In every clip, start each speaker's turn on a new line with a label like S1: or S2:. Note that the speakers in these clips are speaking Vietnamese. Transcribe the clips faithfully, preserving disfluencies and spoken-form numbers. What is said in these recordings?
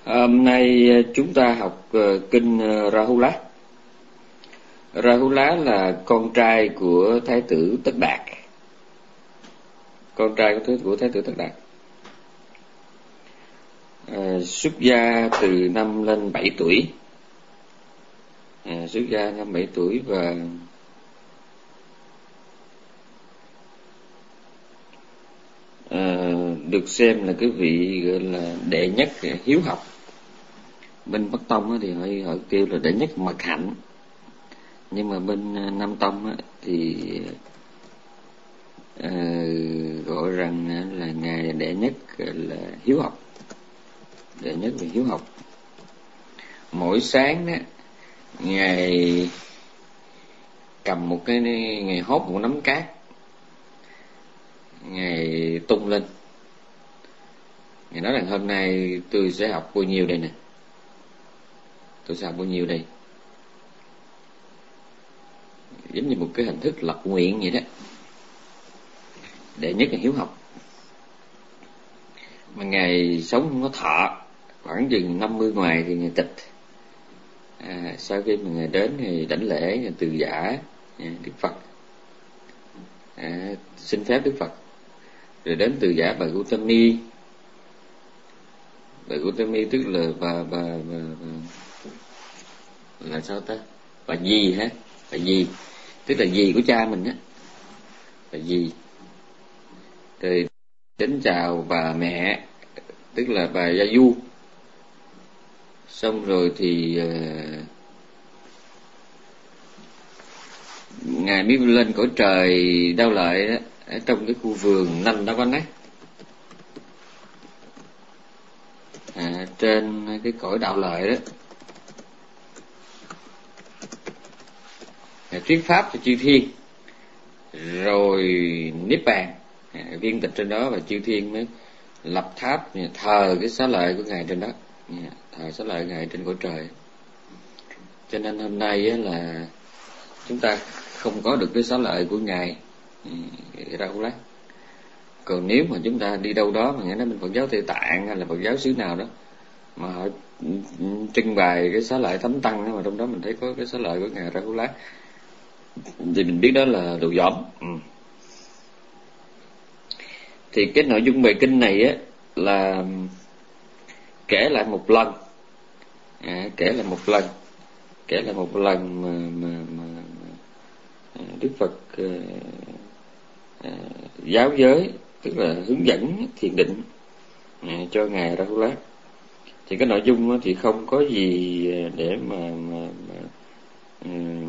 S1: Hôm nay chúng ta học uh, kinh uh, Rahula. Rahula là con trai của Thái tử Tất Đạt. Con trai của, của Thái tử Tất Đạt. Uh, xuất gia từ năm lên bảy tuổi. Uh, xuất gia năm bảy tuổi và uh, được xem là cái vị gọi là đệ nhất hiếu học. Bên Bắc Tông thì họ, họ kêu là đệ nhất mật hạnh, nhưng mà bên Nam Tông thì uh, gọi rằng là ngài đệ nhất là hiếu học, đệ nhất là hiếu học. Mỗi sáng đó, ngài cầm một cái, ngài hốt một nắm cát, ngài tung lên, ngài nói rằng hôm nay tôi sẽ học bao nhiêu đây nè, tôi sẽ học bao nhiêu đây, giống như một cái hình thức lập nguyện vậy đó. Đệ nhất là hiếu học. Mà ngài sống không có thọ, khoảng chừng năm mươi ngoài thì ngài tịch. À, sau khi mà ngài đến ngài đảnh lễ, ngài từ giả Đức Phật, à, xin phép Đức Phật, rồi đến từ giả bà Gautami. Bà Gautami tức là bà bà, bà, bà là sao ta, bà dì hả, bà dì tức là dì của cha mình á, bà dì. Rồi đến chào bà mẹ tức là bà Gia Du. Xong rồi thì uh, ngài mới lên cõi trời Đao Lợi đó, ở trong cái khu vườn Nanh Đa Quanh ấy, à, trên cái cõi Đạo Lợi đó, thuyết pháp cho chư thiên, rồi niết bàn, à, viên tịch trên đó, và chư thiên mới lập tháp thờ cái xá lợi của ngài trên đó, thờ xá lợi ngài trên cõi trời. Cho nên hôm nay á, là chúng ta không có được cái xá lợi của ngài Rahula. Còn nếu mà chúng ta đi đâu đó mà nghe nói bên Phật giáo Tây Tạng hay là Phật giáo xứ nào đó mà họ trưng bày cái xá lợi thánh tăng đó, mà trong đó mình thấy có cái xá lợi của ngài Rahula, thì mình biết đó là đồ dỏm. Ừ. Thì cái nội dung bài kinh này á là kể lại một lần, à, kể lại một lần, kể lại một lần mà, mà, mà, mà Đức Phật à, à, giáo giới, tức là hướng dẫn thiền định à, cho ngài Rahula. Thì cái nội dung thì không có gì để mà, mà, mà um,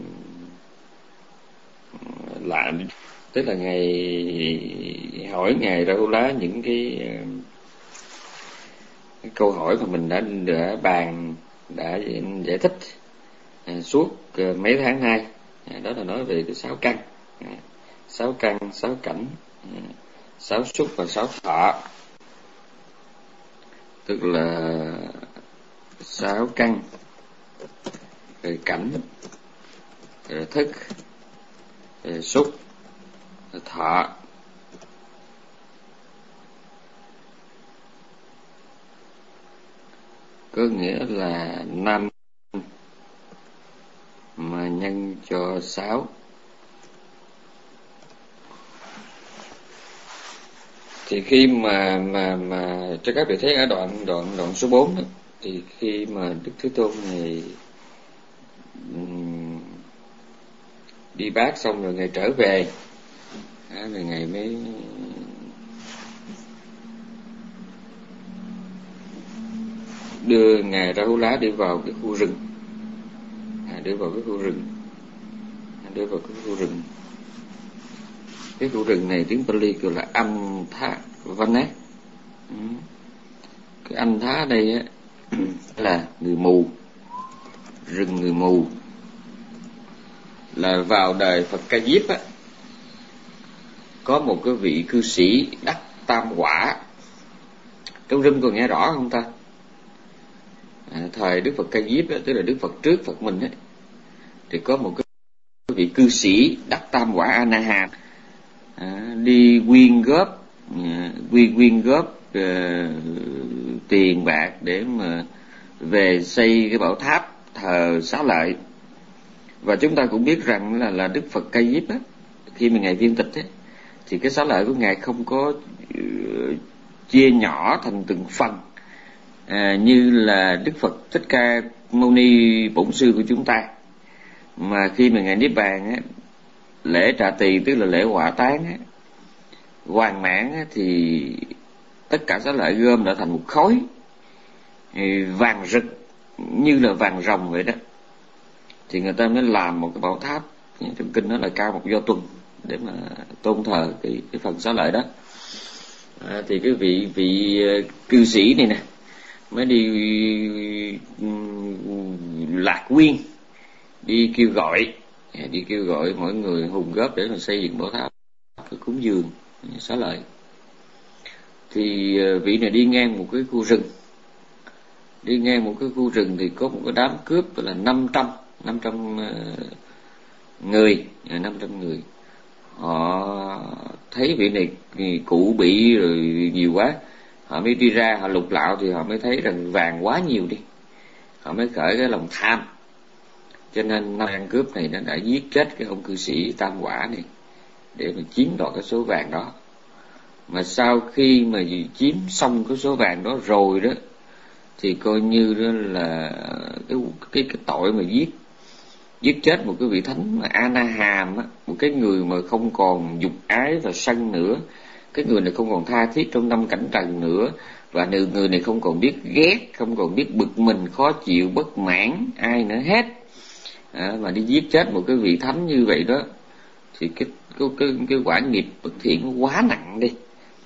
S1: làm, tức là ngài hỏi ngài Rahula những cái, cái câu hỏi mà mình đã đã bàn, đã giải thích à, suốt à, mấy tháng nay, à, đó là nói về cái sáu căn, à, sáu căn, sáu cảnh, à, sáu xúc và sáu thọ, tức là sáu căn, rồi cảnh, rồi thức, rồi xúc, rồi thọ. Có nghĩa là năm mà nhân cho sáu. Thì khi mà mà mà cho các vị thấy ở đoạn đoạn đoạn số bốn đó, thì khi mà Đức Thế Tôn này um, đi bát xong rồi ngài trở về, à, rồi ngài mới đưa ngài Rahula đi vào cái khu rừng, à, đưa vào cái khu rừng, à, đưa vào cái khu rừng. Cái khu rừng này tiếng Pali gọi là Antha Vana. Ừ. Cái Antha ở đây á là người mù, rừng người mù. Là vào đời Phật Ca Diếp á, có một cái vị cư sĩ đắc tam quả. Trong rừng còn nghe rõ không ta? À, thời Đức Phật Ca Diếp á, tức là Đức Phật trước Phật mình ấy, thì có một cái vị cư sĩ đắc tam quả A Na Hàm, à, đi quyên góp, à, quyên quyên góp uh, tiền bạc để mà về xây cái bảo tháp thờ Xá Lợi. Và chúng ta cũng biết rằng là là Đức Phật Ca Diếp á, khi mà ngài viên tịch ấy, thì cái Xá Lợi của ngài không có uh, chia nhỏ thành từng phần à, như là Đức Phật Thích Ca Mâu Ni Bổn Sư của chúng ta. Mà khi mà ngài niết bàn á, lễ trà tỳ tức là lễ hỏa táng á, hoàn mãn á, thì tất cả Xá Lợi gom lại thành một khối vàng rực như là vàng rồng vậy đó, thì người ta mới làm một cái bảo tháp, trong kinh nó là cao một do tuần để mà tôn thờ cái, cái phần Xá Lợi đó. À, thì cái vị vị cư sĩ này nè mới đi lạc quyên, đi kêu gọi đi kêu gọi mọi người hùng góp để mà xây dựng bảo tháp cúng dường Xá Lợi. Thì vị này đi ngang một cái khu rừng, đi ngang một cái khu rừng thì có một cái đám cướp là năm trăm năm trăm người, năm trăm người. Họ thấy vị này cũ bỹ rồi nhiều quá, họ mới đi ra, họ lục lạo thì họ mới thấy rằng vàng quá nhiều đi, họ mới khởi cái lòng tham, cho nên năm ăn cướp này nó đã giết chết cái ông cư sĩ Tam Quả này để mà chiếm đoạt cái số vàng đó. Mà sau khi mà chiếm xong cái số vàng đó rồi đó, thì coi như đó là cái cái cái tội mà giết giết chết một cái vị thánh mà Anaham á, một cái người mà không còn dục ái và sân nữa, cái người này không còn tha thiết trong năm cảnh trần nữa, và người này không còn biết ghét, không còn biết bực mình, khó chịu, bất mãn ai nữa hết, à, mà đi giết chết một cái vị thánh như vậy đó, thì cái cái cái, cái quả nghiệp bất thiện nó quá nặng đi,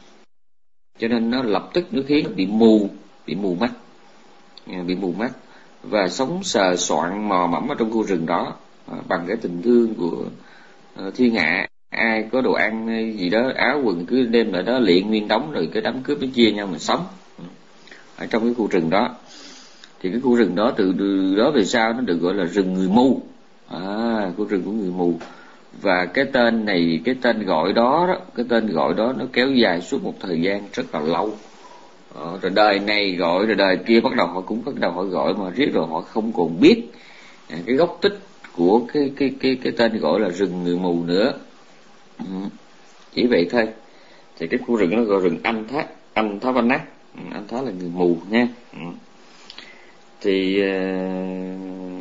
S1: cho nên nó lập tức nó khiến nó bị mù, bị mù mắt, bị mù mắt và sống sờ soạn mò mẫm ở trong khu rừng đó, à, bằng cái tình thương của uh, thiên hạ. Ai có đồ ăn gì đó, áo quần cứ đem lại đó liện nguyên đống, rồi cái đám cướp nó chia nhau mà sống ở trong cái khu rừng đó. Thì cái khu rừng đó từ đó về sau nó được gọi là rừng người mù, à, khu rừng của người mù. Và cái tên này, cái tên gọi đó, đó cái tên gọi đó nó kéo dài suốt một thời gian rất là lâu. Ờ, rồi đời này gọi, rồi đời kia bắt đầu họ cũng bắt đầu họ gọi, mà riết rồi họ không còn biết à, cái gốc tích của cái cái cái cái tên gọi là rừng người mù nữa. Ừ. Chỉ vậy thôi. Thì cái khu rừng nó gọi rừng Anh Thá, Anh Thá Văn Nát. Ừ, Anh Thá là người mù nha. Ừ. Thì uh,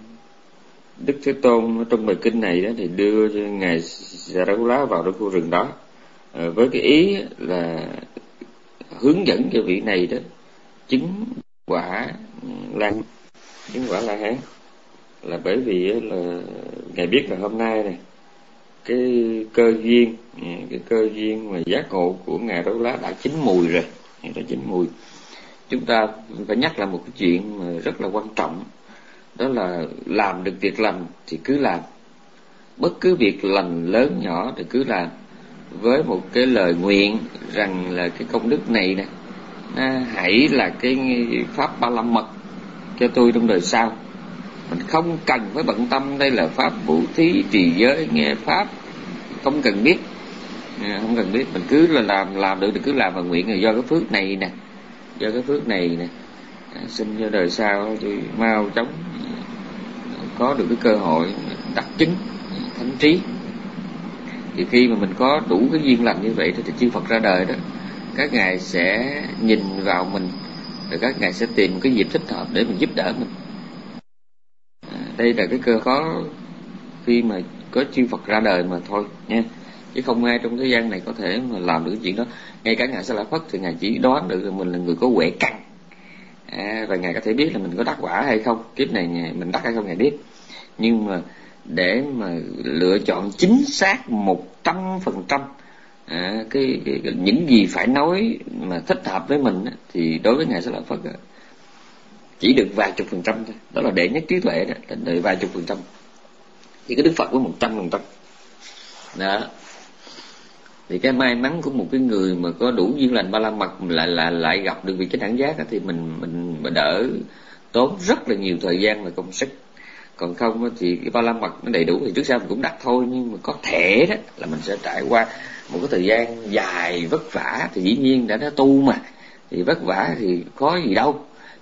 S1: Đức Thế Tôn trong bài kinh này đó thì đưa cho ngài Sarahula vào trong khu rừng đó, à, với cái ý là hướng dẫn cho vị này đó chứng quả lan chứng quả La Hán. Là bởi vì là ngài biết là hôm nay này cái cơ duyên cái cơ duyên mà giác ngộ của ngài Đấu Lá đã chín mùi rồi, đã chín mùi. Chúng ta phải nhắc lại một cái chuyện mà rất là quan trọng, đó là làm được việc lành thì cứ làm, bất cứ việc lành lớn nhỏ thì cứ làm, với một cái lời nguyện rằng là cái công đức này nè, nó hãy là cái pháp ba la mật cho tôi trong đời sau. Mình không cần phải bận tâm đây là pháp bố thí, trì giới, nghe pháp, không cần biết, không cần biết, mình cứ là làm làm được thì cứ làm, và nguyện là do cái phước này nè, do cái phước này nè, xin cho đời sau tôi mau chóng có được cái cơ hội đắc chứng thánh trí. Thì khi mà mình có đủ cái duyên lành như vậy thì chư Phật ra đời đó, các ngài sẽ nhìn vào mình, rồi các ngài sẽ tìm cái dịp thích hợp để mình giúp đỡ mình. À, đây là cái cơ khó khi mà có chư Phật ra đời mà thôi nha, chứ không ai trong thế gian này có thể mà làm được cái chuyện đó. Ngay cả ngài Sa La Phất thì ngài chỉ đoán được là mình là người có huệ căn, à, và ngài có thể biết là mình có đắc quả hay không, kiếp này mình đắc hay không ngài biết. Nhưng mà để mà lựa chọn chính xác một trăm phần trăm à, cái, cái, cái những gì phải nói mà thích hợp với mình á, thì đối với ngài Sa La Phất á, chỉ được vài chục phần trăm thôi. Đó là đệ nhất trí tuệ đó, là đợi vài chục phần trăm. Thì cái Đức Phật với một trăm phần trăm đó. Thì cái may mắn của một cái người mà có đủ duyên lành ba la mật lại lại lại gặp được vị chánh đẳng giác đó, thì mình mình mình đỡ tốn rất là nhiều thời gian và công sức. Còn không thì cái ba la mật nó đầy đủ thì trước sau mình cũng đặt thôi, nhưng mà có thể đó là mình sẽ trải qua một cái thời gian dài vất vả. Thì dĩ nhiên đã đã tu mà, thì vất vả thì có gì đâu,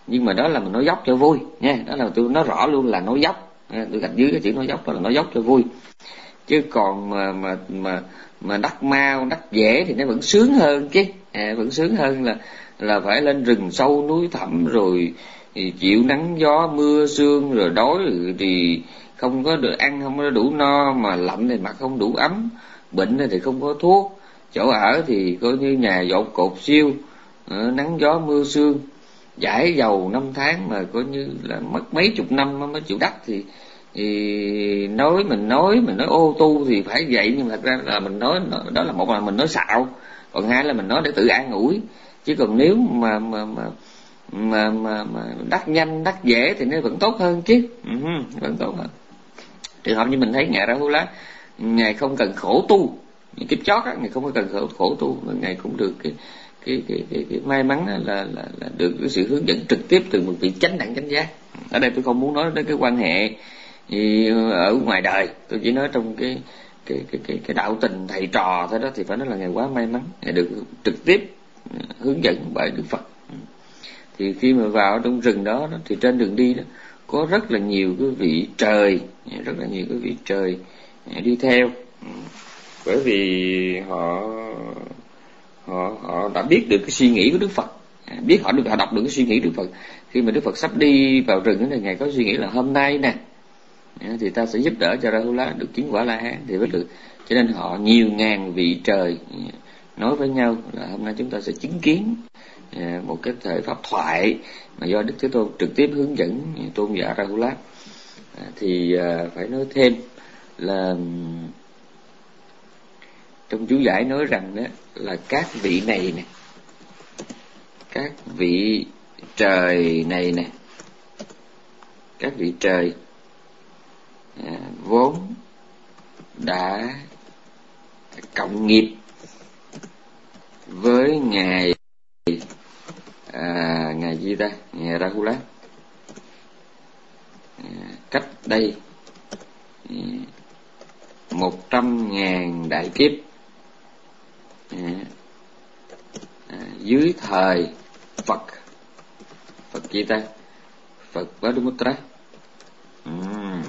S1: nhưng mà đó là mình nói dốc cho vui nha, đó là tôi nói rõ luôn là nói dốc, tôi gạch dưới cái chữ nói dốc đó là nói dốc cho vui. Chứ còn mà mà mà mà đắc mau đắc dễ thì nó vẫn sướng hơn chứ, à, vẫn sướng hơn là là phải lên rừng sâu núi thẳm rồi thì chịu nắng gió mưa sương, rồi đói thì không có được ăn, không có đủ no, mà lạnh thì mặc không đủ ấm, bệnh thì không có thuốc, chỗ ở thì coi như nhà dột cột siêu, nắng gió mưa sương, giải dầu năm tháng mà coi như là mất mấy chục năm mới chịu đắc. Thì thì nói mình nói mình nói ô tu thì phải vậy, nhưng mà thật ra là mình nói đó là một là mình nói xạo, còn hai là mình nói để tự an ủi. Chứ còn nếu mà mà mà mà mà, mà đắc nhanh đắc dễ thì nó vẫn tốt hơn chứ, uh-huh, vẫn tốt hơn. Trường hợp như mình thấy ngài Rahula, ngài không cần khổ tu, những kiếp chót á, ngài không có cần khổ, khổ tu, mà ngài cũng được cái cái cái cái, cái may mắn là, là là được cái sự hướng dẫn trực tiếp từ một vị chánh đẳng chánh giác. Ở đây tôi không muốn nói đến cái quan hệ thì ở ngoài đời, tôi chỉ nói trong cái cái cái cái, cái đạo tình thầy trò thôi đó, thì phải nói là ngài quá may mắn, ngài được trực tiếp hướng dẫn bởi Đức Phật. Thì khi mà vào trong rừng đó, đó thì trên đường đi đó có rất là nhiều cái vị trời, rất là nhiều cái vị trời đi theo, bởi vì họ họ họ đã biết được cái suy nghĩ của Đức Phật, biết họ được họ đọc được cái suy nghĩ Đức Phật. Khi mà Đức Phật sắp đi vào rừng thì ngài có suy nghĩ là hôm nay nè thì ta sẽ giúp đỡ cho Rahula được chứng quả La Hán thì mới được, cho nên họ nhiều ngàn vị trời nói với nhau là hôm nay chúng ta sẽ chứng kiến một cái thể pháp thoại mà do Đức Thế Tôn trực tiếp hướng dẫn tôn giả Rahula. Thì phải nói thêm là trong chú giải nói rằng đó là các vị này nè, các vị trời này nè, các vị trời à, vốn đã cộng nghiệp với ngài à, ngài gì ta, ngài Rahula à, cách đây à, một trăm ngàn đại kiếp à, à, dưới thời Phật Phật gì ta, Phật Padumutra. uhm.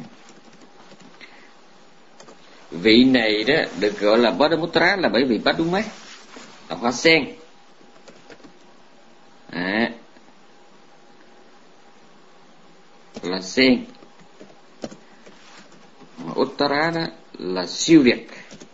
S1: Vị này đó được gọi là Padumutra là bởi vì Paduma là hoa sen, à, là sen, Uttara đó là siêu việt.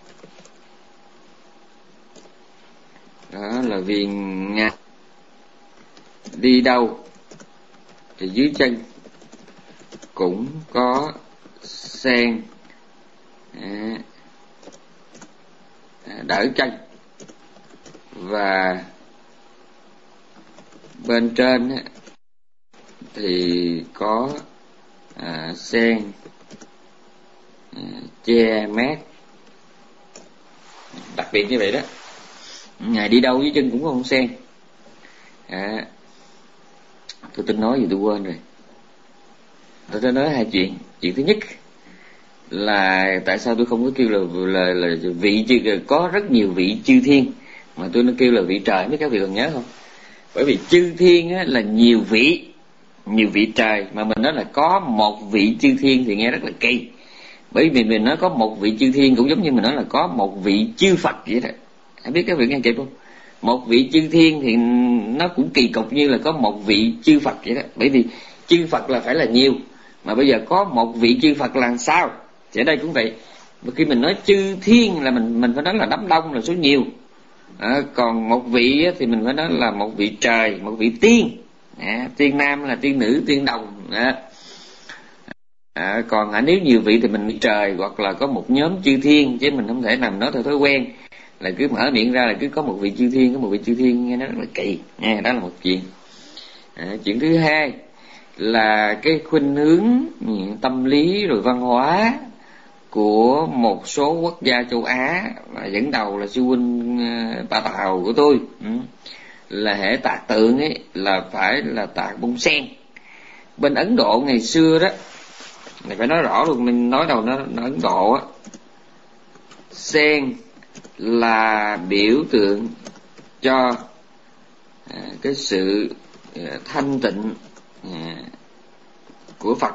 S1: Đó là vì ngài đi đâu thì dưới chân cũng có sen à, đỡ chân, và bên trên thì có à, sen à, che mát, đặc biệt như vậy đó. Ngài đi đâu dưới chân cũng có con sen. À, tôi tính nói gì tôi quên rồi. Tôi sẽ nói hai chuyện. Chuyện thứ nhất là tại sao tôi không có kêu là là, là vị chư, có rất nhiều vị chư thiên mà tôi nó kêu là vị trời, mấy các vị còn nhớ không? Bởi vì chư thiên á, là nhiều vị, nhiều vị trời, mà mình nói là có một vị chư thiên thì nghe rất là kỳ. Bởi vì mình nói có một vị chư thiên cũng giống như mình nói là có một vị chư Phật vậy đó. Hãy biết các vị nghe kịp không? Một vị chư thiên thì nó cũng kỳ cục như là có một vị chư Phật vậy đó. Bởi vì chư Phật là phải là nhiều, mà bây giờ có một vị chư Phật là sao? Thì ở đây cũng vậy. Và khi mình nói chư thiên là mình mình phải nói là đám đông, là số nhiều. À, còn một vị thì mình phải nói là một vị trời, một vị tiên. À, tiên nam là tiên nữ, tiên đồng. À. À, còn à, nếu nhiều vị thì mình trời, hoặc là có một nhóm chư thiên, chứ mình không thể làm nói theo thói quen là cứ mở miệng ra là cứ có một vị chư thiên, có một vị chư thiên, nghe nó rất là kỳ nha. Đó là một chuyện. À, chuyện thứ hai là cái khuynh hướng tâm lý rồi văn hóa của một số quốc gia châu Á, và dẫn đầu là sư huynh Ba Tàu của tôi, là hệ tạc tượng ấy là phải là tạc bông sen. Bên Ấn Độ ngày xưa đó, này phải nói rõ luôn, mình nói đâu nó, nó Ấn Độ á, sen là biểu tượng cho à, cái sự à, thanh tịnh của Phật.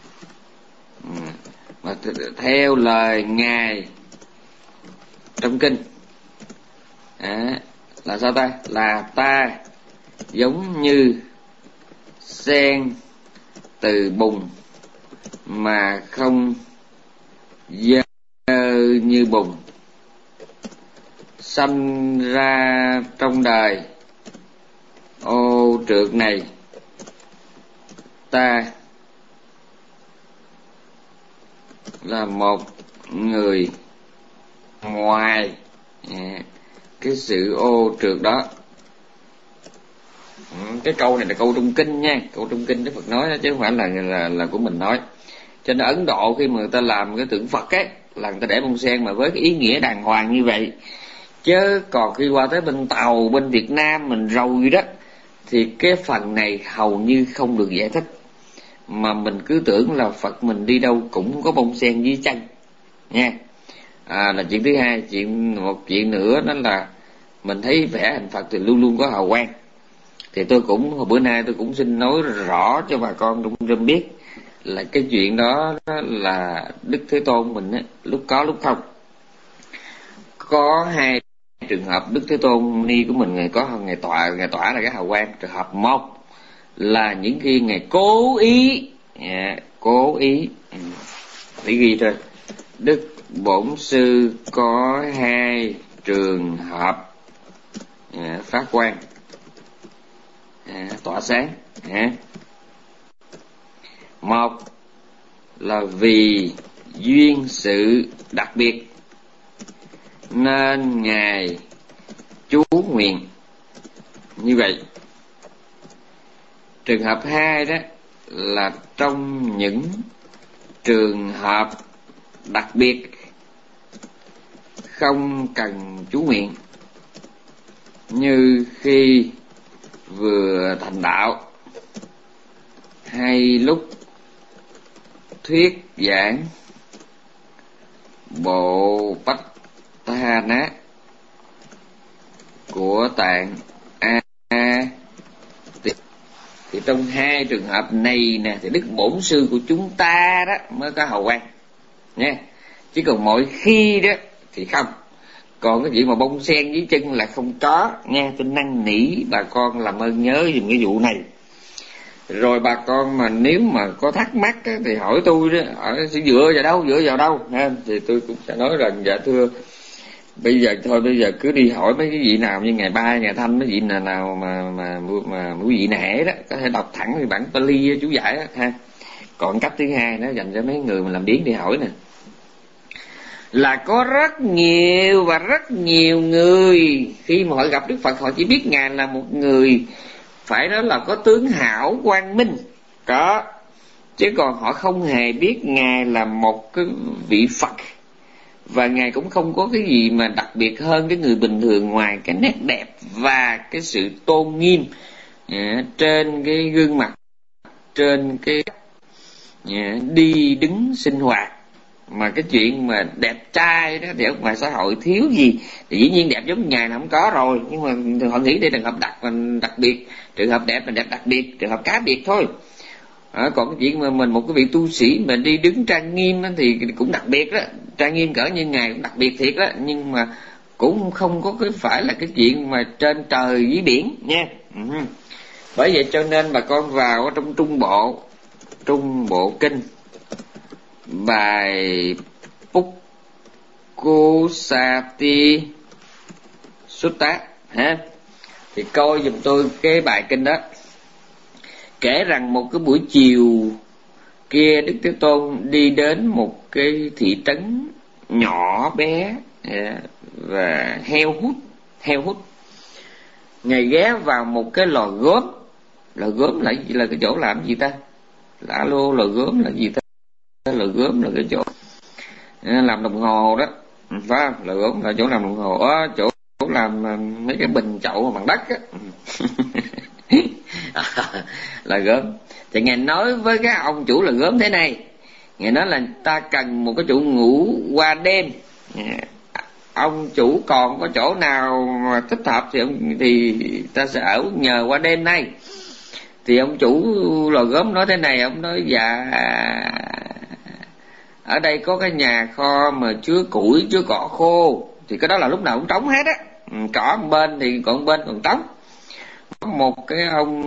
S1: Mà theo lời Ngài trong kinh à, là sao ta? Là ta giống như sen từ bùn mà không dơ như bùn, sanh ra trong đời ô trượt này. Ta là một người ngoài à, cái sự ô trượt đó. Cái câu này là câu trong kinh nha, câu trong kinh Đức Phật nói đó, chứ không phải là là là của mình nói. Cho nên Ấn Độ khi mà người ta làm cái tượng Phật ấy, là người ta để bông sen mà với cái ý nghĩa đàng hoàng như vậy. Chứ còn khi qua tới bên Tàu, bên Việt Nam mình rồi đó, thì cái phần này hầu như không được giải thích, mà mình cứ tưởng là Phật mình đi đâu cũng có bông sen dưới chân nha. À, là chuyện thứ hai. Chuyện một chuyện nữa đó là mình thấy vẽ hình Phật thì luôn luôn có hào quang. Thì tôi cũng hồi bữa nay tôi cũng xin nói rõ cho bà con trong râm biết là cái chuyện đó, đó là Đức Thế Tôn mình ấy, lúc có lúc không. Có hai trường hợp Đức Thế Tôn ni của mình ngày có ngày tọa ngày tỏa là cái hào quang. Trường hợp một là những khi ngày cố ý à, cố ý để ghi thôi. Đức Bổn Sư có hai trường hợp à, phát quang à, tỏa sáng à. Một là vì duyên sự đặc biệt nên Ngài chú nguyện như vậy. Trường hợp hai đó là trong những trường hợp đặc biệt không cần chú nguyện, như khi vừa thành đạo hay lúc thuyết giảng bộ Bách Tha Ná của Tạng A. Thì, thì trong hai trường hợp này nè thì Đức Bổn Sư của chúng ta đó mới có hào quang nha. Chứ còn mỗi khi đó thì không. Còn cái chuyện mà bông sen dưới chân là không có nha. Tôi năn nỉ bà con làm ơn nhớ dùm cái vụ này. Rồi bà con mà nếu mà có thắc mắc á, thì hỏi tôi đó, hỏi sẽ dựa vào đâu, dựa vào đâu ha? Thì tôi cũng sẽ nói rằng dạ thưa, bây giờ thôi bây giờ cứ đi hỏi mấy cái vị nào như ngày Ba, ngày Thanh, mấy vị nào nào mà mà mà quý vị nể đó có thể đọc thẳng thì bản Pali chú giải đó ha. Còn cách thứ hai nó dành cho mấy người mà làm biến đi hỏi nè, là có rất nhiều và rất nhiều người khi mà họ gặp Đức Phật họ chỉ biết Ngài là một người phải nói là có tướng hảo quang minh có, chứ còn họ không hề biết Ngài là một cái vị Phật, và Ngài cũng không có cái gì mà đặc biệt hơn cái người bình thường ngoài cái nét đẹp và cái sự tôn nghiêm à, trên cái gương mặt, trên cái à, đi đứng sinh hoạt. Mà cái chuyện mà đẹp trai đó thì ở ngoài xã hội thiếu gì, thì dĩ nhiên đẹp giống Ngài là không có rồi, nhưng mà họ nghĩ đây là trường hợp đặc đặc biệt, trường hợp đẹp là đẹp đặc biệt, trường hợp cá biệt thôi. À, còn cái chuyện mà mình một cái vị tu sĩ mà đi đứng trang nghiêm đó, thì cũng đặc biệt đó, trang nghiêm cỡ như Ngài cũng đặc biệt thiệt đó, nhưng mà cũng không có cái phải là cái chuyện mà trên trời dưới biển nha. Ừ. Bởi vậy cho nên bà con vào ở trong Trung Bộ, Trung Bộ Kinh bài Pukkusati Sutta ha, thì coi giùm tôi cái bài kinh đó. Kể rằng một cái buổi chiều kia Đức Thế Tôn đi đến một cái thị trấn nhỏ bé và heo hút heo hút Ngài ghé vào một cái lò gốm. Lò gốm là gì, là cái chỗ làm gì ta? Lạ lô, lò gốm là gì ta? Lò gốm là cái chỗ làm đồng hồ đó, phải không? Lò gốm là chỗ làm đồng hồ, đó, chỗ làm mấy cái bình chậu bằng đất á. Là gốm. Thì Ngài nói với cái ông chủ là gốm thế này, Ngài nói là ta cần một cái chỗ ngủ qua đêm, ông chủ còn có chỗ nào mà thích hợp thì ông, thì ta sẽ ở nhờ qua đêm nay. Thì ông chủ lò gốm nói thế này, ông nói dạ ở đây có cái nhà kho mà chứa củi chứa cỏ khô, thì cái đó là lúc nào cũng trống hết á, cỏ một bên thì còn bên còn trống. Có một cái ông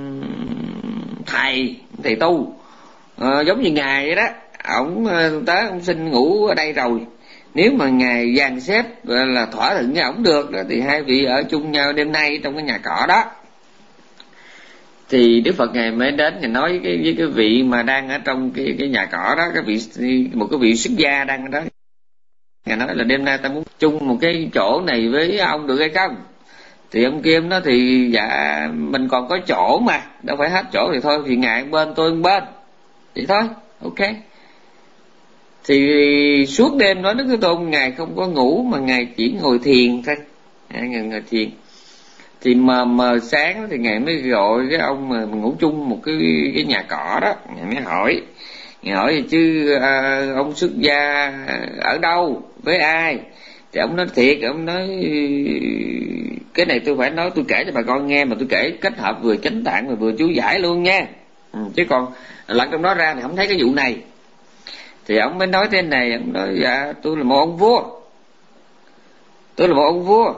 S1: thầy thầy tu à, giống như ngài vậy đó, ổng tới ông xin ngủ ở đây rồi, nếu mà ngài dàn xếp là thỏa thuận với ổng được đó, thì hai vị ở chung nhau đêm nay trong cái nhà cỏ đó. Thì Đức Phật ngài mới đến và nói với cái, với cái vị mà đang ở trong cái, cái nhà cỏ đó, cái vị một cái vị xuất gia đang ở đó, ngài nói là đêm nay ta muốn chung một cái chỗ này với ông được hay không? Thì ông Kim đó thì dạ mình còn có chỗ mà, đâu phải hết chỗ thì thôi, thì ngài bên tôi bên vậy thôi, ok. Thì suốt đêm đó Đức Thế Tôn ngài không có ngủ mà ngài chỉ ngồi thiền thôi, ngài ngồi thiền. Thì mờ mờ sáng thì ngài mới gọi cái ông mà ngủ chung một cái cái nhà cỏ đó, ngài mới hỏi, ngài hỏi chứ à, ông xuất gia ở đâu với ai? Thì ông nói thiệt, ông nói cái này tôi phải nói, tôi kể cho bà con nghe, mà tôi kể kết hợp vừa chánh tạng và vừa chú giải luôn nha, ừ, chứ còn lẫn trong đó ra thì không thấy cái vụ này. Thì ông mới nói thế này, ông nói dạ tôi là một ông vua, tôi là một ông vua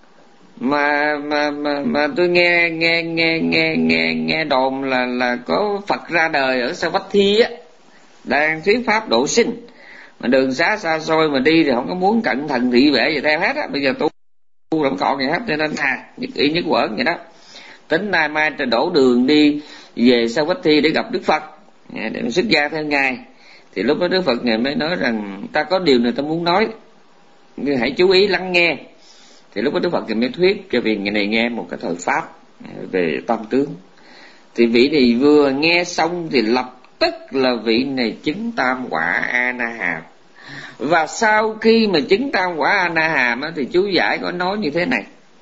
S1: mà mà mà mà tôi nghe nghe nghe nghe nghe nghe đồn là là có Phật ra đời ở Savatthi á, đang thuyết pháp độ sinh, mà đường xá xa xôi mà đi thì không có muốn cẩn thận thị vệ gì theo hết á. Bây giờ tôi tu không còn gì hết, cho nên à nhất ý nhất quẩn vậy đó, tính nay mai tôi đổ đường đi về Savatthi để gặp Đức Phật để xuất gia theo ngài. Thì lúc đó Đức Phật ngài mới nói rằng ta có điều này ta muốn nói, ngươi hãy chú ý lắng nghe. Thì lúc đó Đức Phật ngài mới thuyết cho vị này nghe một cái thời pháp về tâm tướng. Thì vị này vừa nghe xong thì lập tức là vị này chứng tam quả A Na Hàm. Và sau khi mà chứng tam quả A Na Hàm thì chú giải có nói như thế này: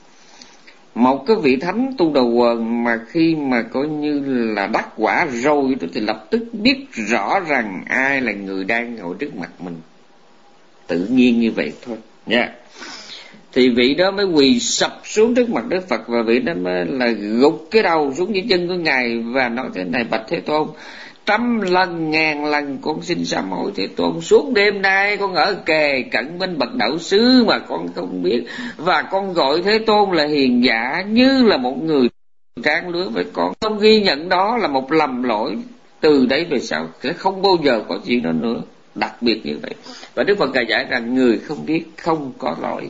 S1: một cái vị thánh tu đầu quần mà khi mà coi như là đắc quả rồi thì lập tức biết rõ rằng ai là người đang ngồi trước mặt mình, tự nhiên như vậy thôi nha. Yeah. Thì vị đó mới quỳ sập xuống trước mặt Đức Phật, và vị đó mới là gục cái đầu xuống dưới chân của ngài và nói thế này: bạch Thế Tôn, trăm lần ngàn lần con xin sám hối Thế Tôn, suốt đêm nay con ở kề cận bên bậc đạo sư mà con không biết, và con gọi Thế Tôn là hiền giả như là một người trang lứa với con, không ghi nhận đó là một lầm lỗi, từ đấy về sau sẽ không bao giờ có chuyện đó nữa, đặc biệt như vậy. Và Đức Phật ngài giải rằng người không biết không có lỗi.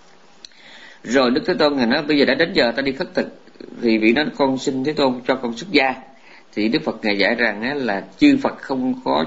S1: Rồi Đức Thế Tôn ngài nói bây giờ đã đến giờ ta đi khất thực. Thì vị nói con xin Thế Tôn cho con xuất gia. Thì Đức Phật ngài giải rằng là chư Phật không có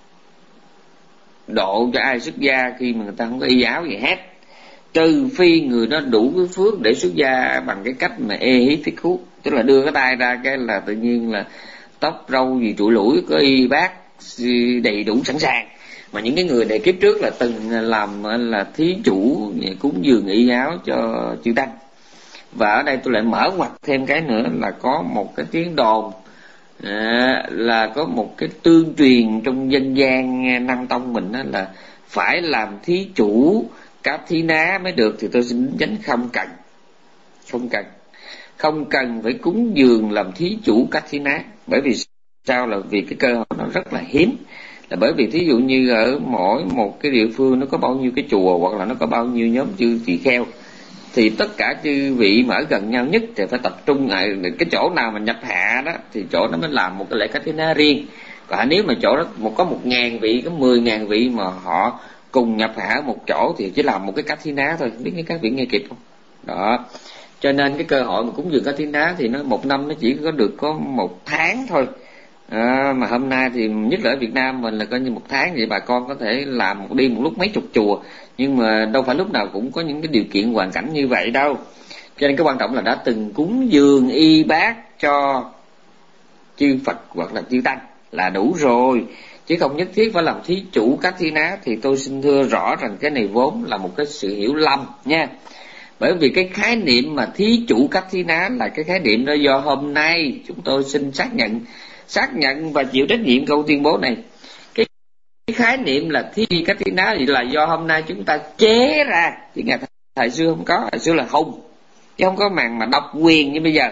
S1: độ cho ai xuất gia khi mà người ta không có y áo gì hết, trừ phi người đó đủ cái phước để xuất gia bằng cái cách mà ê hí thích khú, tức là đưa cái tay ra cái là tự nhiên là tóc râu gì trụi lủi có y bát đầy đủ sẵn sàng. Mà những cái người này kiếp trước là từng làm là thí chủ cúng dường y áo cho chư tăng. Và ở đây tôi lại mở ngoặt thêm cái nữa là có một cái tiếng đồn, à, là có một cái tương truyền trong dân gian Nam Tông mình đó là phải làm thí chủ các thí ná mới được. Thì tôi xin chánh không cần, không cần, không cần phải cúng dường làm thí chủ các thí ná. Bởi vì sao? Là vì cái cơ hội nó rất là hiếm. Là bởi vì thí dụ như ở mỗi một cái địa phương nó có bao nhiêu cái chùa, hoặc là nó có bao nhiêu nhóm chư tỳ kheo, thì tất cả chư vị mà ở gần nhau nhất thì phải tập trung lại cái chỗ nào mà nhập hạ đó, thì chỗ đó mới làm một cái lễ cách thế ná riêng. Còn nếu mà chỗ đó một có một ngàn vị, có mười ngàn vị mà họ cùng nhập hạ một chỗ thì chỉ làm một cái cách thế ná thôi. Biết các vị nghe kịp không? Đó. Cho nên cái cơ hội mà cúng dường cách thế ná thì nó một năm nó chỉ có được có một tháng thôi. À, mà hôm nay thì nhất là ở Việt Nam mình là coi như một tháng, vậy bà con có thể làm đi một lúc mấy chục chùa, nhưng mà đâu phải lúc nào cũng có những cái điều kiện hoàn cảnh như vậy đâu. Cho nên cái quan trọng là đã từng cúng dường y bát cho chư Phật hoặc là chư Tăng là đủ rồi, chứ không nhất thiết phải làm thí chủ các thí ná. Thì tôi xin thưa rõ rằng cái này vốn là một cái sự hiểu lầm nha. Bởi vì cái khái niệm mà thí chủ các thí ná là cái khái niệm đó do hôm nay chúng tôi xin xác nhận xác nhận và chịu trách nhiệm câu tuyên bố này. Cái, cái khái niệm là thí các thí ná thì là do hôm nay chúng ta chế ra, chứ ngày thời xưa không có, thời xưa là hùng, chứ không có màn mà độc quyền như bây giờ.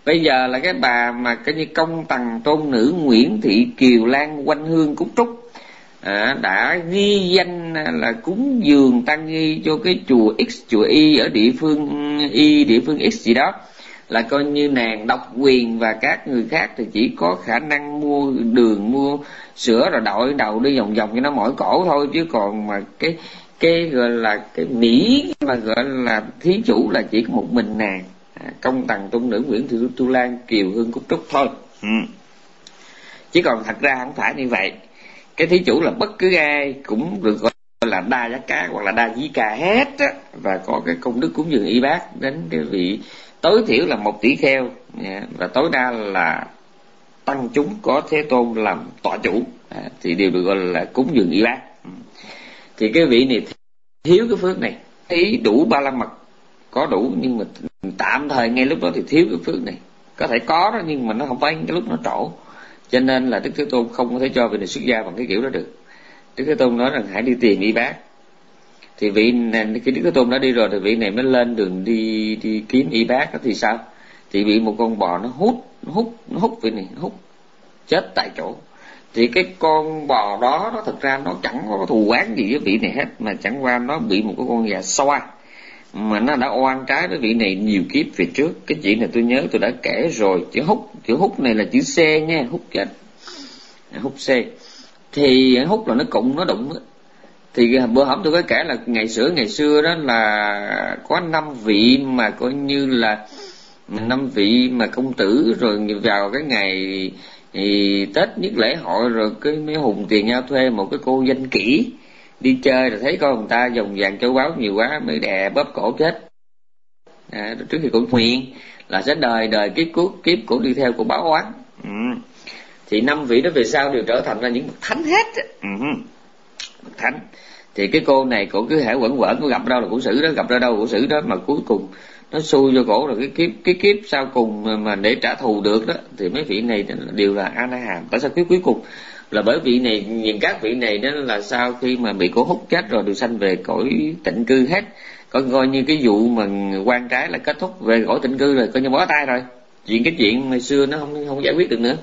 S1: Bây giờ là cái bà mà cái như công tằng tôn nữ Nguyễn Thị Kiều Lan Quanh Hương Cúc Trúc à, đã ghi danh là cúng dường tăng nghi cho cái chùa X, chùa Y ở địa phương Y, địa phương X gì đó, là coi như nàng độc quyền và các người khác thì chỉ có khả năng mua đường, mua sữa rồi đội đầu đi vòng vòng cho nó mỏi cổ thôi, chứ còn mà cái cái gọi là cái mỹ mà gọi là thí chủ là chỉ có một mình nàng à, công tằng tôn nữ Nguyễn Thị Tu Lan Kiều Hương Cúc Trúc thôi. Ừ. Chứ còn thật ra không phải như vậy. Cái thí chủ là bất cứ ai cũng được gọi là đa giá cá hoặc là đa dí ca hết á, và có cái công đức cúng dường y bát đến cái vị tối thiểu là một tỷ kheo và tối đa là tăng chúng có Thế Tôn làm tọa chủ à, thì đều được gọi là cúng dường y bát. Thì cái vị này thiếu cái phước này, ý đủ ba la mật có đủ, nhưng mà tạm thời ngay lúc đó thì thiếu cái phước này. Có thể có đó nhưng mà nó không phải cái lúc nó trổ, cho nên là Đức Thế Tôn không có thể cho vị này xuất gia bằng cái kiểu đó được. Đức Thế Tôn nói rằng hãy đi tìm y bát. Thì vị này, khi Đức Thế Tôn đã đi rồi thì vị này mới lên đường đi đi kiếm y bát. Thì sao? Thì bị một con bò nó hút, nó hút, nó hút vị này, nó hút chết tại chỗ. Thì cái con bò đó nó thực ra nó chẳng có thù oán gì với vị này hết, mà chẳng qua nó bị một cái con gà xoa mà nó đã oan trái với vị này nhiều kiếp về trước. Cái chuyện này tôi nhớ tôi đã kể rồi. Chữ hút, chữ hút này là chữ C nha, hút chết, hút C. Thì hút là nó cụng, nó đụng đó. Thì bữa hổm tôi có kể là ngày xưa ngày xưa đó là có năm vị mà coi như là năm vị mà công tử, rồi vào cái ngày thì Tết nhất lễ hội rồi cái mấy hùng tiền nhau thuê một cái cô danh kỹ đi chơi, rồi thấy con người ta dòng vàng châu báu nhiều quá mới đè bóp cổ chết. À, trước khi cổ nguyện là sẽ đời đời kiếp kiếp kiếp cổ đi theo cổ báo oán. Ừ. Thì năm vị đó về sau đều trở thành ra những bậc thánh hết. Ừ. Bậc thánh. Thì cái cô này cổ cứ hễ quẩn quẩn, cổ gặp đâu là cổ xử đó, gặp ra đâu cổ xử đó, mà cuối cùng nó xui cho cổ rồi cái kiếp cái kiếp sau cùng mà, mà để trả thù được đó thì mấy vị này đều là A Na Hàm. Tại sao kiếp cuối cùng? Là bởi vị này, nhìn các vị này đó là sau khi mà bị cổ hút chết rồi đều sanh về cõi tịnh cư hết. Coi coi như cái vụ mà quan trái là kết thúc, về cõi tịnh cư rồi, coi như bó tay rồi. Chuyện cái chuyện ngày xưa nó không không giải quyết được nữa.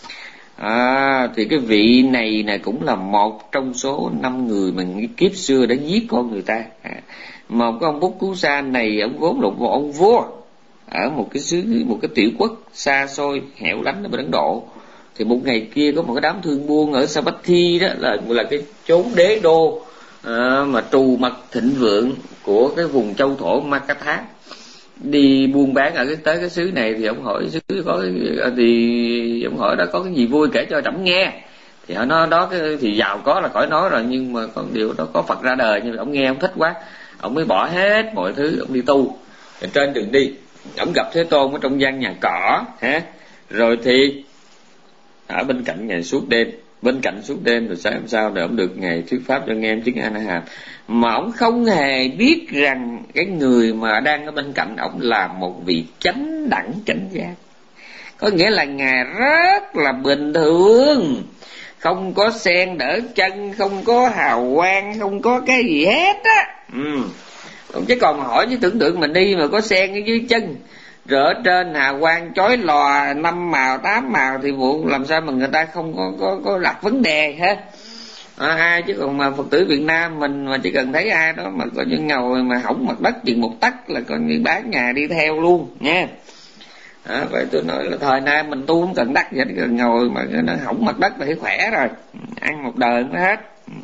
S1: À, thì cái vị này này cũng là một trong số năm người mà kiếp xưa đã giết con người ta. À, mà cái ông Bút Cú Sa này ông vốn là một ông vua ở một cái xứ, một cái tiểu quốc xa xôi hẻo lánh ở bên Ấn Độ. Thì một ngày kia có một cái đám thương buôn ở Savatthi đó, là là cái chốn đế đô à, mà trù mật thịnh vượng của cái vùng châu thổ Makatha, đi buôn bán ở cái tới cái xứ này. Thì ông hỏi xứ có cái, thì ông hỏi đó có cái gì vui kể cho trẫm nghe. Thì họ nói đó cái, thì giàu có là khỏi nói rồi, nhưng mà còn điều đó có Phật ra đời, nhưng mà ông nghe ông thích quá, ông mới bỏ hết mọi thứ, ông đi tu. Rồi trên đường đi ông gặp Thế Tôn ở trong gian nhà cỏ ha, rồi thì ở bên cạnh ngài suốt đêm, bên cạnh suốt đêm rồi sáng hôm sau để ông được ngài thuyết pháp cho nghe em chứng A Na Hàm. Mà ông không hề biết rằng cái người mà đang ở bên cạnh ông là một vị chánh đẳng chánh giác, có nghĩa là ngài rất là bình thường, không có sen đỡ chân, không có hào quang, không có cái gì hết á. Ừ. Chứ còn mà hỏi chứ tưởng tượng mình đi mà có sen ở dưới chân, rồi ở trên hào quang chói lòa năm màu tám màu thì vụ làm sao mà người ta không có có có đặt vấn đề hết. À, ai chứ còn mà Phật tử Việt Nam mình mà chỉ cần thấy ai đó mà có những ngồi mà hỏng mặt đất chừng một tấc là coi như bán nhà đi theo luôn nha. À, vậy tôi nói là thời nay mình tu không cần đắc gì, chỉ cần ngồi mà nó hỏng mặt đất là thấy khỏe rồi, ăn một đời nó hết.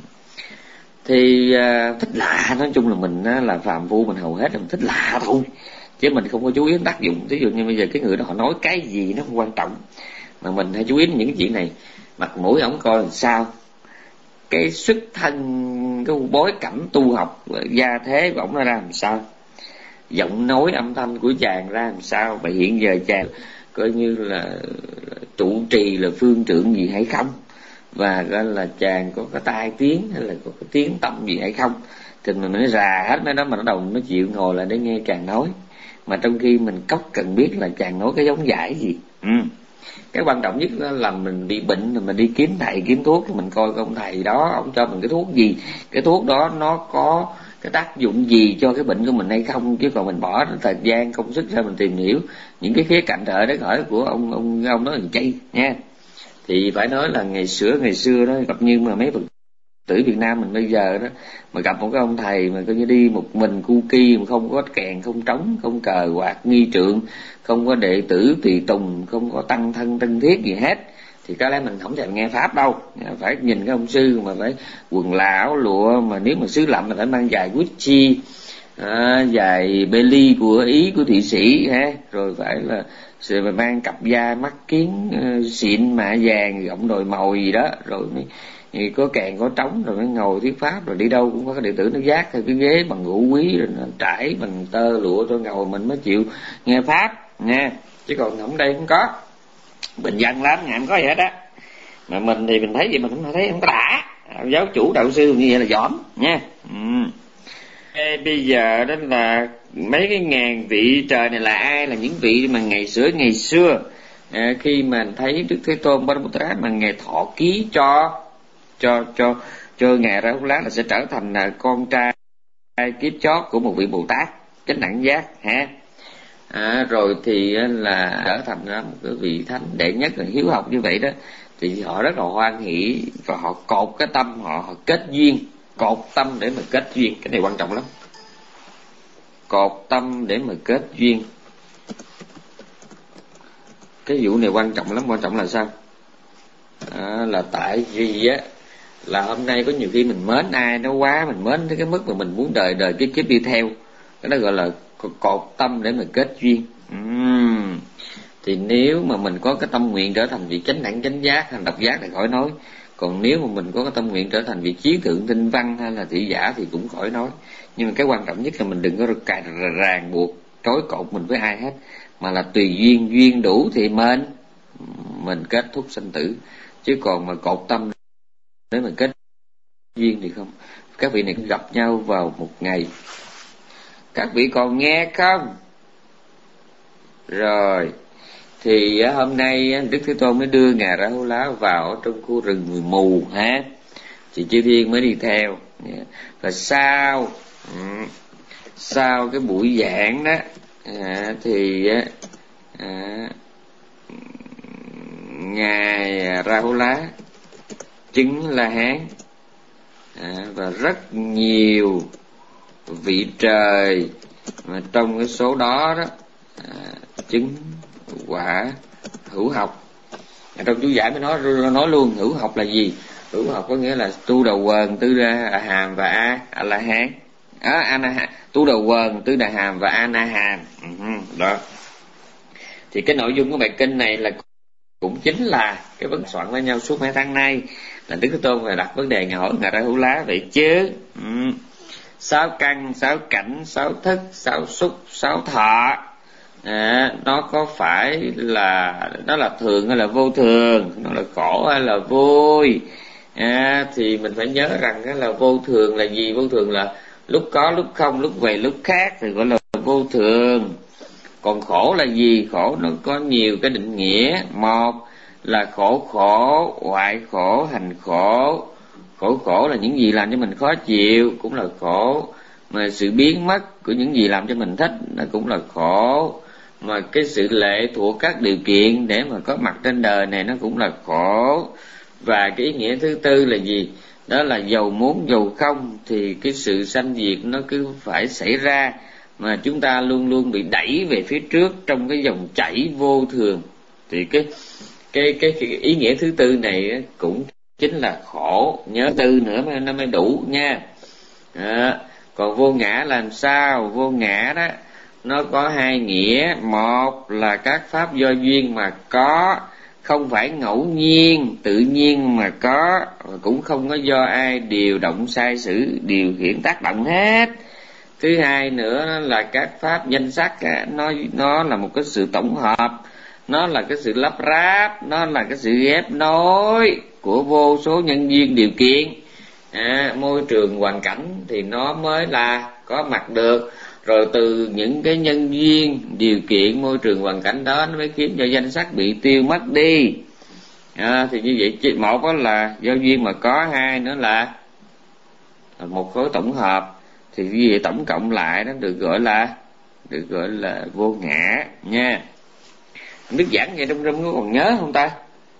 S1: Thì uh, thích lạ, nói chung là mình uh, là phàm phu, mình hầu hết là mình thích lạ thôi, chứ mình không có chú ý đến tác dụng. Ví dụ như bây giờ cái người đó họ nói cái gì nó không quan trọng, mà mình hay chú ý đến những cái chuyện này. Mặt mũi ổng coi làm sao, cái xuất thân, cái bối cảnh tu học, gia thế của ổng nó ra làm sao, giọng nói âm thanh của chàng ra làm sao, và hiện giờ chàng coi như là, là trụ trì là phương trượng gì hay không, và gọi là chàng có cái tai tiếng hay là có cái tiếng tăm gì hay không. Thì mình mới rà hết mấy đó, mà nó đầu nó chịu ngồi lại để nghe chàng nói, mà trong khi mình cốc cần biết là chàng nói cái giống giải gì. Ừ. Cái quan trọng nhất là mình bị bệnh rồi mình đi kiếm thầy kiếm thuốc, thì mình coi ông thầy đó ông cho mình cái thuốc gì, cái thuốc đó nó có cái tác dụng gì cho cái bệnh của mình hay không, chứ còn mình bỏ thời gian công sức ra mình tìm hiểu những cái khía cạnh trời đất hỏi của ông ông ông nói làm chi nha. Thì phải nói là ngày xưa ngày xưa đó gặp như mà mấy Phật tử Việt Nam mình bây giờ đó mà gặp một cái ông thầy mà coi như đi một mình cu ki, mà không có kèn, không trống, không cờ quạt nghi trượng, không có đệ tử tùy tùng, không có tăng thân tân thiết gì hết, thì có lẽ mình không thèm nghe pháp đâu. Phải nhìn cái ông sư mà phải quần lão lụa, mà nếu mà xứ lạnh là phải mang giày Gucci, à, giày Belly của Ý, của Thụy Sĩ ha, rồi phải là rồi mang cặp da mắt kiến uh, xịn mạ vàng, gọng đồi màu gì đó, rồi mới thì có kèn có trống, rồi mới ngồi thuyết pháp, rồi đi đâu cũng có cái đệ tử nó vác theo cái ghế bằng gỗ quý, rồi nó trải bằng tơ lụa cho ngồi, mình mới chịu nghe pháp nha. Chứ còn không đây không có, bình dân lắm, ngày không có gì hết á. Mà mình thì mình thấy gì mình cũng thấy không có đã. Giáo chủ đạo sư như vậy là giỏi nha. Ừ. Ê, bây giờ đó là mấy cái ngàn vị trời này là ai? Là những vị mà ngày xưa ngày xưa à, khi mà thấy Đức Thế Tôn Paramahansa mà ngài thọ ký cho cho cho cho ngài Rahula là sẽ trở thành là con trai kiếp chót của một vị Bồ Tát chánh đẳng giác ha. À, rồi thì là trở thành ra một cái vị thánh đệ nhất là hiếu học như vậy đó, thì họ rất là hoan hỷ và họ cột cái tâm họ, họ kết duyên, cột tâm để mà kết duyên. Cái này quan trọng lắm, cột tâm để mà kết duyên. Cái vụ này quan trọng lắm. Quan trọng là sao? À, là tại vì á là hôm nay có nhiều khi mình mến ai nó quá, mình mến tới cái mức mà mình muốn đời đời kiếp kiếp đi theo, cái đó gọi là cột tâm để mà kết duyên. uhm. Thì nếu mà mình có cái tâm nguyện trở thành vị chánh đẳng chánh giác hay độc giác thì khỏi nói, còn nếu mà mình có cái tâm nguyện trở thành vị trí thượng tinh văn hay là thị giả thì cũng khỏi nói. Nhưng mà cái quan trọng nhất là mình đừng có cài ràng buộc trói cột mình với ai hết, mà là tùy duyên, duyên đủ thì mình mình kết thúc sanh tử. Chứ còn mà cột tâm để mà kết duyên thì không. Các vị này gặp nhau vào một ngày, các vị còn nghe không? Rồi thì hôm nay Đức Thế Tôn mới đưa ngài Rahula vào trong khu rừng người mù ha, thì chư thiên mới đi theo. Và sau sau cái buổi giảng đó à, thì à, ngài Rahula chứng La Hán à, và rất nhiều vị trời mà trong cái số đó đó à, chứng quả hữu học. Trong chú giải mới nói nói luôn hữu học là gì. Hữu học có nghĩa là tu đầu quần, tư đà hàm và a a la hán. À, ana tu đầu quần, tư đà hàm và a na hàm. Uh-huh. Đó thì cái nội dung của bài kinh này là cũng chính là cái vấn soạn với nhau suốt mấy tháng nay, là Đức Thế Tôn phải đặt vấn đề ngài hỏi ngài Rahula vậy chứ. Ừ. Sáu căn, sáu cảnh, sáu thức, sáu xúc, sáu thọ à, nó có phải là nó là thường hay là vô thường, nó là khổ hay là vui à, thì mình phải nhớ rằng cái là vô thường là gì. Vô thường là lúc có lúc không, lúc về lúc khác thì gọi là vô thường. Còn khổ là gì? Khổ nó có nhiều cái định nghĩa. Một là khổ khổ, hoại khổ, hành khổ. Khổ khổ là những gì làm cho mình khó chịu cũng là khổ, mà sự biến mất của những gì làm cho mình thích nó cũng là khổ, mà cái sự lệ thuộc các điều kiện để mà có mặt trên đời này nó cũng là khổ. Và cái ý nghĩa thứ tư là gì? Đó là dầu muốn dầu không thì cái sự sanh diệt nó cứ phải xảy ra, mà chúng ta luôn luôn bị đẩy về phía trước trong cái dòng chảy vô thường. Thì cái cái cái, cái ý nghĩa thứ tư này cũng chính là khổ. Nhớ tư nữa mà nó mới đủ nha. À, còn vô ngã làm sao? Vô ngã đó nó có hai nghĩa. Một là các pháp do duyên mà có, không phải ngẫu nhiên tự nhiên mà có, cũng không có do ai điều động sai sử điều khiển tác động hết. Thứ hai nữa là các pháp danh sắc, nó nó là một cái sự tổng hợp, nó là cái sự lắp ráp, nó là cái sự ghép nối của vô số nhân duyên điều kiện à, môi trường hoàn cảnh thì nó mới là có mặt được. Rồi từ những cái nhân duyên điều kiện môi trường hoàn cảnh đó nó mới khiến cho danh sắc bị tiêu mất đi à, thì như vậy một đó là do duyên mà có, hai nữa là một khối tổng hợp. thì cái gì tổng cộng lại nó được gọi là được gọi là vô ngã nha. Đức giảng vậy trong râm có còn nhớ không ta?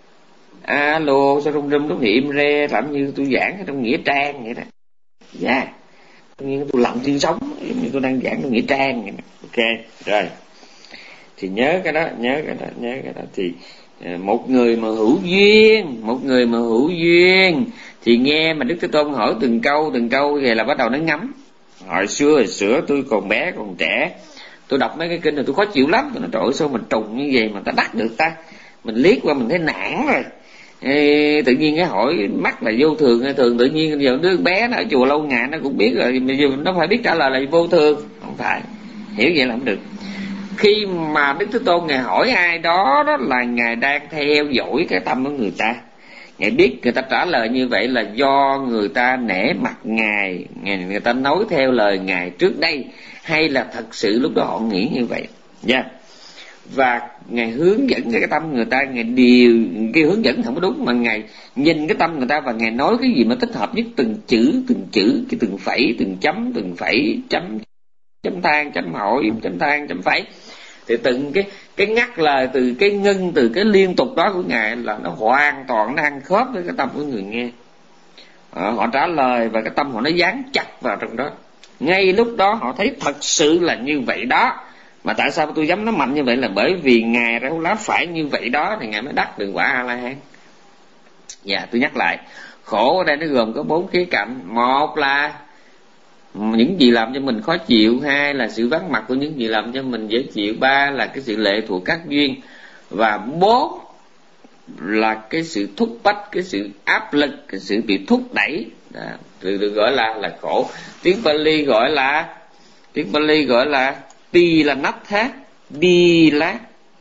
S1: Alo, sao trong râm lúc thì im re làm như tôi giảng trong nghĩa trang vậy đó. Dạ yeah. Tự nhiên tôi lặng chân sống như tôi đang giảng trong nghĩa trang vậy đó. Ok rồi, thì nhớ cái đó, nhớ cái đó, nhớ cái đó. Thì một người mà hữu duyên, một người mà hữu duyên thì nghe mà Đức Thế Tôn hỏi từng câu từng câu vậy là bắt đầu nó ngấm. Hồi xưa hồi xưa tôi còn bé còn trẻ, tôi đọc mấy cái kinh này tôi khó chịu lắm. Tôi nói trời ơi sao mình trùng như vậy mà ta đắc được ta. Mình liếc qua mình thấy nản rồi. Ê, tự nhiên cái hỏi mắc là vô thường hay thường, tự nhiên giờ đứa bé nó ở chùa lâu ngày nó cũng biết rồi, bây giờ nó phải biết trả lời là vô thường. Không phải, hiểu vậy là không được. Khi mà Đức Thế Tôn Ngài hỏi ai đó, đó là Ngài đang theo dõi cái tâm của người ta. Ngài biết người ta trả lời như vậy là do người ta nể mặt Ngài, người ta nói theo lời Ngài trước đây, hay là thật sự lúc đó họ nghĩ như vậy. Dạ yeah. Và Ngài hướng dẫn cái tâm người ta, Ngài điều cái hướng dẫn không có đúng, mà Ngài nhìn cái tâm người ta và Ngài nói cái gì mà thích hợp nhất, từng chữ từng chữ, cái từng phẩy từng chấm, từng phẩy chấm chấm than chấm hỏi chấm than chấm phẩy, thì từng cái cái ngắt lời, từ cái ngưng, từ cái liên tục đó của Ngài là nó hoàn toàn nó ăn khớp với cái tâm của người nghe. À, họ trả lời và cái tâm họ nó dán chặt vào trong đó. Ngay lúc đó họ thấy thật sự là như vậy đó. Mà tại sao tôi dám nói mạnh như vậy là bởi vì Ngài Ra Hút Lá phải như vậy đó thì Ngài mới đắc được quả A-la-hán. Dạ, tôi nhắc lại, khổ ở đây nó gồm có bốn khía cạnh. Một là những gì làm cho mình khó chịu, hai là sự vắng mặt của những gì làm cho mình dễ chịu, ba là cái sự lệ thuộc các duyên, và bốn là cái sự thúc bách, cái sự áp lực, cái sự bị thúc đẩy. Đó, được, được gọi là là khổ. Tiếng Pali gọi là tiếng Pali gọi là pi là nách thá, đi lá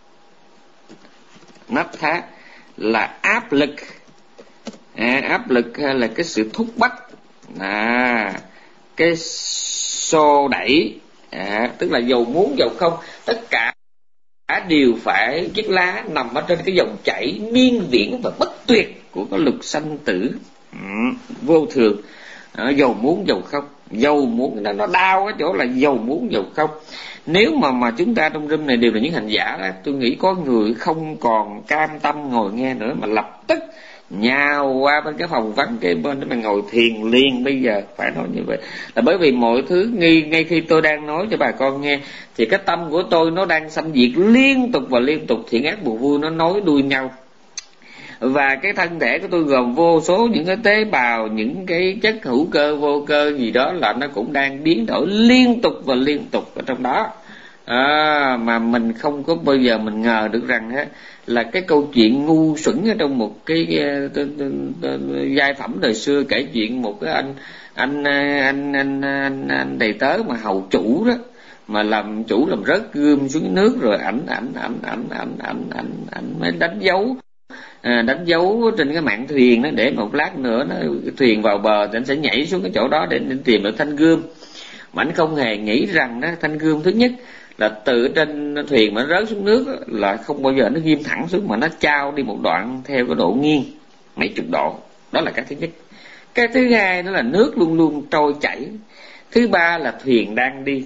S1: nách thá là áp lực, à, áp lực hay là cái sự thúc bách, à, cái xô đẩy, à, tức là dầu muốn dầu không, tất cả đều phải chiếc lá nằm ở trên cái dòng chảy miên viễn và bất tuyệt của cái luật sanh tử, ừ, vô thường, à, dầu muốn dầu không. Dầu muốn nó đau ở chỗ là dầu muốn dầu không. Nếu mà mà chúng ta trong room này đều là những hành giả đó, tôi nghĩ có người không còn cam tâm ngồi nghe nữa mà lập tức nhào qua bên cái phòng vắng cái bên đó mà ngồi thiền liền. Bây giờ phải nói như vậy là bởi vì mọi thứ ngay ngay khi tôi đang nói cho bà con nghe thì cái tâm của tôi nó đang sanh diệt liên tục và liên tục, thiện ác buồn vui nó nối đuôi nhau. Và cái thân thể của tôi gồm vô số những cái tế bào, những cái chất hữu cơ vô cơ gì đó là nó cũng đang biến đổi liên tục và liên tục ở trong đó. À, mà mình không có bao giờ mình ngờ được rằng á, là cái câu chuyện ngu xuẩn ở trong một cái giai phẩm đời xưa kể chuyện một cái anh anh anh anh anh, anh đầy tớ mà hầu chủ đó, mà làm chủ làm rớt gươm xuống nước rồi ảnh ảnh ảnh ảnh ảnh ảnh ảnh ảnh mới đánh dấu. À, đánh dấu trên cái mạn thuyền đó để một lát nữa nó thuyền vào bờ thì anh sẽ nhảy xuống cái chỗ đó để, để tìm được thanh gươm. Mà anh không hề nghĩ rằng đó, thanh gươm thứ nhất là từ trên thuyền mà rớt xuống nước là không bao giờ nó ghim thẳng xuống mà nó trao đi một đoạn theo cái độ nghiêng mấy chục độ. Đó là cái thứ nhất. Cái thứ hai đó là nước luôn luôn trôi chảy. Thứ ba là thuyền đang đi.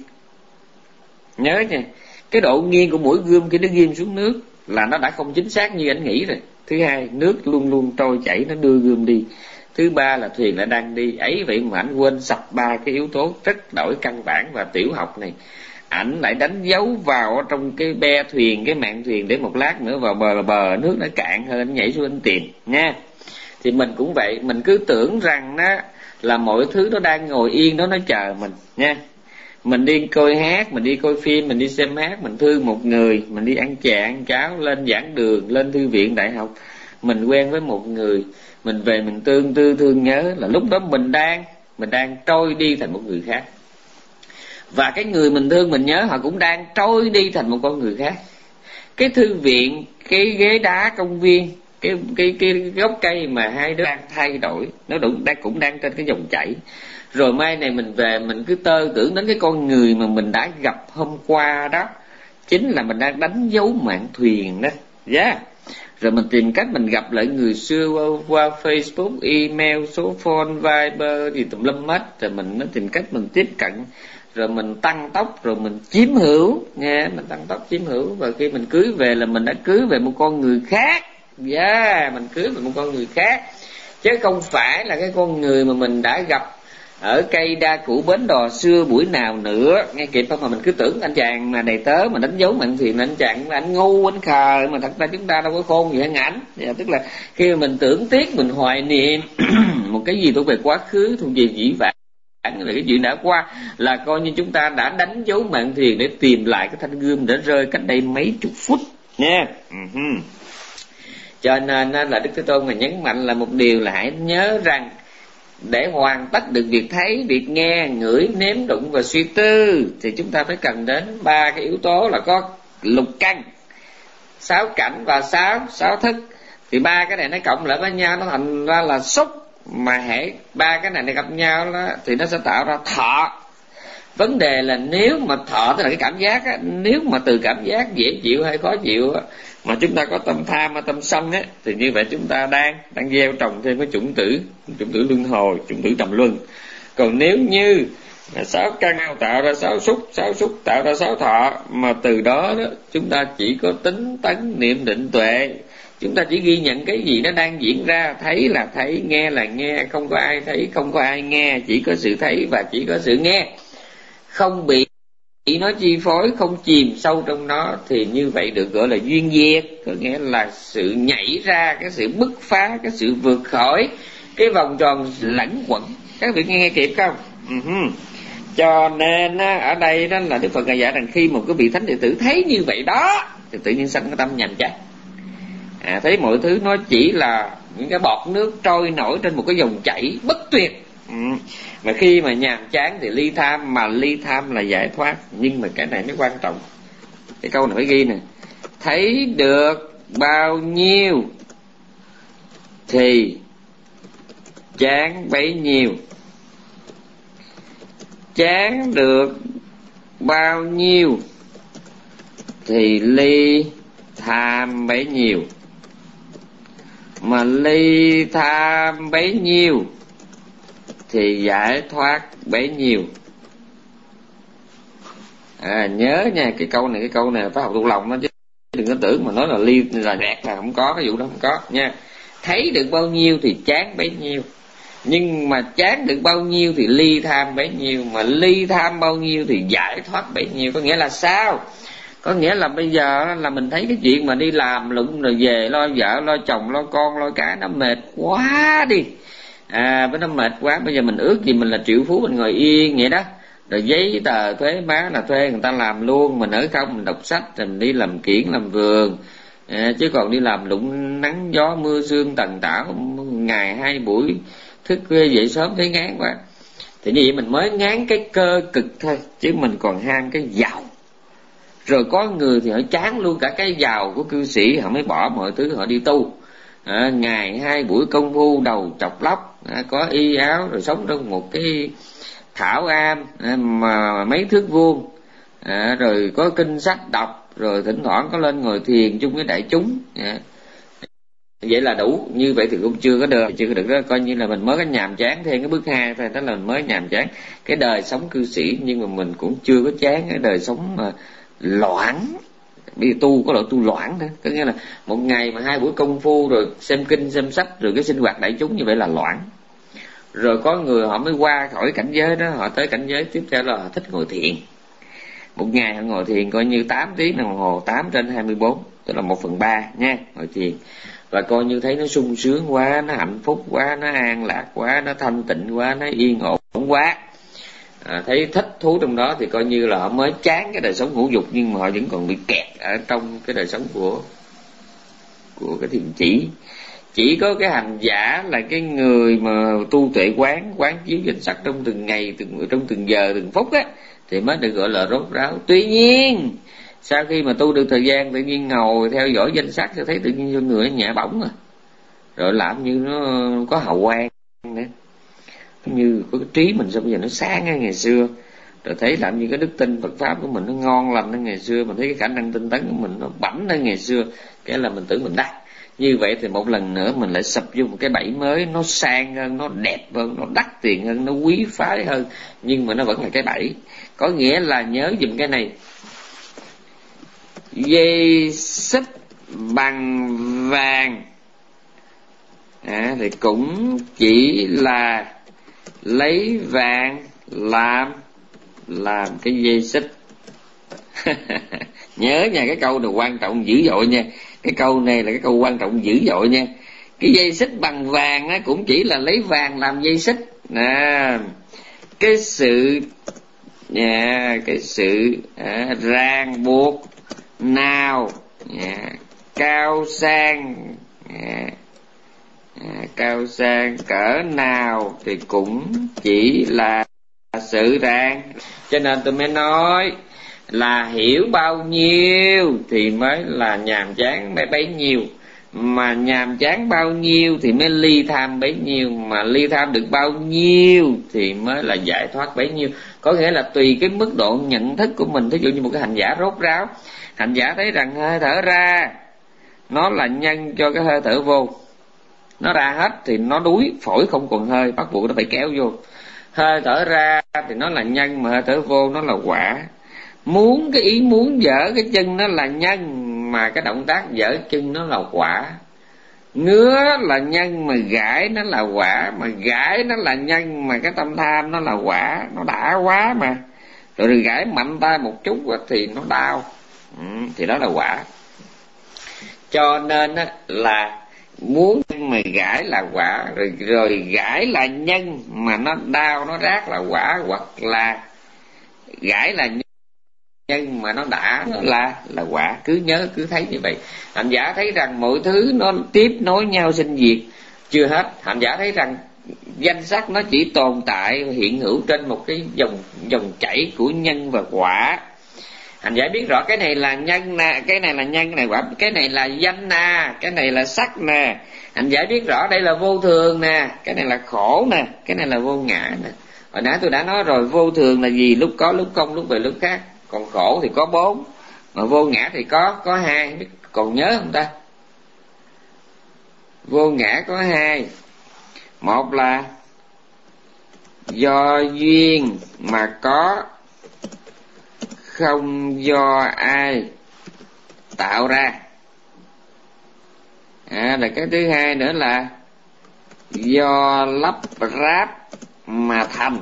S1: Nhớ nha, cái độ nghiêng của mũi gươm khi nó ghim xuống nước là nó đã không chính xác như anh nghĩ rồi. Thứ hai, nước luôn luôn trôi chảy nó đưa gươm đi. Thứ ba là thuyền lại đang đi. Ấy vậy mà anh quên sạch ba cái yếu tố rất đổi căn bản và tiểu học này. Ảnh lại đánh dấu vào trong cái be thuyền, cái mạn thuyền để một lát nữa vào bờ bờ nước nó cạn hơn, anh nhảy xuống anh tìm nha. Thì mình cũng vậy, mình cứ tưởng rằng đó là mọi thứ nó đang ngồi yên đó nó chờ mình nha. Mình đi coi hát, mình đi coi phim, mình đi xem hát, mình thương một người, mình đi ăn chè ăn cháo, lên giảng đường, lên thư viện đại học, mình quen với một người, mình về mình tương tư thương nhớ, là lúc đó mình đang mình đang trôi đi thành một người khác. Và cái người mình thương mình nhớ họ cũng đang trôi đi thành một con người khác. Cái thư viện, cái ghế đá công viên, cái cái cái gốc cây mà hai đứa đang thay đổi, nó cũng đang cũng đang trên cái dòng chảy. Rồi mai này mình về mình cứ tơ tưởng đến cái con người mà mình đã gặp hôm qua đó, chính là mình đang đánh dấu mạn thuyền đó. Yeah. rồi mình tìm cách mình gặp lại người xưa qua, qua Facebook, email, số phone, Viber thì tùm lum hết, rồi mình nó tìm cách mình tiếp cận, rồi mình tăng tốc, rồi mình chiếm hữu, nghe, mình tăng tốc chiếm hữu, và khi mình cưới về là mình đã cưới về một con người khác, yeah, mình cưới về một con người khác, chứ không phải là cái con người mà mình đã gặp ở cây đa cũ bến đò xưa buổi nào nữa, nghe kịp không? Mà mình cứ tưởng anh chàng mà đầy tớ mà đánh dấu mặn thuyền, anh chàng anh ngu, anh khờ, mà thật ra chúng ta đâu có khôn gì hơn ảnh. Dạ, tức là khi mà mình tưởng tiếc, mình hoài niệm một cái gì thuộc về quá khứ, thuộc về dĩ vãng, là cái chuyện đã qua, là coi như chúng ta đã đánh dấu mặn thuyền để tìm lại cái thanh gươm đã rơi cách đây mấy chục phút nha. Uh-huh. Cho nên là Đức Thế Tôn mà nhấn mạnh là một điều là hãy nhớ rằng để hoàn tất được việc thấy, việc nghe, ngửi, nếm, đụng và suy tư thì chúng ta phải cần đến ba cái yếu tố là có lục căn, sáu cảnh và sáu sáu thức. Thì ba cái này nó cộng lại với nhau nó thành ra là xúc, mà hễ ba cái này nó gặp nhau đó, thì nó sẽ tạo ra thọ. Vấn đề là nếu mà thọ tức là cái cảm giác á, nếu mà từ cảm giác dễ chịu hay khó chịu á, mà chúng ta có tâm tham hay tâm sân á, thì như vậy chúng ta đang đang gieo trồng thêm cái chủng tử, chủng tử luân hồi, chủng tử trầm luân. Còn nếu như sáu căn tạo ra sáu xúc, sáu xúc tạo ra sáu thọ, mà từ đó đó chúng ta chỉ có tính tấn niệm định tuệ, chúng ta chỉ ghi nhận cái gì nó đang diễn ra, thấy là thấy, nghe là nghe, không có ai thấy, không có ai nghe, chỉ có sự thấy và chỉ có sự nghe, không bị nó chi phối, không chìm sâu trong nó, thì như vậy được gọi là duyên diệt, có nghĩa là sự nhảy ra, cái sự bứt phá, cái sự vượt khỏi cái vòng tròn lẫn quẩn. Các vị nghe kịp không? Uh-huh. Cho nên ở đây đó là Đức Phật dạy rằng khi một cái vị thánh đệ tử thấy như vậy đó thì tự nhiên sanh cái tâm nhàm chán, à, thấy mọi thứ nó chỉ là những cái bọt nước trôi nổi trên một cái dòng chảy bất tuyệt. Ừ. Mà khi mà nhàm chán thì ly tham, mà ly tham là giải thoát. Nhưng mà cái này mới quan trọng, cái câu này phải ghi nè: thấy được bao nhiêu thì chán bấy nhiêu, chán được bao nhiêu thì ly tham bấy nhiêu, mà ly tham bấy nhiêu thì giải thoát bấy nhiêu. À, nhớ nha, cái câu này cái câu này phải học thuộc lòng đó, chứ đừng có tưởng mà nói là ly là đẹp là không có, cái vụ đó không có nha. Thấy được bao nhiêu thì chán bấy nhiêu, nhưng mà chán được bao nhiêu thì ly tham bấy nhiêu, mà ly tham bao nhiêu thì giải thoát bấy nhiêu. Có nghĩa là sao? Có nghĩa là bây giờ là mình thấy cái chuyện mà đi làm lụng rồi về lo vợ, lo chồng, lo con, lo cái nó mệt quá đi. À, với nó mệt quá, bây giờ mình ước gì mình là triệu phú, mình ngồi yên vậy đó, rồi giấy tờ thuế má là thuê người ta làm luôn, mình ở không mình đọc sách, rồi mình đi làm kiển làm vườn, à, chứ còn đi làm lụng nắng gió mưa sương tần tảo ngày hai buổi, thức khuya dậy sớm thấy ngán quá. Thì như vậy mình mới ngán cái cơ cực thôi, chứ mình còn ham cái giàu. Rồi có người thì họ chán luôn cả cái giàu của cư sĩ, họ mới bỏ mọi thứ họ đi tu. À, ngày hai buổi công phu đầu chọc lóc, à, có y áo, rồi sống trong một cái thảo am à, mà mấy thước vuông, à, rồi có kinh sách đọc, rồi thỉnh thoảng có lên ngồi thiền chung với đại chúng. À, vậy là đủ. Như vậy thì cũng chưa có được, chưa có được đó, coi như là mình mới có nhàm chán thêm cái bước hai thôi, đó là mình mới nhàm chán cái đời sống cư sĩ, nhưng mà mình cũng chưa có chán cái đời sống mà loãng. Bây giờ tu có loại tu loãng nữa, có nghĩa là một ngày mà hai buổi công phu rồi xem kinh xem sách rồi cái sinh hoạt đại chúng, như vậy là loãng. Rồi có người họ mới qua khỏi cảnh giới đó, họ tới cảnh giới tiếp theo là họ thích ngồi thiền. Một ngày họ ngồi thiền coi như tám tiếng đồng hồ, tám trên hai mươi bốn, tức là một phần ba nha, ngồi thiền. Và coi như thấy nó sung sướng quá, nó hạnh phúc quá, nó an lạc quá, nó thanh tịnh quá, nó yên ổn quá. À, thấy thích thú trong đó thì coi như là họ mới chán cái đời sống ngũ dục, nhưng mà họ vẫn còn bị kẹt ở trong cái đời sống của của cái thiền chỉ. Chỉ có cái hành giả là cái người mà tu tuệ quán, quán chiếu danh sắc trong từng ngày, từng trong từng giờ, từng phút á, thì mới được gọi là rốt ráo. Tuy nhiên sau khi mà tu được thời gian, tự nhiên ngồi theo dõi danh sắc thì thấy tự nhiên cho người nhẹ bỏng à, rồi làm như nó có hào quang nữa, như có cái trí mình sao bây giờ nó sáng hơn ngày xưa, rồi thấy làm như cái đức tin Phật pháp của mình nó ngon lành hơn ngày xưa, mình thấy cái khả năng tinh tấn của mình nó bảnh hơn ngày xưa, cái là mình tưởng mình đắc. Như vậy thì một lần nữa mình lại sập vô một cái bẫy mới, nó sang hơn, nó đẹp hơn, nó đắt tiền hơn, nó quý phái hơn, nhưng mà nó vẫn là cái bẫy. Có nghĩa là nhớ dùm cái này, dây xích bằng vàng à, thì cũng chỉ là lấy vàng làm làm cái dây xích. Nhớ nha, cái câu này quan trọng dữ dội nha, cái câu này là cái câu quan trọng dữ dội nha. Cái dây xích bằng vàng á, cũng chỉ là lấy vàng làm dây xích à, cái sự à, cái sự à, ràng buộc nào à, cao sang à, à, cao sang cỡ nào thì cũng chỉ là sự ràng. Cho nên tôi mới nói là hiểu bao nhiêu thì mới là nhàm chán bấy nhiêu, mà nhàm chán bao nhiêu thì mới ly tham bấy nhiêu, mà ly tham được bao nhiêu thì mới là giải thoát bấy nhiêu. Có nghĩa là tùy cái mức độ nhận thức của mình. Thí dụ như một cái hành giả rốt ráo, hành giả thấy rằng hơi thở ra nó là nhân cho cái hơi thở vô, nó ra hết thì nó đuối, phổi không còn hơi, bắt buộc nó phải kéo vô. Hơi thở ra thì nó là nhân, mà hơi thở vô nó là quả. Muốn cái ý muốn dở cái chân nó là nhân, mà cái động tác dở chân nó là quả. Ngứa là nhân mà gãi nó là quả, mà gãi nó là nhân mà cái tâm tham nó là quả. Nó đã quá mà. Rồi, rồi gãi mạnh tay một chút thì nó đau, ừ, thì đó là quả. Cho nên á, là muốn mà gãi là quả, rồi, rồi gãi là nhân mà nó đau nó rát là quả, hoặc là gãi là nhân nhân mà nó đã nó là là quả. Cứ nhớ, cứ thấy như vậy. Hành giả thấy rằng mọi thứ nó tiếp nối nhau sinh diệt. Chưa hết, hành giả thấy rằng danh sắc nó chỉ tồn tại hiện hữu trên một cái dòng dòng chảy của nhân và quả. Hành giả biết rõ cái này là nhân nè, cái này là nhân, cái này quả, cái này là danh nè, cái này là sắc nè. Hành giả biết rõ đây là vô thường nè, cái này là khổ nè, cái này là vô ngã nè. Hồi nãy tôi đã nói rồi, vô thường là gì? Lúc có, lúc không, lúc về, lúc khác. Còn khổ thì có bốn, mà vô ngã thì có có hai. Còn nhớ không ta? Vô ngã có hai. Một là do duyên mà có, không do ai tạo ra. À, là cái thứ hai nữa là do lắp ráp mà thành.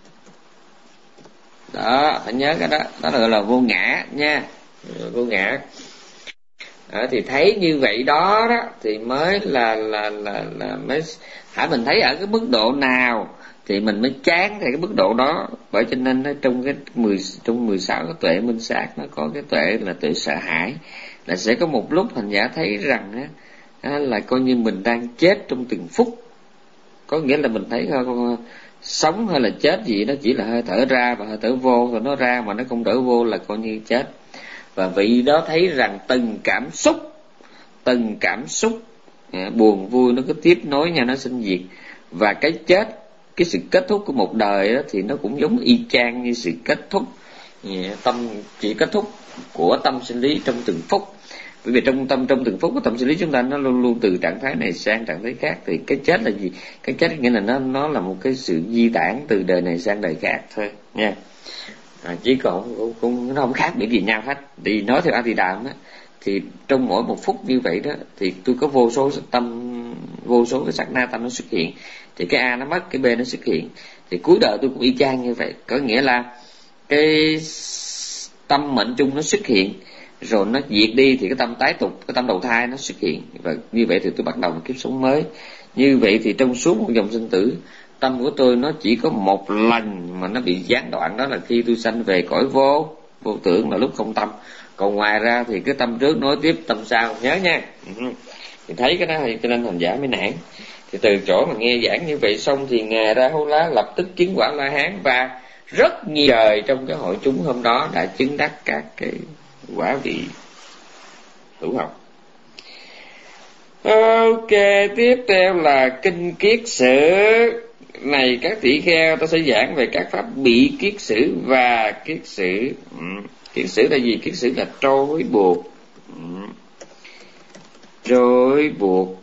S1: Đó, phải nhớ cái đó, đó là gọi là vô ngã nha, vô ngã. Đó, thì thấy như vậy đó đó thì mới là là là là mới hãy mình thấy ở cái mức độ nào thì mình mới chán theo cái mức độ đó. Bởi cho nên nó trong cái mười trong mười sáu cái tuệ minh sát nó có cái tuệ là tuệ sợ hãi, là sẽ có một lúc hành giả thấy rằng á, là coi như mình đang chết trong từng phút. Có nghĩa là mình thấy không, sống hay là chết gì đó chỉ là hơi thở ra và hơi thở vô, rồi nó ra mà nó không thở vô là coi như chết. Và vị đó thấy rằng từng cảm xúc, từng cảm xúc buồn vui nó cứ tiếp nối nhau, nó sinh diệt. Và cái chết, cái sự kết thúc của một đời đó, thì nó cũng giống y chang như sự kết thúc tâm, chỉ kết thúc của tâm sinh lý trong từng phút. Bởi vì trong tâm trong từng phút của tâm sinh lý chúng ta nó luôn luôn từ trạng thái này sang trạng thái khác. Thì cái chết là gì? Cái chết nghĩa là nó nó là một cái sự di tản từ đời này sang đời khác thôi nha. À, chỉ còn cũng, cũng nó không khác biệt gì nhau hết. Thì nói theo A Di Đà á, thì trong mỗi một phút như vậy đó thì tôi có vô số tâm, vô số cái sát na tâm nó xuất hiện. Thì cái A nó mất, cái B nó xuất hiện. Thì cuối đời tôi cũng y chang như vậy. Có nghĩa là cái tâm mệnh chung nó xuất hiện, rồi nó diệt đi thì cái tâm tái tục, cái tâm đầu thai nó xuất hiện. Và như vậy thì tôi bắt đầu một kiếp sống mới. Như vậy thì trong suốt một dòng sinh tử, tâm của tôi nó chỉ có một lần mà nó bị gián đoạn, đó là khi tôi sanh về cõi vô, vô tưởng là lúc không tâm. Còn ngoài ra thì cái tâm trước nối tiếp tâm sau, nhớ nha. Thì thấy cái đó thì cho nên hành giả mới nản. Thì từ chỗ mà nghe giảng như vậy xong thì Ngài Ra Hô Lá lập tức chứng quả La Hán, và rất nhiều đời trong cái hội chúng hôm đó đã chứng đắc các cái quả vị hữu học. Ok, tiếp theo là kinh kiết sử. Này các tỷ kheo, ta sẽ giảng về các pháp bị kiết sử và kiết sử. Ừ. Kiết sử là gì? Kiết sử là trói buộc. Ừ. trói buộc,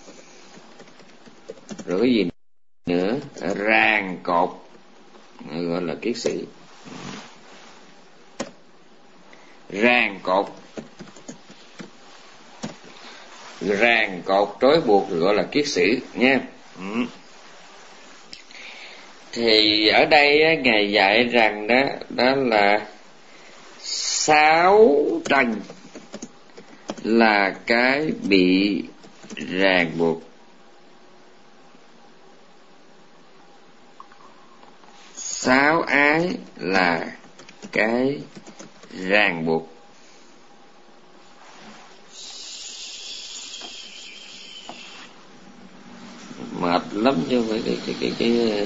S1: rồi cái gì nữa, ràng cột, gọi là kiết sử. Ràng cột, ràng cột trói buộc gọi là kiết sử nha. Ừ. Thì ở đây Ngài dạy rằng đó đó là sáu trần là cái bị ràng buộc, sáu ái là cái ràng buộc. Mệt lắm chứ phải cái cái cái, cái...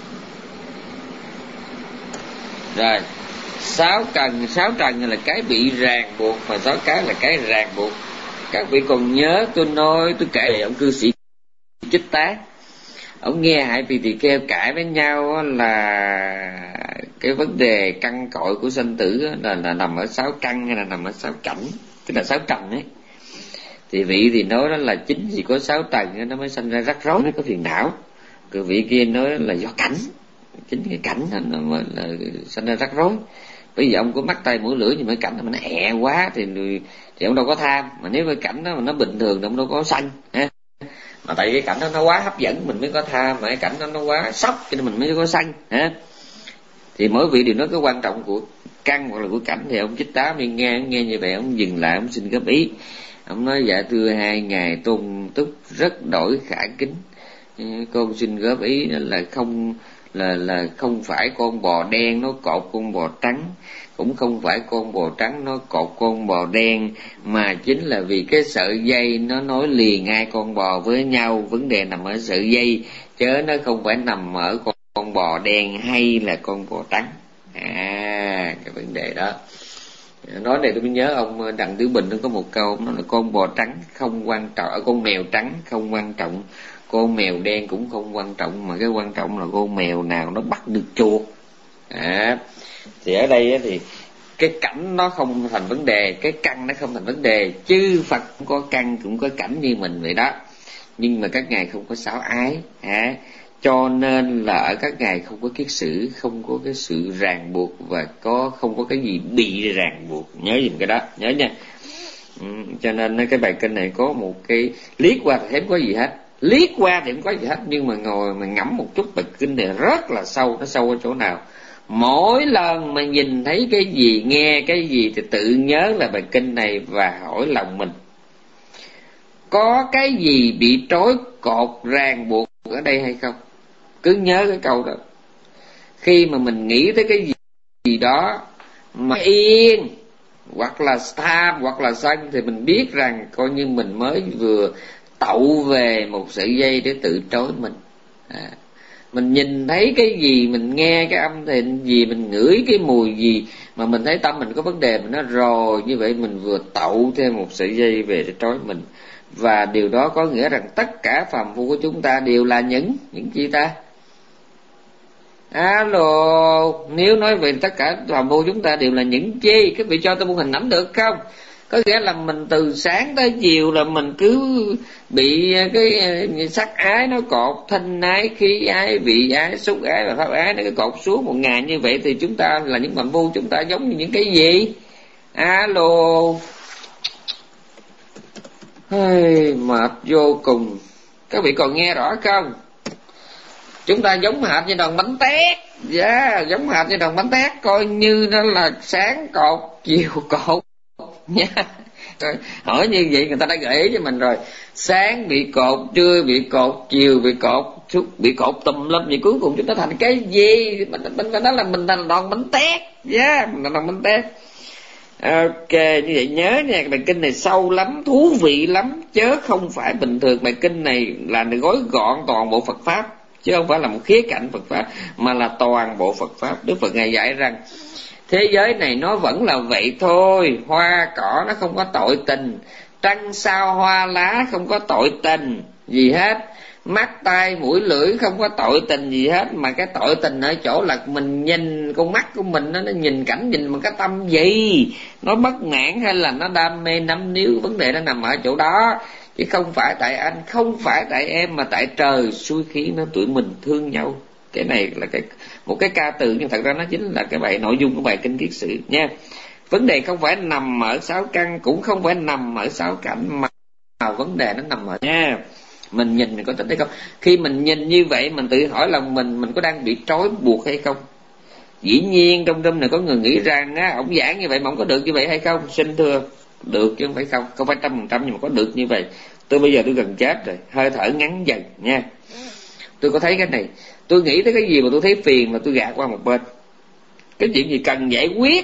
S1: Rồi sáu cần sáu trần là cái bị ràng buộc, và sáu cái là cái ràng buộc. Các vị còn nhớ tôi nói tôi kể ông cư sĩ Chích Tá, ông nghe Hải Tỳ Tỳ Kheo cãi với nhau là cái vấn đề căn cội của sanh tử là, là nằm ở sáu căn hay là nằm ở sáu cảnh, tức là sáu trần ấy. Thì vị thì nói đó là chính vì có sáu trần nó mới sanh ra rắc rối, nó có phiền não. Cái vị kia nói là do cảnh, chính cái cảnh nó mới là sanh ra rắc rối. Bởi vì ông có mắt tay mũi lưỡi, nhưng mà cảnh mà nó ẹ quá thì thì ông đâu có tham. Mà nếu cái cảnh đó mà nó bình thường thì ông đâu có sanh ha. Mà tại cái cảnh đó nó quá hấp dẫn mình mới có tham, mà cái cảnh đó nó quá sốc cho nên mình mới có sanh ha. Thì mỗi vị đều nói cái quan trọng của căn hoặc là của cảnh. Thì ông Chích Tá mình nghe nghe như vậy, ông dừng lại, ông xin góp ý. Ông nói: dạ thưa hai ngài tôn túc rất đổi khả kính, con xin góp ý là không là là không phải con bò đen nó cột con bò trắng, cũng không phải con bò trắng nó cột con bò đen, mà chính là vì cái sợi dây nó nối liền hai con bò với nhau. Vấn đề nằm ở sợi dây, chứ nó không phải nằm ở con, con bò đen hay là con bò trắng. À, cái vấn đề đó. Nói này tôi mới nhớ ông Đặng Tiểu Bình nó có một câu, nó là con bò trắng không quan trọng, con mèo trắng không quan trọng, con mèo đen cũng không quan trọng, mà cái quan trọng là con mèo nào nó bắt được chuột. À, thì ở đây thì cái cảnh nó không thành vấn đề, cái căn nó không thành vấn đề. Chư Phật cũng có căn cũng có cảnh như mình vậy đó, nhưng mà các ngài không có sáu ái. À, cho nên là ở các ngài không có kiết sử, không có cái sự ràng buộc, và có không có cái gì bị ràng buộc. Nhớ giùm cái đó, nhớ nha. Ừ, cho nên cái bài kinh này có một cái liếc qua thì không có gì hết, liếc qua thì không có gì hết, nhưng mà ngồi mà ngẫm một chút bài kinh này rất là sâu. Nó sâu ở chỗ nào? Mỗi lần mà nhìn thấy cái gì, nghe cái gì thì tự nhớ là bài kinh này và hỏi lòng mình, có cái gì bị trói cột ràng buộc ở đây hay không? Cứ nhớ cái câu đó. Khi mà mình nghĩ tới cái gì, gì đó mà yên, hoặc là tham, hoặc là sân, thì mình biết rằng coi như mình mới vừa tậu về một sợi dây để tự trói mình. À, mình nhìn thấy cái gì, mình nghe cái âm thanh gì, mình ngửi cái mùi gì mà mình thấy tâm mình có vấn đề, mình nói rồi, như vậy mình vừa tậu thêm một sợi dây về để trói mình. Và điều đó có nghĩa rằng tất cả phàm phu của chúng ta đều là những những gì ta? Alo, nếu nói về tất cả phàm phu chúng ta đều là những chi, các vị cho tôi một hình ảnh được không? Có nghĩa là mình từ sáng tới chiều là mình cứ bị cái sắc ái nó cột, thanh ái, khí ái, vị ái, xúc ái và pháp ái nó cứ cột xuống một ngày như vậy, thì chúng ta là những phàm phu, chúng ta giống như những cái gì? Alo, hey, mệt vô cùng. Các vị còn nghe rõ không? Chúng ta giống hệt như đòn bánh tét. Dạ, yeah, giống hệt như đòn bánh tét, coi như nó là sáng cột, chiều cột nha. Rồi, hỏi như vậy người ta đã gợi ý cho mình rồi. Sáng bị cột, trưa bị cột, chiều bị cột, suốt bị cột tùm lum, vậy cuối cùng chúng ta thành cái gì? Mình mình phải nói là mình thành đòn bánh tét. Dạ, yeah, mình thành đòn bánh tét. Ok, như vậy nhớ nha, bài kinh này sâu lắm, thú vị lắm, chớ không phải bình thường. Bài kinh này là gói gọn toàn bộ Phật Pháp, chứ không phải là một khía cạnh Phật Pháp, mà là toàn bộ Phật Pháp. Đức Phật Ngài dạy rằng thế giới này nó vẫn là vậy thôi, hoa cỏ nó không có tội tình, trăng sao hoa lá không có tội tình gì hết, mắt tai mũi lưỡi không có tội tình gì hết, mà cái tội tình ở chỗ là mình nhìn con mắt của mình nó, nó nhìn cảnh, nhìn bằng cái tâm gì, nó bất mãn hay là nó đam mê nắm níu, vấn đề nó nằm ở chỗ đó. chứ không phải tại anh, không phải tại em, mà tại trời xui khiến nó tụi mình thương nhau. Cái này là cái một cái ca từ, nhưng thật ra nó chính là cái bài nội dung của bài Kinh Kiết Sử nha. Vấn đề không phải nằm ở sáu căn, cũng không phải nằm ở sáu cảnh, mà vấn đề nó nằm ở nha. Mình nhìn mình có thích hay không? Khi mình nhìn như vậy, mình tự hỏi là mình mình có đang bị trói buộc hay không? Dĩ nhiên trong đêm này có người nghĩ rằng á, ông giảng như vậy mà ông có được như vậy hay không? Xin thưa, được chứ không phải không, không phải trăm phần trăm nhưng mà có được như vậy. Tôi bây giờ tôi gần chết rồi, hơi thở ngắn dần nha. Tôi có thấy cái này, tôi nghĩ tới cái gì mà tôi thấy phiền là tôi gạt qua một bên. Cái chuyện gì cần giải quyết,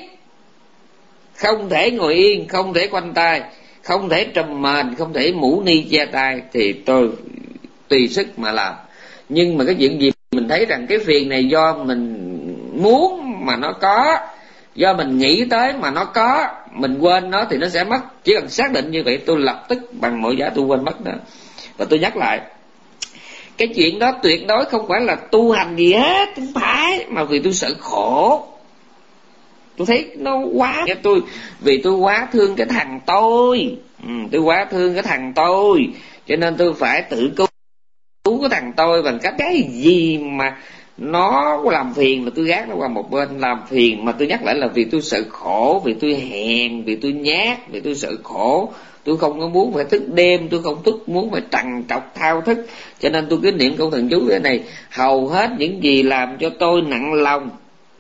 S1: không thể ngồi yên, không thể khoanh tay, không thể trùm mền, không thể mũ ni che tay, thì tôi tùy sức mà làm. Nhưng mà cái chuyện gì mình thấy rằng cái phiền này do mình muốn mà nó có, do mình nghĩ tới mà nó có, mình quên nó thì nó sẽ mất. Chỉ cần xác định như vậy, tôi lập tức bằng mọi giá tôi quên mất nó. Và tôi nhắc lại, cái chuyện đó tuyệt đối không phải là tu hành gì hết, không phải, mà vì tôi sợ khổ. Tôi thấy nó quá, tôi vì tôi quá thương cái thằng tôi, ừ, tôi quá thương cái thằng tôi, cho nên tôi phải tự cứu cứu cái thằng tôi bằng cách cái gì mà nó làm phiền là tôi gác nó qua một bên. Làm phiền mà tôi nhắc lại là vì tôi sợ khổ, vì tôi hèn, vì tôi nhát, vì tôi sợ khổ. Tôi không có muốn phải thức đêm, tôi không thức muốn phải trằn trọc thao thức, cho nên tôi cứ niệm câu thần chú thế này: hầu hết những gì làm cho tôi nặng lòng,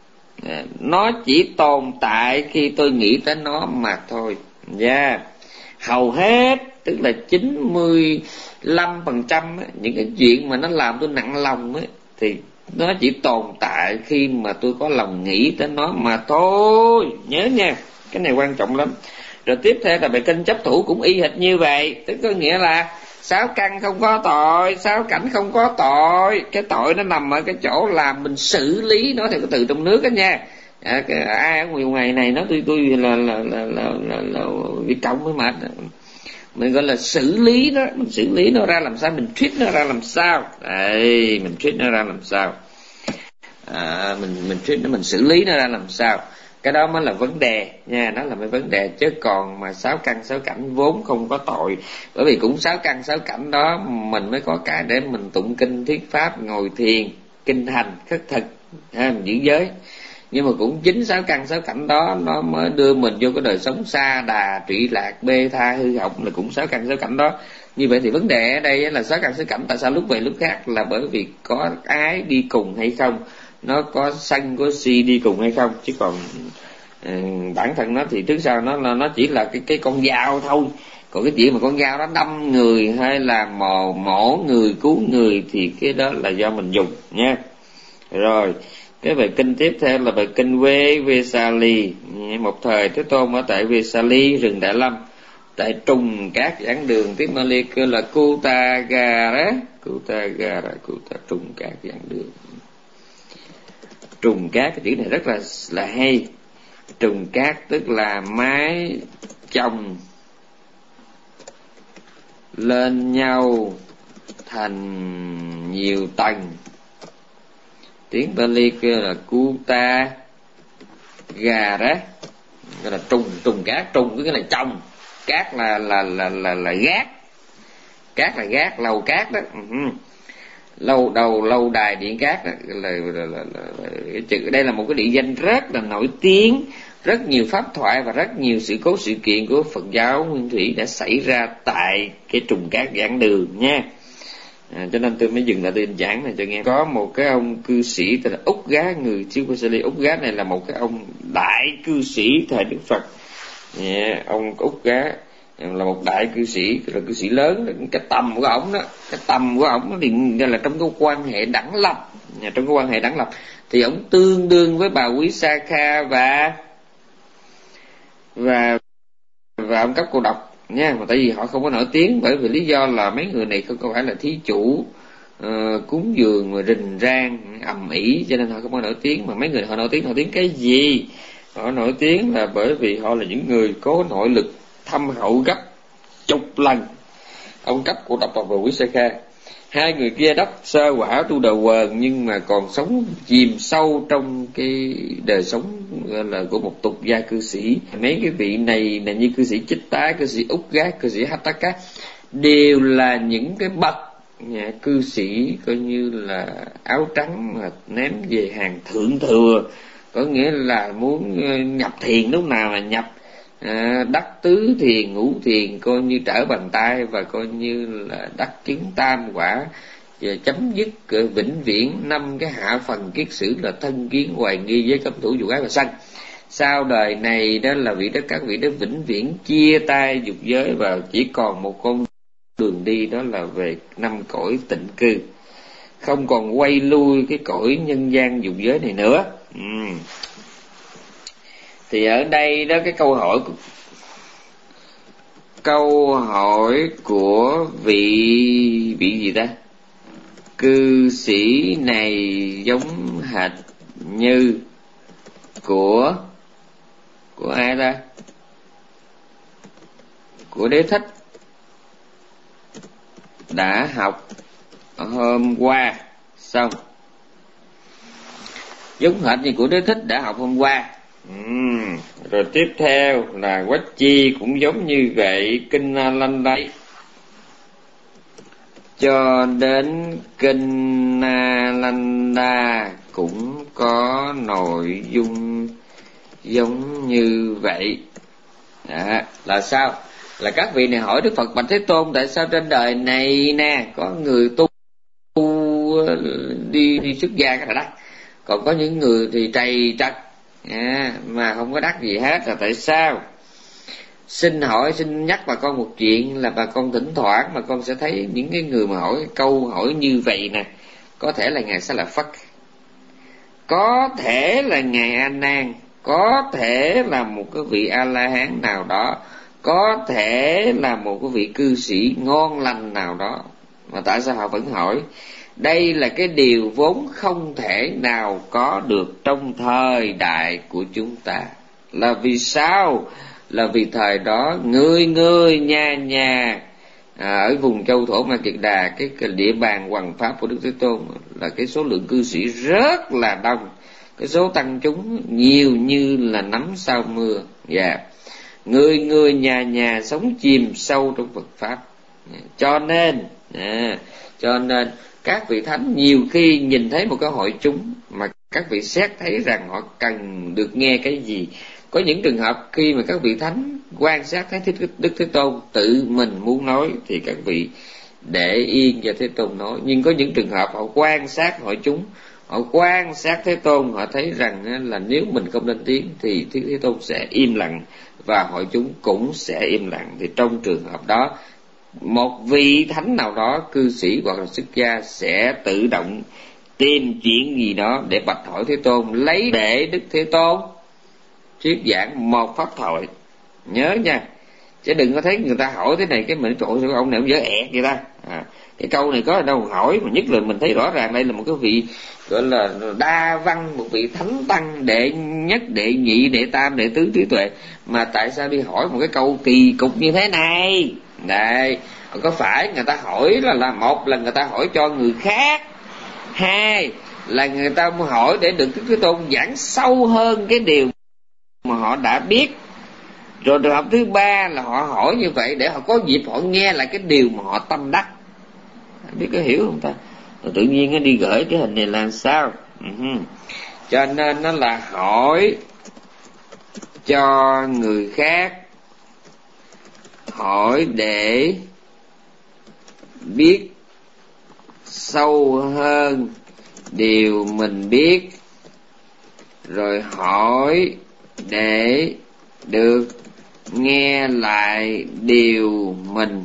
S1: nó chỉ tồn tại khi tôi nghĩ tới nó mà thôi. Dạ, yeah. Hầu hết tức là chín mươi lăm phần trăm những cái chuyện mà nó làm tôi nặng lòng ấy, thì nó chỉ tồn tại khi mà tôi có lòng nghĩ tới nó mà thôi. Nhớ nha, cái này quan trọng lắm. Rồi tiếp theo là bài Kinh Chấp Thủ cũng y hệt như vậy, tức có nghĩa là sáu căn không có tội, sáu cảnh không có tội. Cái tội nó nằm ở cái chỗ làm mình xử lý nó theo cái từ trong nước đó nha. À, cái, ai ở nhiều ngày này nói tôi tôi là là là là là, là bị cộng với mệt. Mình gọi là xử lý nó, mình xử lý nó ra làm sao, mình treat nó ra làm sao. Đấy, mình treat nó ra làm sao. À, mình mình treat nó, mình xử lý nó ra làm sao. Cái đó mới là vấn đề nha, nó là cái vấn đề. Chứ còn mà sáu căn sáu cảnh vốn không có tội, bởi vì cũng sáu căn sáu cảnh đó mình mới có cái để mình tụng kinh thuyết pháp, ngồi thiền, kinh hành, khất thực, ha, mình giữ giới. Nhưng mà cũng chính sáu căn sáu cảnh đó nó mới đưa mình vô cái đời sống sa đà, trụy lạc, bê tha, hư hỏng, là cũng sáu căn sáu cảnh đó. Như vậy thì vấn đề ở đây là sáu căn sáu cảnh tại sao lúc về lúc khác, là bởi vì có ái đi cùng hay không, nó có sân có si đi cùng hay không. Chứ còn ừ, bản thân nó thì trước sau nó nó chỉ là cái cái con dao thôi. Còn cái chuyện mà con dao đó đâm người hay là mò mổ người, cứu người thì cái đó là do mình dùng nha. Rồi cái bài kinh tiếp theo là bài kinh Vê Vesali. Một thời Thế Tôn ở tại Vesali, rừng Đại Lâm, tại trùng cát giảng đường. Tiếng Mali kêu là Kutagara, Kutagara, Kuta, trùng cát giảng đường. Trùng cát, cái chữ này rất là là hay. Trùng cát tức là mái chồng lên nhau thành nhiều tầng. Tiếng Bali kêu là Kuta gà đó, gọi là trùng trùng cát. Trùng cái là chồng, cát là là là là là gác, cát là gác, lầu cát đó. Uh-huh. Lâu đầu lâu đài điện cát đó, là, là, là, là, là cái chữ đây là một cái địa danh rất là nổi tiếng. Rất nhiều pháp thoại và rất nhiều sự cố sự kiện của Phật giáo Nguyên Thủy đã xảy ra tại cái trùng cát giảng đường nha. À, cho nên tôi mới dừng lại tôi giảng này cho nghe. Có một cái ông cư sĩ tên là Úc Gá, người xứ Vesali. Úc Gá này là một cái ông đại cư sĩ thời Đức Phật. Yeah, ông Úc Gá là một đại cư sĩ, là cư sĩ lớn. Cái tầm của ổng đó, cái tầm của ổng thì là trong cái quan hệ đẳng lập, trong cái quan hệ đẳng lập thì ổng tương đương với bà Quý Sa Kha và và và ông Cấp Cô Độc nha. Mà tại vì họ không có nổi tiếng, bởi vì lý do là mấy người này không có phải là thí chủ uh, cúng dường mà rình rang ầm ĩ, cho nên họ không có nổi tiếng. Mà mấy người họ nổi tiếng, nổi tiếng cái gì? Họ nổi tiếng là bởi vì họ là những người có nội lực thâm hậu gấp chục lần ông Cấp Cô Độc và Quý Sa Kha. Hai người kia đắc sơ quả tu đầu quần, nhưng mà còn sống chìm sâu trong cái đời sống là của một tục gia cư sĩ. Mấy cái vị này là như cư sĩ Chích Tá, cư sĩ Úc Gác, cư sĩ Hattaka, đều là những cái bậc nhà cư sĩ coi như là áo trắng mà ném về hàng thượng thừa, có nghĩa là muốn nhập thiền lúc nào là nhập, à, đắc tứ thiền ngũ thiền coi như trở bàn tay, và coi như là đắc chứng tam quả, và chấm dứt vĩnh viễn năm cái hạ phần kiết sử là thân kiến hoài nghi với cấm thủ dục ái và sân. Sau đời này đó là vị đó, các vị đó vĩnh viễn chia tay dục giới và chỉ còn một con đường đi, đó là về năm cõi tịnh cư, không còn quay lui cái cõi nhân gian dục giới này nữa. Ừ. Thì ở đây đó, cái câu hỏi câu hỏi của vị vị gì ta cư sĩ này giống hệt như của của ai ta của Đế Thích đã học hôm qua xong, giống hệt như của Đế Thích đã học hôm qua. uhm. Rồi tiếp theo là Quách Chi cũng giống như vậy, kinh A Lanh đấy, cho đến kinh A Lanh Đa cũng có nội dung giống như vậy. Đó, là sao? Là các vị này hỏi Đức Phật Bạch Thế Tôn, tại sao trên đời này nè có người tu đi đi xuất gia cái là đắc, còn có những người thì trầy trật à, mà không có đắc gì hết, là tại sao? Xin hỏi, xin nhắc bà con một chuyện là bà con thỉnh thoảng mà con sẽ thấy những cái người mà hỏi câu hỏi như vậy nè, có thể là Ngài Xá Lợi Phất, có thể là Ngài A Nan, có thể là một cái vị A La Hán nào đó, có thể là một cái vị cư sĩ ngon lành nào đó, mà tại sao họ vẫn hỏi? Đây là cái điều vốn không thể nào có được trong thời đại của chúng ta. Là vì sao? Là vì thời đó người người nhà nhà à, ở vùng châu thổ Ma Kiệt Đà, cái, cái địa bàn hoằng pháp của Đức Thế Tôn, là cái số lượng cư sĩ rất là đông, cái số tăng chúng nhiều như là nắm sau mưa. Dạ, yeah. Người người nhà nhà sống chìm sâu trong Phật pháp, cho nên à, cho nên các vị thánh nhiều khi nhìn thấy một cái hội chúng mà các vị xét thấy rằng họ cần được nghe cái gì. Có những trường hợp khi mà các vị thánh quan sát thấy Đức Thế Tôn tự mình muốn nói thì các vị để yên cho Thế Tôn nói. Nhưng có những trường hợp họ quan sát hội chúng, họ quan sát Thế Tôn, họ thấy rằng là nếu mình không lên tiếng thì Thế Tôn sẽ im lặng và hội chúng cũng sẽ im lặng. Thì trong trường hợp đó, một vị thánh nào đó, cư sĩ hoặc là xuất gia sẽ tự động tìm chuyện gì đó để bạch hỏi Thế Tôn, lấy để Đức Thế Tôn thuyết giảng một pháp thoại. Nhớ nha, chứ đừng có thấy người ta hỏi thế này cái mình trời ơi ông này ông dở ẹt vậy ta. À, cái câu này có ở đâu hỏi, mà nhất là mình thấy rõ ràng đây là một cái vị gọi là đa văn, một vị thánh tăng đệ nhất, đệ nhị, đệ tam, đệ tứ trí tuệ, mà tại sao đi hỏi một cái câu kỳ cục như thế này? Đây, có phải người ta hỏi là là một là người ta hỏi cho người khác, hai là người ta hỏi để được Đức Thế Tôn giảng sâu hơn cái điều mà họ đã biết. Rồi trường hợp thứ ba là họ hỏi như vậy để họ có dịp họ nghe lại cái điều mà họ tâm đắc. Biết có hiểu không ta? Rồi tự nhiên nó đi gửi cái hình này là sao? Uh-huh. Cho nên nó là hỏi cho người khác, hỏi để biết sâu hơn điều mình biết, rồi hỏi để được nghe lại điều mình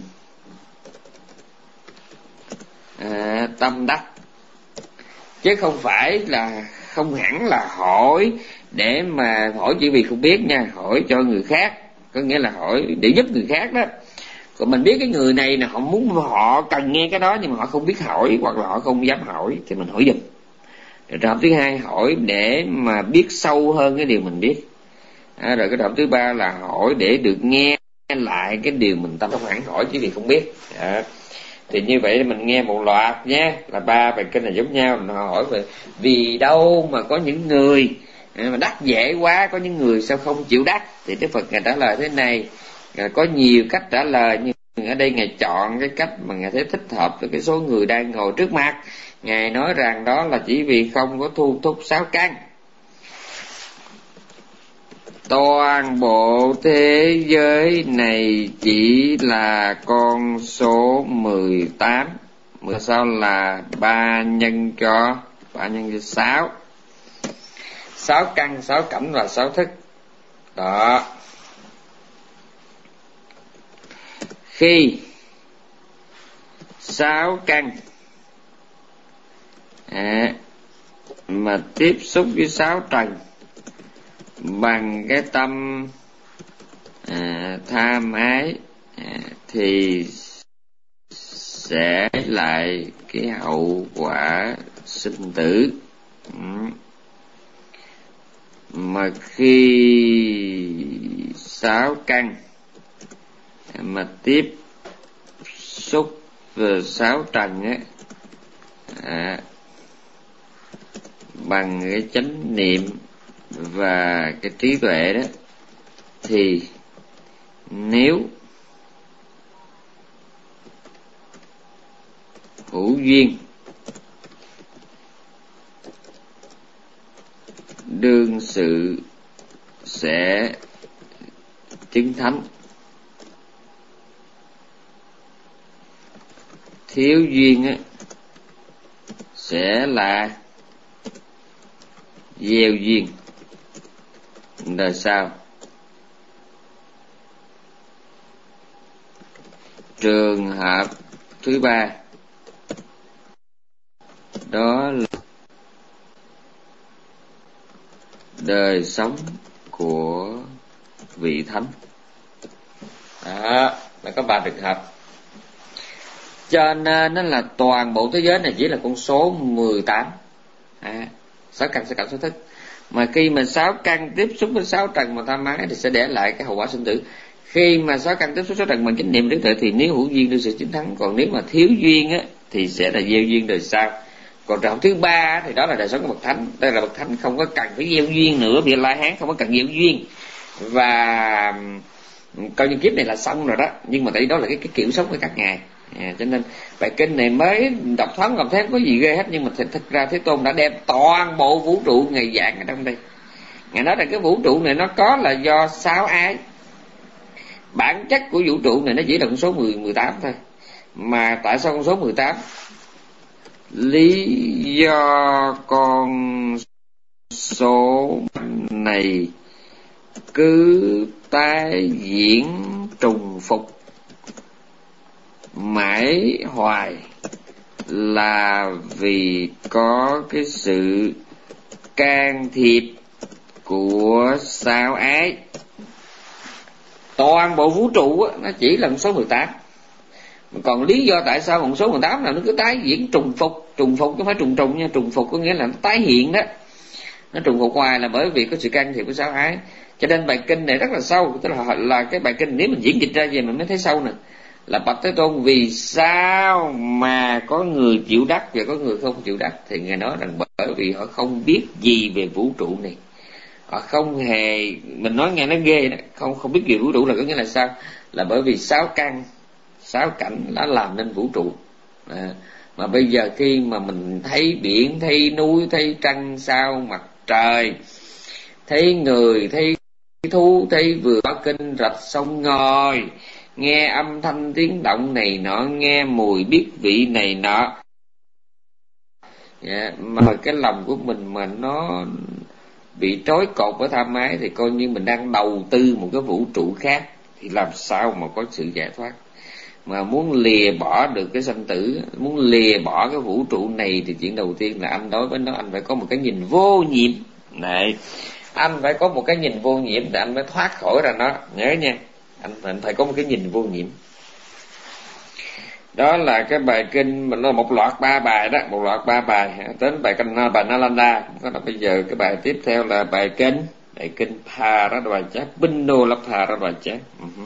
S1: à, tâm đắc, chứ không phải là không hẳn là hỏi để mà hỏi chỉ vì không biết nha, hỏi cho người khác, có nghĩa là hỏi để giúp người khác đó. Còn mình biết cái người này là họ muốn, họ cần nghe cái đó nhưng mà họ không biết hỏi hoặc là họ không dám hỏi thì mình hỏi giùm. Rồi trường hợp thứ hai hỏi để mà biết sâu hơn cái điều mình biết. À, rồi cái trường hợp thứ ba là hỏi để được nghe lại cái điều mình tâm, không hẳn hỏi chỉ vì không biết. À, thì như vậy mình nghe một loạt nhé, là ba bài kinh này giống nhau. Họ hỏi về vì đâu mà có những người mà đắc dễ quá, có những người sao không chịu đắc, thì Đức Phật Ngài trả lời thế này. Có nhiều cách trả lời, nhưng ở đây Ngài chọn cái cách mà Ngài thấy thích hợp với cái số người đang ngồi trước mặt. Ngài nói rằng đó là chỉ vì không có thu thúc sáu căn. Toàn bộ thế giới này chỉ là con số mười tám. Mười sao là ba nhân cho ba nhân cho sáu. Sáu căn, sáu cảnh và sáu thức. Đó. Khi sáu căn à, mà tiếp xúc với sáu trần bằng cái tâm à, tham ái à, thì sẽ lại cái hậu quả sinh tử. ừ. Mà khi sáu căn mà tiếp xúc với sáu trần á à, bằng cái chánh niệm và cái trí tuệ đó, thì nếu hữu duyên đương sự sẽ chứng thánh, thiếu duyên á sẽ là gieo duyên đời sau. Trường hợp thứ ba đó là đời sống của vị thánh. Đó là có ba trường hợp. Cho nên nó là toàn bộ thế giới này chỉ là con số mười tám. À, sáu căn sáu cảnh sáu thức. Mà khi mà sáu căn tiếp xúc với sáu trần mà tham ái thì sẽ để lại cái hậu quả sinh tử. Khi mà sáu căn tiếp xúc sáu trần bằng chánh niệm trí tuệ thì nếu hữu duyên đương sự chứng thắng, còn nếu mà thiếu duyên á thì sẽ là gieo duyên đời sau. Còn trường hợp thứ ba thì đó là đời sống của bậc thánh. Đây là bậc thánh không có cần phải gieo duyên nữa, vì La Hán không có cần gieo duyên và coi như kiếp này là xong rồi đó. Nhưng mà tại đó là cái, cái kiểu sống của các ngài. À, cho nên bài kinh này mới đọc thoáng còn thấy có gì ghê hết, nhưng mà thực, thực ra Thế Tôn đã đem toàn bộ vũ trụ ngày dạng ở trong đây. Ngài nói rằng cái vũ trụ này nó có là do sáu ái. Bản chất của vũ trụ này nó chỉ là con số mười, mười tám thôi. Mà tại sao con số mười tám? Lý do con số này cứ tái diễn trùng phục mãi hoài là vì có cái sự can thiệp của sáu ái. Toàn bộ vũ trụ á, nó chỉ là con số mười tám. Còn lý do tại sao con số mười tám là nó cứ tái diễn trùng phục. Trùng phục chứ không phải trùng trùng nha. Trùng phục có nghĩa là nó tái hiện đó. Nó trùng phục hoài là bởi vì có sự can thiệp của sáu ái. Cho nên bài kinh này rất là sâu. Tức là, là cái bài kinh nếu mình diễn dịch ra về mình mới thấy sâu nè. Là bạch Thế Tôn vì sao mà có người chịu đắc và có người không chịu đắc. Thì Ngài nói rằng bởi vì họ không biết gì về vũ trụ này. Họ không hề, mình nói nghe nó ghê đó, không không biết gì vũ trụ là có nghĩa là sao? Là bởi vì sáu căn, sáu cảnh đã làm nên vũ trụ. À, mà bây giờ khi mà mình thấy biển, thấy núi, thấy trăng sao, mặt trời, thấy người, thấy thú, thấy vừa báo kinh rạch sông ngòi, nghe âm thanh tiếng động này nọ, nghe mùi biết vị này nọ, yeah, mà cái lòng của mình mà nó bị trói cột với tham ái thì coi như mình đang đầu tư một cái vũ trụ khác, thì làm sao mà có sự giải thoát. Mà muốn lìa bỏ được cái sanh tử, muốn lìa bỏ cái vũ trụ này thì chuyện đầu tiên là anh đối với nó anh phải có một cái nhìn vô nhiễm. Này, anh phải có một cái nhìn vô nhiễm để anh mới thoát khỏi ra nó, nhớ nha. Anh, anh phải có một cái nhìn vô nhiễm. Đó là cái bài kinh mình là một loạt ba bài đó, một loạt ba bài đến bài kinh bài Nalanda. Đó là bây giờ cái bài tiếp theo là bài kinh bài kinh Bharadwaja, Bindô là Bharadwaja. Uh-huh.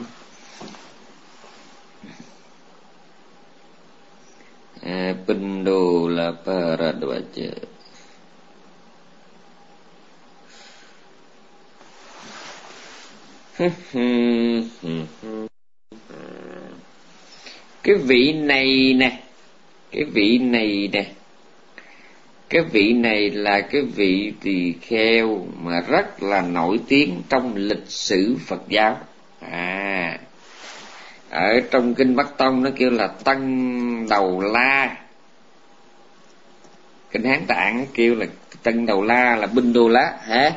S1: À, Bindô là Bharadwaja. cái vị này nè, cái vị này nè, cái vị này là cái vị tỳ kheo mà rất là nổi tiếng trong lịch sử Phật giáo. À, ở trong kinh Bắc Tông nó kêu là Tân Đầu La, kinh Hán Tạng kêu là Tân Đầu La là Binh Đô Lá hả?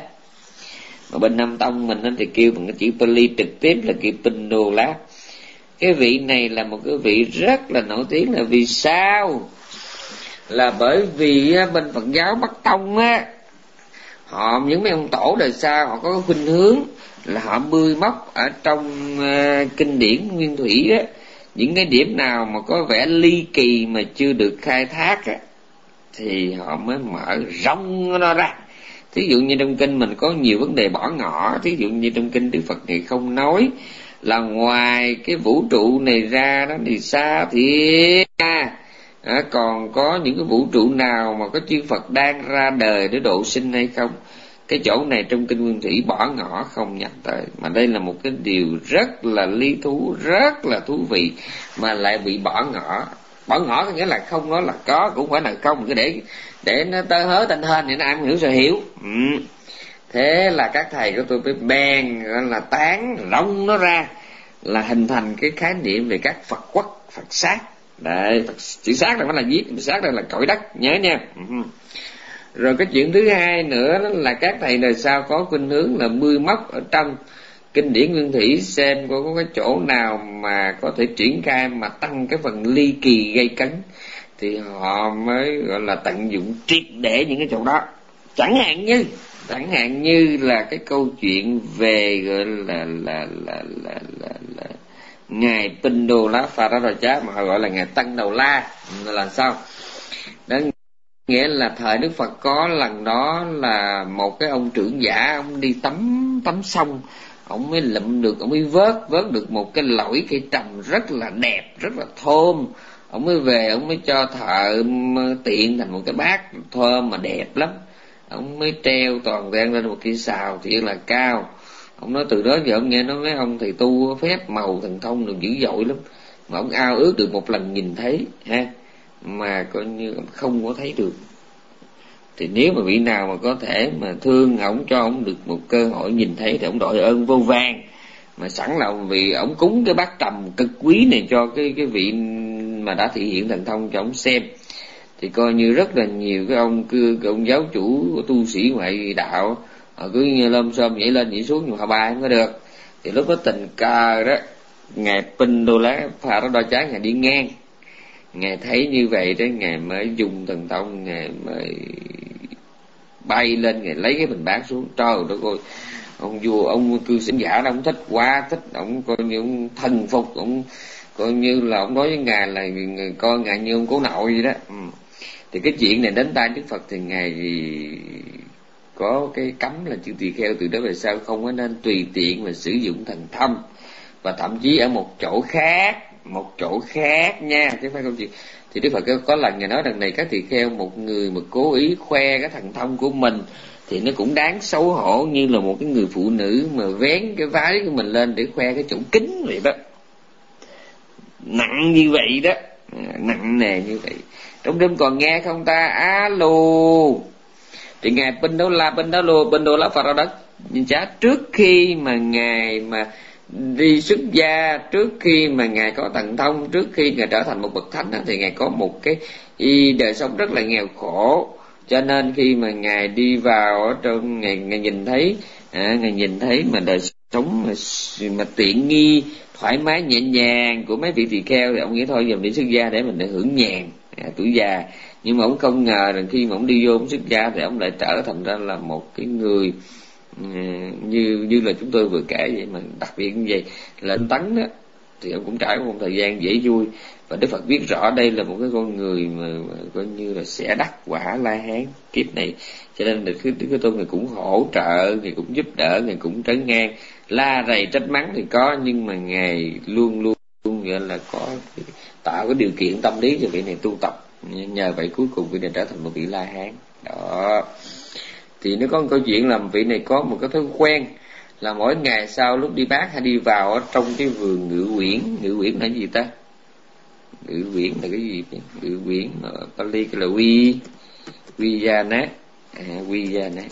S1: Mà bên Nam Tông mình thì kêu bằng cái chữ Pali trực tiếp là kêu Binh Đô Lá. Cái vị này là một cái vị rất là nổi tiếng, là vì sao? Là bởi vì bên Phật giáo Bắc Tông á, họ những mấy ông tổ đời sau họ có cái khuynh hướng là họ bươi móc ở trong uh, kinh điển nguyên thủy á, những cái điểm nào mà có vẻ ly kỳ mà chưa được khai thác á, thì họ mới mở rộng nó ra. Thí dụ như trong kinh mình có nhiều vấn đề bỏ ngỏ, thí dụ như trong kinh Đức Phật này không nói là ngoài cái vũ trụ này ra đó thì xa thiệt à, à, còn có những cái vũ trụ nào mà có chư Phật đang ra đời để độ sinh hay không. Cái chỗ này trong kinh Nguyên Thủy bỏ ngỏ không nhắc tới, mà đây là một cái điều rất là lý thú, rất là thú vị mà lại bị bỏ ngỏ. Bỏ ngỏ có nghĩa là không nói là có, cũng phải là không, cứ để để nó tơ hớ tên hên thì nó ai hiểu sao hiểu. Ừ. Thế là các thầy của tôi phải bèn là tán rộng nó ra, là hình thành cái khái niệm về các Phật quốc, Phật sát. Đấy, chữ sát này phải là viết, sát đây là cõi đất, nhớ nha. Ừ. Rồi cái chuyện thứ hai nữa đó là các thầy đời sau có khuynh hướng là bươi móc ở trong kinh điển Nguyên Thủy, xem có, có cái chỗ nào mà có thể triển khai mà tăng cái phần ly kỳ gây cấn thì họ mới gọi là tận dụng triệt để những cái chỗ đó. Chẳng hạn như chẳng hạn như là cái câu chuyện về gọi là là là là là, là ngài Pinh Đô Lá Pha Ra Đà Chá, mà họ gọi là ngài Tân Đầu La là sao? Đó nghĩa là thời Đức Phật có lần đó là một cái ông trưởng giả, ông đi tắm tắm sông, ông mới lụm được, ông mới vớt vớt được một cái lõi cây trầm rất là đẹp, rất là thơm. Ông mới về, ông mới cho thợ tiện thành một cái bát thơm mà đẹp lắm. Ông mới treo toàn vẹn lên một cái sào thiệt là cao. Ông nói từ đó giờ ông nghe nói mấy ông thầy tu phép màu thần thông được dữ dội lắm, mà ông ao ước được một lần nhìn thấy ha, mà coi như không có thấy được. Thì nếu mà vị nào mà có thể mà thương ổng, cho ổng được một cơ hội nhìn thấy thì ổng đội ơn vô vàn. Mà sẵn lòng vì ổng cúng cái bát trầm cực quý này cho cái cái vị mà đã thị hiện thần thông cho ổng xem, thì coi như rất là nhiều cái ông cư cái ông giáo chủ tu sĩ ngoại đạo họ cứ như lom xôm nhảy lên nhảy xuống nhưng mà họ bài không có được. Thì lúc đó tình cờ đó ngài Pinh Đô Lá Pha Ra Đa Chá ngài đi ngang, ngài thấy như vậy đó, ngài mới dùng thần thông, ngài mới bay lên, ngài lấy cái bình bát xuống. Trời đất ơi, ông vua ông cư sĩ giả đó ông thích quá thích, ông coi như ông thần phục, ông coi như là ông nói với ngài là người coi ngài như ông cố nội vậy đó. Ừ. Thì cái chuyện này đến tai Đức Phật thì ngài có cái cấm là chư tỳ kheo từ đó về sau không có nên tùy tiện mà sử dụng thần thông, và thậm chí ở một chỗ khác, một chỗ khác nha, chứ không phải câu chuyện. Thì Đức Phật có lần ngài nói rằng này các tỳ kheo, một người mà cố ý khoe cái thần thông của mình thì nó cũng đáng xấu hổ như là một cái người phụ nữ mà vén cái váy của mình lên để khoe cái chỗ kính vậy đó. Nặng như vậy đó, nặng nề như vậy. Trong đêm còn nghe không ta? Alo. Thì ngài Pinh Đô La Pinh Đô Lô Pinh Đô La Phật Đất nhìn chá, trước khi mà ngài mà đi xuất gia, trước khi mà ngài có thần thông, trước khi ngài trở thành một bậc thánh thì ngài có một cái đời sống rất là nghèo khổ. Cho nên khi mà ngài đi vào ở trong ngài, ngài nhìn thấy à, ngài nhìn thấy mà đời sống mà, mà tiện nghi thoải mái nhẹ nhàng của mấy vị tỳ kheo thì ông nghĩ thôi giờ mình đi xuất gia để mình được hưởng nhàn à, tuổi già. Nhưng mà ông không ngờ rằng khi mà ông đi vô ông xuất gia thì ông lại trở thành ra là một cái người như như là chúng tôi vừa kể vậy, mà đặc biệt như vậy là anh Tấn đó thì ông cũng trải qua một thời gian dễ vui, và Đức Phật biết rõ đây là một cái con người mà, mà coi như là sẽ đắc quả La Hán kiếp này, cho nên Đức Thế Tôn người cũng hỗ trợ, người cũng giúp đỡ, người cũng trấn ngang, la rầy trách mắng thì có, nhưng mà ngài luôn luôn luôn gọi là có tạo cái điều kiện tâm lý cho vị này tu tập, nhờ vậy cuối cùng vị này trở thành một vị La Hán đó. Thì nó có một câu chuyện là vị này có một cái thói quen là mỗi ngày sau lúc đi bác hay đi vào ở trong cái vườn Ngự Uyển. Ngự Uyển là gì ta? ngự quyển là cái gì? Ngự quyển Pali là quy Vijana, à, Vijana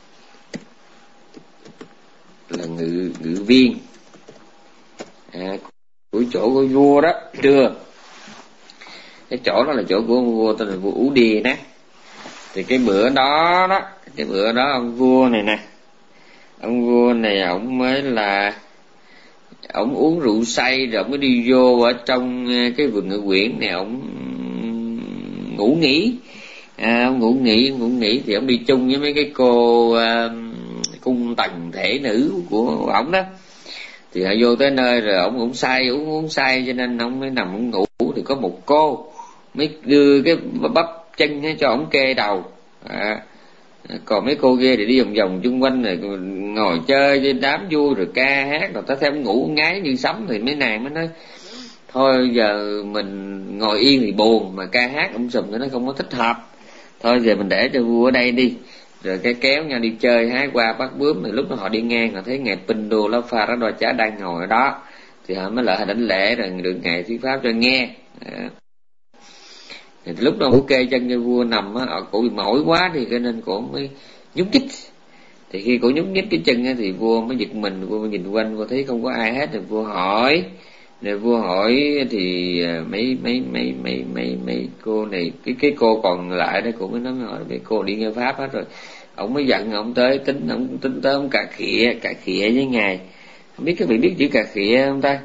S1: là ngự ngự viên, à, của chỗ của vua đó. Chưa, cái chỗ đó là chỗ của vua tên là vua Ú Đì đó. Thì cái bữa đó đó, cái bữa đó ông vua này nè, ông vua này ổng mới là ổng uống rượu say rồi ổng mới đi vô ở trong cái vườn ngự quyển này, ổng ngủ nghỉ, à, ông ngủ nghỉ ngủ nghỉ thì ổng đi chung với mấy cái cô uh, cung tần thể nữ của ổng đó. Thì họ vô tới nơi rồi ổng cũng say, uống uống say cho nên ổng mới nằm ổng ngủ. Thì có một cô mới đưa cái bắp chân cho ổng kê đầu, à, còn mấy cô kia thì đi vòng vòng chung quanh rồi ngồi chơi với đám vui rồi ca hát rồi ta theo ổng ngủ ngái như sấm. Thì mấy nàng mới nói thôi giờ mình ngồi yên thì buồn, mà ca hát ổng sùm nó không có thích hợp, thôi giờ mình để cho vua ở đây đi. Rồi cái kéo nhau đi chơi hái qua bắt bướm. Thì lúc đó họ đi ngang họ thấy ngài Pindu Lá Pha Rá Đo Chá đang ngồi ở đó, thì họ mới lại họ đánh lễ rồi được ngài thuyết pháp cho nghe. À, thì lúc đó cổ kê chân cho vua nằm á, cổ bị mỏi quá thì cho nên cổ mới nhúc nhích. Thì khi cổ nhúc nhích cái chân á, thì vua mới giật mình, vua mới nhìn quanh, vua thấy không có ai hết. Rồi vua hỏi, rồi vua hỏi thì mấy mấy mấy mấy mấy mấy cô này, cái cái cô còn lại đó, cô mới nói hỏi mấy cô đi nghe pháp hết rồi. Ông mới giận, ông tới tính ông tính tới ông cà khịa cà khịa với ngài. Không biết các vị biết chữ cà khịa không ta?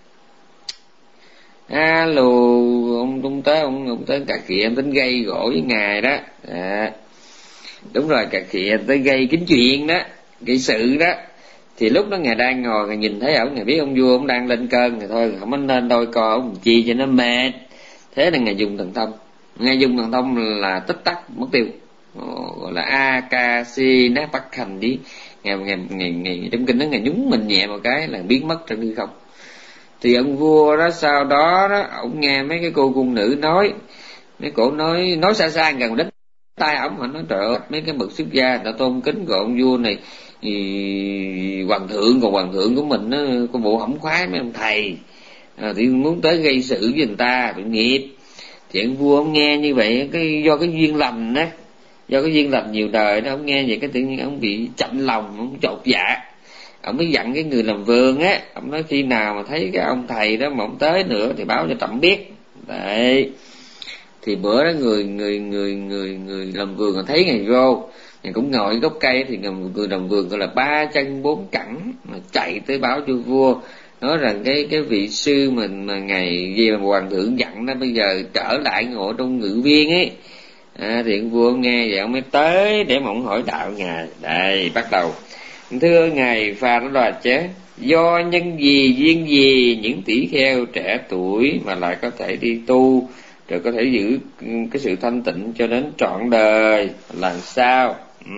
S1: Alo, ông ông tới ông ông tới cà khịa, ông tính gây gỗ với ngài đó. À, đúng rồi, cà khịa tới gây kính chuyện đó, gây sự đó. Thì lúc đó ngài đang ngồi, ngài nhìn thấy ổng, ngài biết ông vua ông đang lên cơn, thì thôi không có nên đôi co ông chi cho nó mệt. Thế là ngài dùng thần thông. Ngài dùng thần thông là tích tắc mất tiêu, gọi là Akasi Nát Bắc Hành đi. Ngài ngài ngài ngài trong kinh đó ngài nhúng mình nhẹ một cái là biến mất trong hư không. Thì ông vua đó sau đó đó, ông nghe mấy cái cô cung nữ nói, mấy cổ nói nói xa xa gần đến tai ổng, mà nói trời ơi, mấy cái bậc xuất gia người ta tôn kính gọi ông vua này thì hoàng thượng, còn hoàng thượng của mình nó có bộ hổng khoái mấy ông thầy, à, thì muốn tới gây sự với người ta tội nghiệp. Thì ông vua ông nghe như vậy, cái do cái duyên lành đó, do cái duyên lành nhiều đời đó, ông nghe vậy cái tự nhiên ông bị chạnh lòng, ông chột dạ. Ông mới dặn cái người làm vườn á, ông nói khi nào mà thấy cái ông thầy đó mà ông tới nữa thì báo cho trẫm biết. Đấy. Thì bữa đó người người người người người làm vườn thấy ngày vô, ngày cũng ngồi gốc cây, thì người làm vườn gọi là ba chân bốn cẳng mà chạy tới báo cho vua, nói rằng cái cái vị sư mình mà ngày gì mà hoàng thượng dặn đó bây giờ trở lại ngộ trong ngự viên ấy. À, thì vua nghe vậy ông mới tới để mà ông hỏi đạo ngài. Đây bắt đầu: thưa ngài Pha Rá Đo Chá, do nhân gì duyên gì những tỷ kheo trẻ tuổi mà lại có thể đi tu rồi có thể giữ cái sự thanh tịnh cho đến trọn đời, làm sao? Ừ.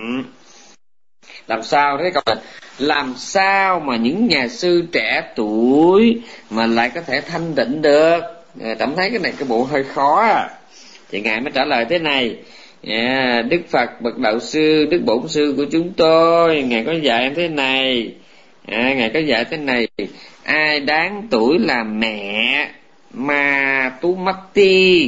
S1: Làm sao thế? Câu là làm sao mà những nhà sư trẻ tuổi mà lại có thể thanh tịnh được? Cảm thấy cái này cái bộ hơi khó à. Thì ngài mới trả lời thế này: à, Đức Phật bậc đạo sư, Đức Bổn sư của chúng tôi, ngài có dạy em thế này, à, ngài có dạy thế này: ai đáng tuổi làm mẹ ma tu mati,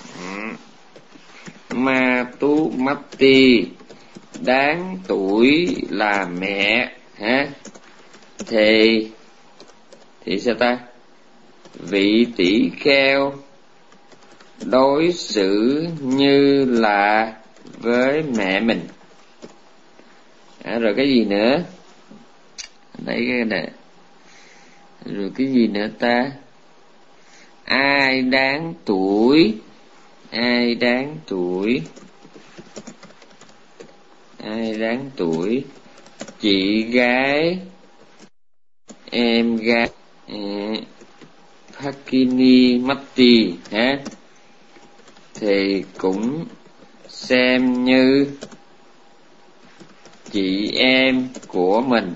S1: ma tu mati, đáng tuổi là mẹ hả? Thì thì sao ta? Vị tỷ kheo đối xử như là với mẹ mình. À, rồi cái gì nữa? Đấy cái này. Rồi cái gì nữa ta? Ai đáng tuổi, ai đáng tuổi, ai đáng tuổi chị gái, em gái, Hakini Mati hả? Thì cũng xem như chị em của mình,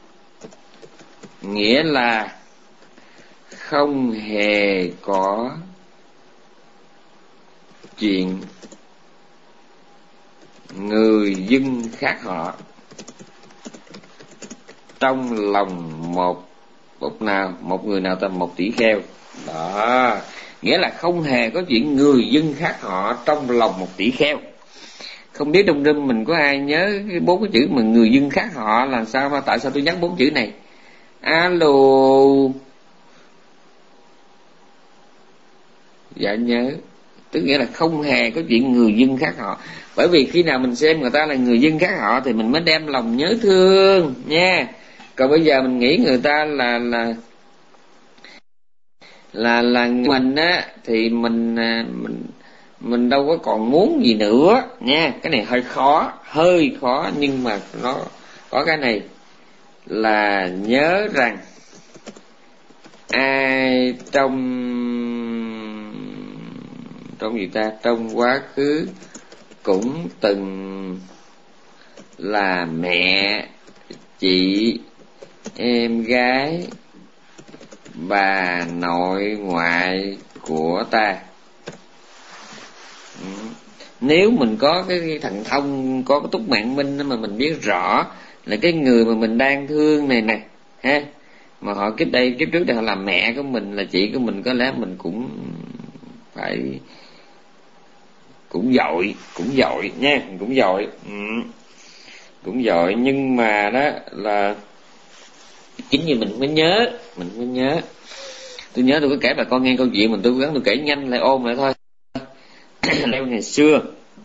S1: nghĩa là không hề có chuyện người dân khác họ trong lòng một một nào một người nào ta một tỷ kheo đó. nghĩa là không hề có chuyện người dân khác họ trong lòng một tỷ kheo. Không biết trong rừng mình có ai nhớ cái bốn cái chữ mà người dân khác họ là sao mà tại sao tôi nhắc bốn chữ này? Alo. Dạ nhớ. Tức nghĩa là không hề có chuyện người dân khác họ. Bởi vì khi nào mình xem người ta là người dân khác họ thì mình mới đem lòng nhớ thương nha. Còn bây giờ mình nghĩ người ta là là là là mình á thì mình mình mình đâu có còn muốn gì nữa nha. Cái này hơi khó, hơi khó, nhưng mà nó có cái này là nhớ rằng ai trong trong gì ta trong quá khứ cũng từng là mẹ, chị, em gái, bà nội ngoại của ta. Nếu mình có cái thần thông, có cái túc mạng minh mà mình biết rõ là cái người mà mình đang thương này nè ha, mà họ kiếp đây kiếp trước đây họ làm mẹ của mình, là chị của mình, có lẽ mình cũng phải cũng dội, cũng dội nha, cũng dội, ừ. cũng dội. Nhưng mà đó là chính vì mình mới nhớ, mình mới nhớ. Tôi nhớ tôi có kể bà con nghe câu chuyện mình, tôi cố gắng tôi kể nhanh lại ôm lại thôi. Leo ngày xưa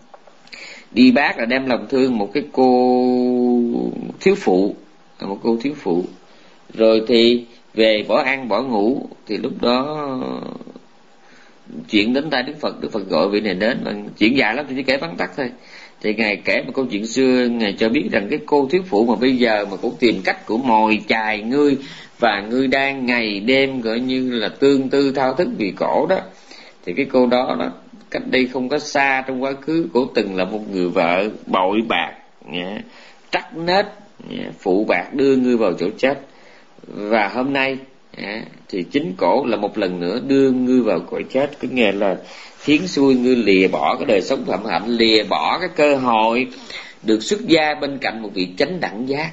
S1: đi bác là đem lòng thương một cái cô thiếu phụ, một cô thiếu phụ, rồi thì về bỏ ăn bỏ ngủ, thì lúc đó chuyện đến tai Đức Phật, Đức Phật gọi vị này đến, mà chuyện dài lắm tôi chỉ kể vắn tắt thôi. Thì ngài kể một câu chuyện xưa, ngài cho biết rằng cái cô thiếu phụ mà bây giờ mà cũng tìm cách của mồi chài ngươi, và ngươi đang ngày đêm gọi như là tương tư thao thức vì cổ đó, thì cái cô đó đó cách đây không có xa trong quá khứ, cổ từng là một người vợ bội bạc, trắc nết, phụ bạc đưa ngươi vào chỗ chết. Và hôm nay thì chính cổ là một lần nữa đưa ngươi vào cõi chết, cái nghề là khiến xui ngươi lìa bỏ cái đời sống phạm hạnh, lìa bỏ cái cơ hội được xuất gia bên cạnh một vị chánh đẳng giác.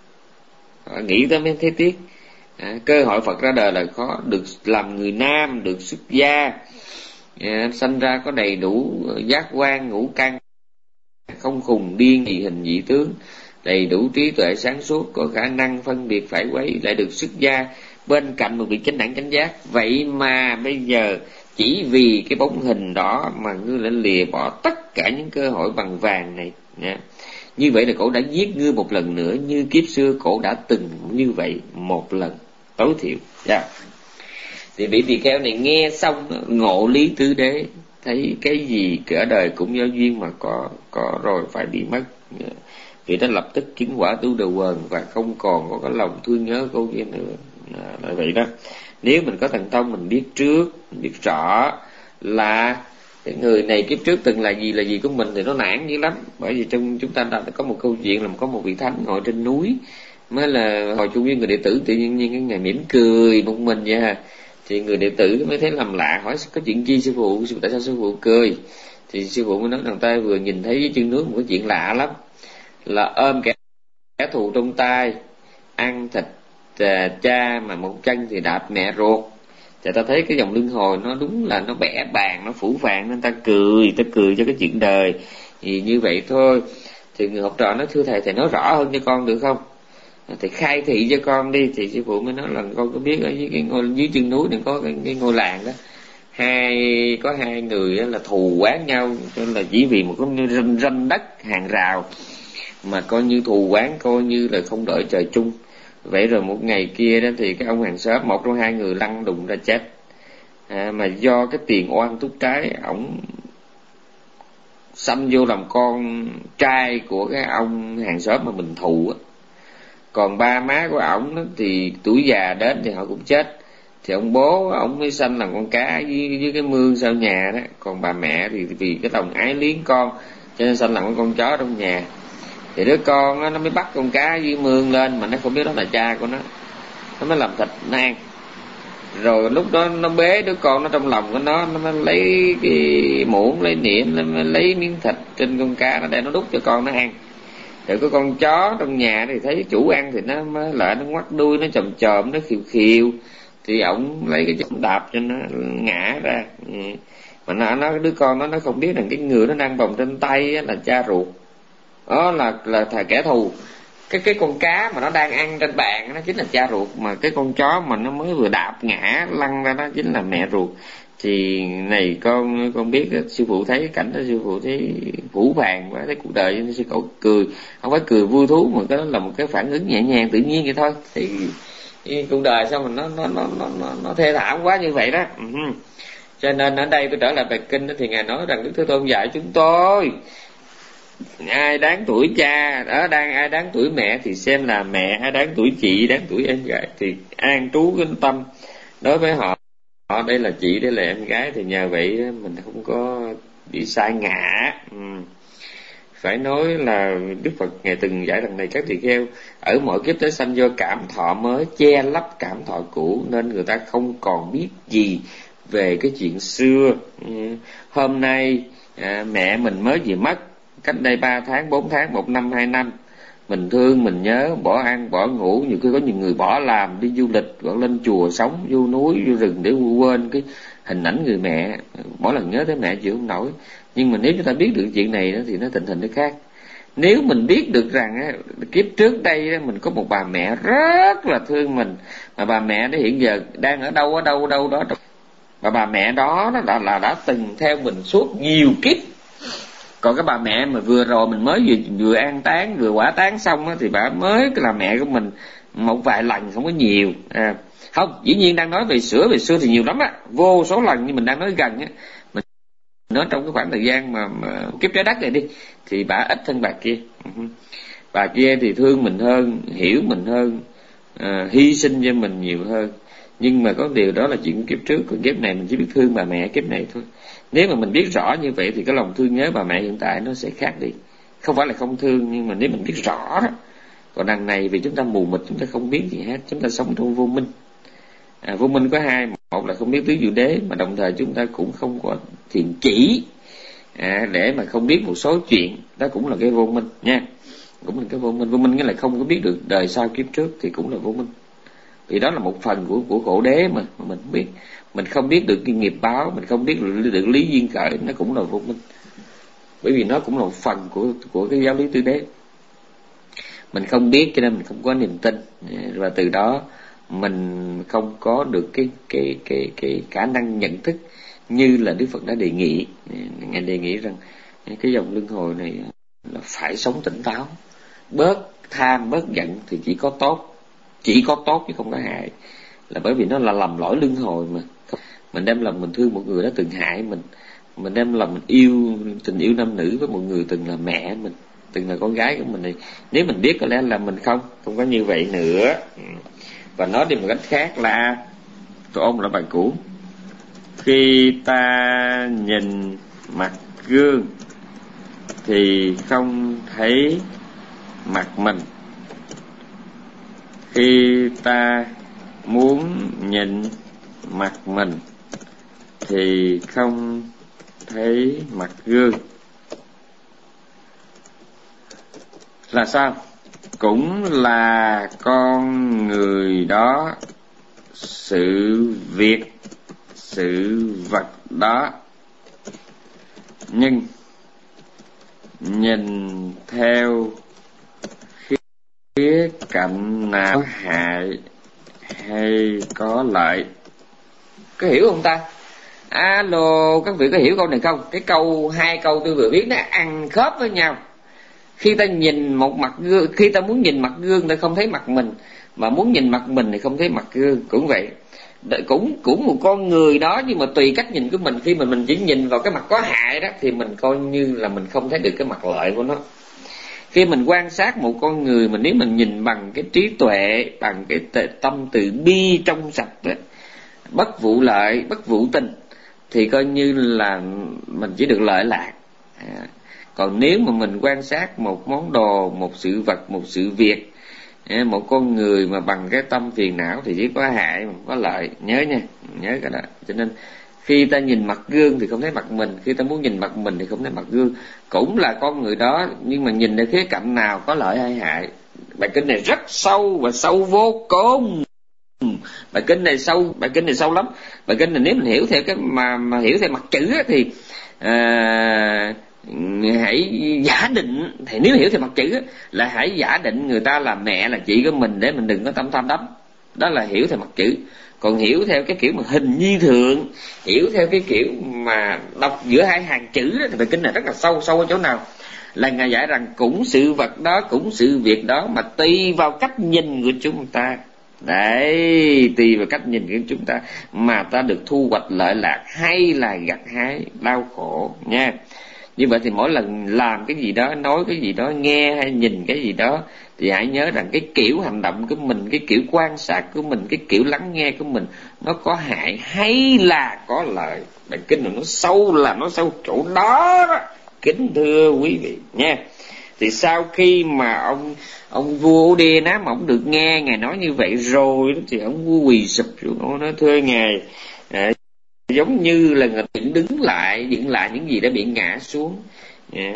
S1: Nghĩ tới mới thấy tiếc. À, cơ hội Phật ra đời là khó, được làm người nam, được xuất gia, à, sanh ra có đầy đủ giác quan ngũ căn, không khùng điên dị hình dị tướng, đầy đủ trí tuệ sáng suốt, có khả năng phân biệt phải quấy, lại được xuất gia bên cạnh một vị chánh đẳng chánh giác. Vậy mà bây giờ chỉ vì cái bóng hình đó mà ngươi lại lìa bỏ tất cả những cơ hội bằng vàng này nha. Như vậy là cổ đã giết ngươi một lần nữa, như kiếp xưa cổ đã từng như vậy một lần tối thiểu. Yeah. Thì vị tỳ kheo này nghe xong ngộ lý tứ đế, thấy cái gì cả đời cũng do duyên mà có, có rồi phải bị mất. Yeah. Vị đã lập tức chứng quả tu đầu quần và không còn có cái lòng thương nhớ cô kia nữa. À, là vậy đó. Nếu mình có thần thông, mình biết trước, mình biết rõ là cái người này kiếp trước từng là gì là gì của mình, thì nó nản dữ lắm. Bởi vì trong chúng ta đã có một câu chuyện là có một vị thánh ngồi trên núi, mới là hồi chung với người đệ tử, tự nhiên nhiên cái ngày mỉm cười một mình vậy ha. Thì người đệ tử mới thấy lầm lạ, hỏi có chuyện chi sư phụ, sư phụ tại sao sư phụ cười? Thì sư phụ mới nói rằng ta vừa nhìn thấy dưới chân núi một cái chuyện lạ lắm, là ôm kẻ, kẻ thù trong tay, ăn thịt à, cha, mà một chân thì đạp mẹ ruột. Thì ta thấy cái dòng luân hồi nó đúng là nó bẻ bàng, nó phủ phàng, nên ta cười, ta cười cho cái chuyện đời thì như vậy thôi. Thì người học trò nói thưa thầy, thầy nói rõ hơn cho con được không? Thầy khai thị cho con đi. Thì sư phụ mới nói là con có biết ở dưới cái ngôi, dưới chân núi này có cái, cái ngôi làng đó, hai có hai người là thù oán nhau, cho nên là chỉ vì một cái ranh, ranh đất hàng rào mà coi như thù oán, coi như là không đợi trời chung. Vậy rồi một ngày kia đó thì cái ông hàng xóm, một trong hai người lăn đùng ra chết. À, mà do cái tiền oan túc trái, ổng sanh vô làm con trai của cái ông hàng xóm mà mình thù á. Còn ba má của ổng đó thì tuổi già đến thì họ cũng chết. Thì ông bố ổng mới sanh làm con cá dưới, dưới cái mương sau nhà đó. Còn bà mẹ thì vì cái lòng ái liếng con cho nên sanh làm con, con chó trong nhà. Thì đứa con đó, nó mới bắt con cá dưới mương lên mà nó không biết đó là cha của nó, nó mới làm thịt nó ăn. Rồi lúc đó nó bế đứa con nó trong lòng của nó, nó mới lấy cái muỗng, lấy niệm, nó mới lấy miếng thịt trên con cá nó để nó đút cho con nó ăn. Rồi có con chó trong nhà thì thấy chủ ăn thì nó mới lại nó ngoắt đuôi, nó chồm chồm, nó khiều khiều. thì ổng lấy cái chân đạp cho nó ngã ra. Mà nó, nó đứa con nó nó không biết rằng cái người nó đang bồng trên tay là cha ruột, đó là là thà kẻ thù. Cái cái con cá mà nó đang ăn trên bàn nó chính là cha ruột, mà cái con chó mà nó mới vừa đạp ngã lăn ra đó chính là mẹ ruột. Thì này con con biết đó, sư phụ thấy cái cảnh đó, sư phụ thấy vũ vàng quá, thấy cuộc đời nó sẽ cậu cười, không phải cười vui thú mà cái đó là một cái phản ứng nhẹ nhàng tự nhiên vậy thôi. Thì, thì cuộc đời sao mà nó nó nó nó nó, nó thê thảm quá như vậy đó. Uh-huh. Cho nên ở đây tôi trở lại bài kinh đó, thì ngài nói rằng Đức Thế Tôn dạy chúng tôi ai đáng tuổi cha đó, đang ai đáng tuổi mẹ thì xem là mẹ, ai đáng tuổi chị, đáng tuổi em gái thì an trú cái tâm đối với họ. Họ đây là chị, đây là em gái, thì nhờ vậy mình không có bị sai ngã. Ừ. Phải nói là Đức Phật ngài từng dạy rằng này các tỳ kheo, ở mọi kiếp tới sanh do cảm thọ mới che lấp cảm thọ cũ, nên người ta không còn biết gì về cái chuyện xưa. Ừ. Hôm nay à, mẹ mình mới vừa mất, cách đây ba tháng, bốn tháng, một năm, hai năm, mình thương, mình nhớ, bỏ ăn, bỏ ngủ, nhiều khi có nhiều người bỏ làm, đi du lịch, hoặc lên chùa sống, vô núi, vô rừng để quên cái hình ảnh người mẹ, mỗi lần nhớ tới mẹ chịu không nổi. Nhưng mà nếu chúng ta biết được chuyện này đó, thì nó tình hình nó khác. Nếu mình biết được rằng á, kiếp trước đây á, mình có một bà mẹ rất là thương mình, mà bà mẹ đó hiện giờ đang ở đâu, ở đâu, ở đâu đó, và bà mẹ đó nó đã, là đã từng theo mình suốt nhiều kiếp. Còn cái bà mẹ mà vừa rồi mình mới vừa, vừa an táng, vừa quả táng xong á, thì bà mới là mẹ của mình một vài lần, không có nhiều. À, không, dĩ nhiên đang nói về sữa, về xưa thì nhiều lắm á, vô số lần, nhưng mình đang nói gần á. Mình nói trong cái khoảng thời gian mà, mà kiếp trái đất này đi, thì bà ít hơn bà kia. Uh-huh. Bà kia thì thương mình hơn, hiểu mình hơn, à, hy sinh cho mình nhiều hơn. Nhưng mà có điều đó là chuyện kiếp trước, còn kiếp này mình chỉ biết thương bà mẹ kiếp này thôi. Nếu mà mình biết rõ như vậy thì cái lòng thương nhớ bà mẹ hiện tại nó sẽ khác đi. Không phải là không thương, nhưng mà nếu mình biết rõ đó. Còn đằng này vì chúng ta mù mịt, chúng ta không biết gì hết, chúng ta sống trong vô minh. À, vô minh có hai, một là không biết tứ diệu đế, mà đồng thời chúng ta cũng không có thiền chỉ à, để mà không biết một số chuyện, đó cũng là cái vô minh nha. Cũng là cái vô minh. Vô minh nghĩa là không có biết được đời sau kiếp trước thì cũng là vô minh. Vì đó là một phần của của khổ đế mà, mà mình không biết. Mình không biết được cái nghiệp báo, mình không biết được lý duyên khởi, nó cũng là vô minh. Bởi vì nó cũng là một phần của của cái giáo lý tứ đế. Mình không biết cho nên mình không có niềm tin, và từ đó mình không có được cái cái cái cái khả năng nhận thức như là Đức Phật đã đề nghị. Ngài đề nghị rằng cái dòng luân hồi này là phải sống tỉnh táo, bớt tham, bớt giận thì chỉ có tốt, chỉ có tốt chứ không có hại. Là bởi vì nó là lầm lỗi luân hồi mà. Mình đem lòng mình thương một người đã từng hại mình, mình đem lòng mình yêu tình yêu nam nữ với một người từng là mẹ mình, từng là con gái của mình, này nếu mình biết có lẽ là mình không không có như vậy nữa. Và nói đi một cách khác là, tôi ôn lại bài cũ, khi ta nhìn mặt gương thì không thấy mặt mình, khi ta muốn nhìn mặt mình thì không thấy mặt gương. Là sao? Cũng là con người đó, sự việc, sự vật đó, nhưng nhìn theo khía cạnh nào hại hay có lợi. Có hiểu không ta? Alo, các vị có hiểu câu này không? Cái câu, hai câu tôi vừa viết nó ăn khớp với nhau. Khi ta nhìn một mặt gương, khi ta muốn nhìn mặt gương ta không thấy mặt mình, mà muốn nhìn mặt mình thì không thấy mặt gương. Cũng vậy, cũng cũng một con người đó, nhưng mà tùy cách nhìn của mình. Khi mà mình chỉ nhìn vào cái mặt có hại đó thì mình coi như là mình không thấy được cái mặt lợi của nó. Khi mình quan sát một con người, mình nếu mình nhìn bằng cái trí tuệ, bằng cái tâm từ bi trong sạch đó, bất vụ lợi, bất vụ tình, thì coi như là mình chỉ được lợi lạc. À, còn nếu mà mình quan sát một món đồ, một sự vật, một sự việc, một con người mà bằng cái tâm phiền não thì chỉ có hại mà không có lợi. Nhớ nha, nhớ cái đó. Cho nên khi ta nhìn mặt gương thì không thấy mặt mình, khi ta muốn nhìn mặt mình thì không thấy mặt gương. Cũng là con người đó, nhưng mà nhìn ở khía cạnh nào có lợi hay hại. Bài kinh này rất sâu và sâu vô cùng. Bài Bài kinh này sâu, bài kinh này sâu lắm. Bài kinh này nếu mình hiểu theo cái mà mà hiểu theo mặt chữ á, thì à, hãy giả định, thì nếu hiểu theo mặt chữ á, là hãy giả định người ta là mẹ là chị của mình để mình đừng có tâm tham đắm. Đó là hiểu theo mặt chữ. Còn hiểu theo cái kiểu mà hình nhi thượng, hiểu theo cái kiểu mà đọc giữa hai hàng chữ đó, thì bài kinh này rất là sâu. Sâu ở chỗ nào? Là Ngài dạy rằng cũng sự vật đó, cũng sự việc đó, mà tùy vào cách nhìn của chúng ta. Đấy, tùy vào cách nhìn của chúng ta mà ta được thu hoạch lợi lạc hay là gặt hái đau khổ nha. Như vậy thì mỗi lần làm cái gì đó, nói cái gì đó, nghe hay nhìn cái gì đó, thì hãy nhớ rằng cái kiểu hành động của mình, cái kiểu quan sát của mình, cái kiểu lắng nghe của mình, nó có hại hay là có lợi. Bài kinh này nó sâu là nó sâu chỗ đó đó, kính thưa quý vị nha. Thì sau khi mà ông ông vua Đê Náp mà ông được nghe Ngài nói như vậy rồi, thì ông vua quỳ sụp xuống, ông nói thưa Ngài, à, giống như là người dựng đứng lại, dựng lại những gì đã bị ngã xuống, à,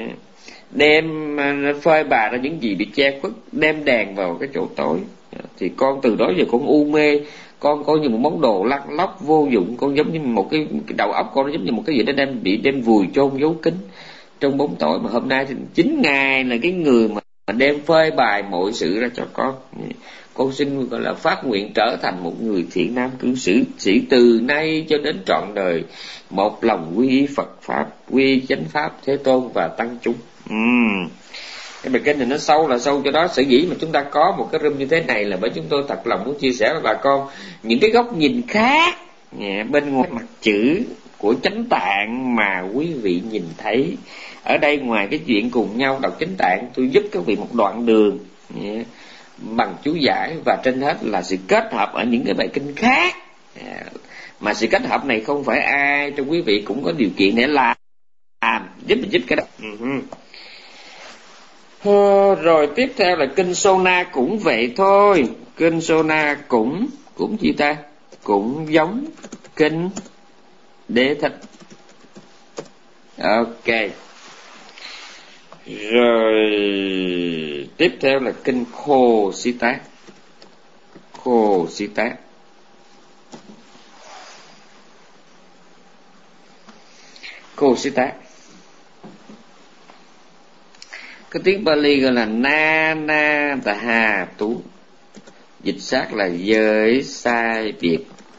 S1: đem phơi bày ra những gì bị che khuất, đem đèn vào cái chỗ tối. Thì con từ đó giờ con u mê, con coi như một món đồ lăn lóc vô dụng, con giống như một cái, cái đầu óc con nó giống như một cái gì đó đem bị đem vùi chôn giấu kín trong bóng tối. Mà hôm nay thì chính Ngài là cái người mà đem phơi bày mọi sự ra cho con. Con xin gọi là phát nguyện trở thành một người thiện nam cư sĩ, sĩ từ nay cho đến trọn đời, một lòng quy y Phật pháp, quy y chánh pháp, Thế Tôn và tăng chúng. uhm. Cái bài kinh này nó sâu là sâu cho đó. Sở dĩ mà chúng ta có một cái room như thế này là bởi chúng tôi thật lòng muốn chia sẻ với bà con những cái góc nhìn khác bên ngoài mặt chữ của chánh tạng mà quý vị nhìn thấy. Ở đây ngoài cái chuyện cùng nhau đọc chánh tạng, tôi giúp các vị một đoạn đường yeah, bằng chú giải, và trên hết là sự kết hợp ở những cái bài kinh khác. Yeah. Mà sự kết hợp này không phải ai trong quý vị cũng có điều kiện để làm, làm giúp giúp cái đó. Uh-huh. Rồi tiếp theo là kinh Sona cũng vậy thôi. Kinh Sona cũng cũng gì ta? Cũng giống kinh Đế Thích. Ok. Rồi tiếp theo là kinh Khô Sĩ Tác. Khô Sĩ Tác. Khô Sĩ Tác. Cái tiếng Pali gọi là Na Na Tà Hà Tú, dịch sát là giới sai biệt,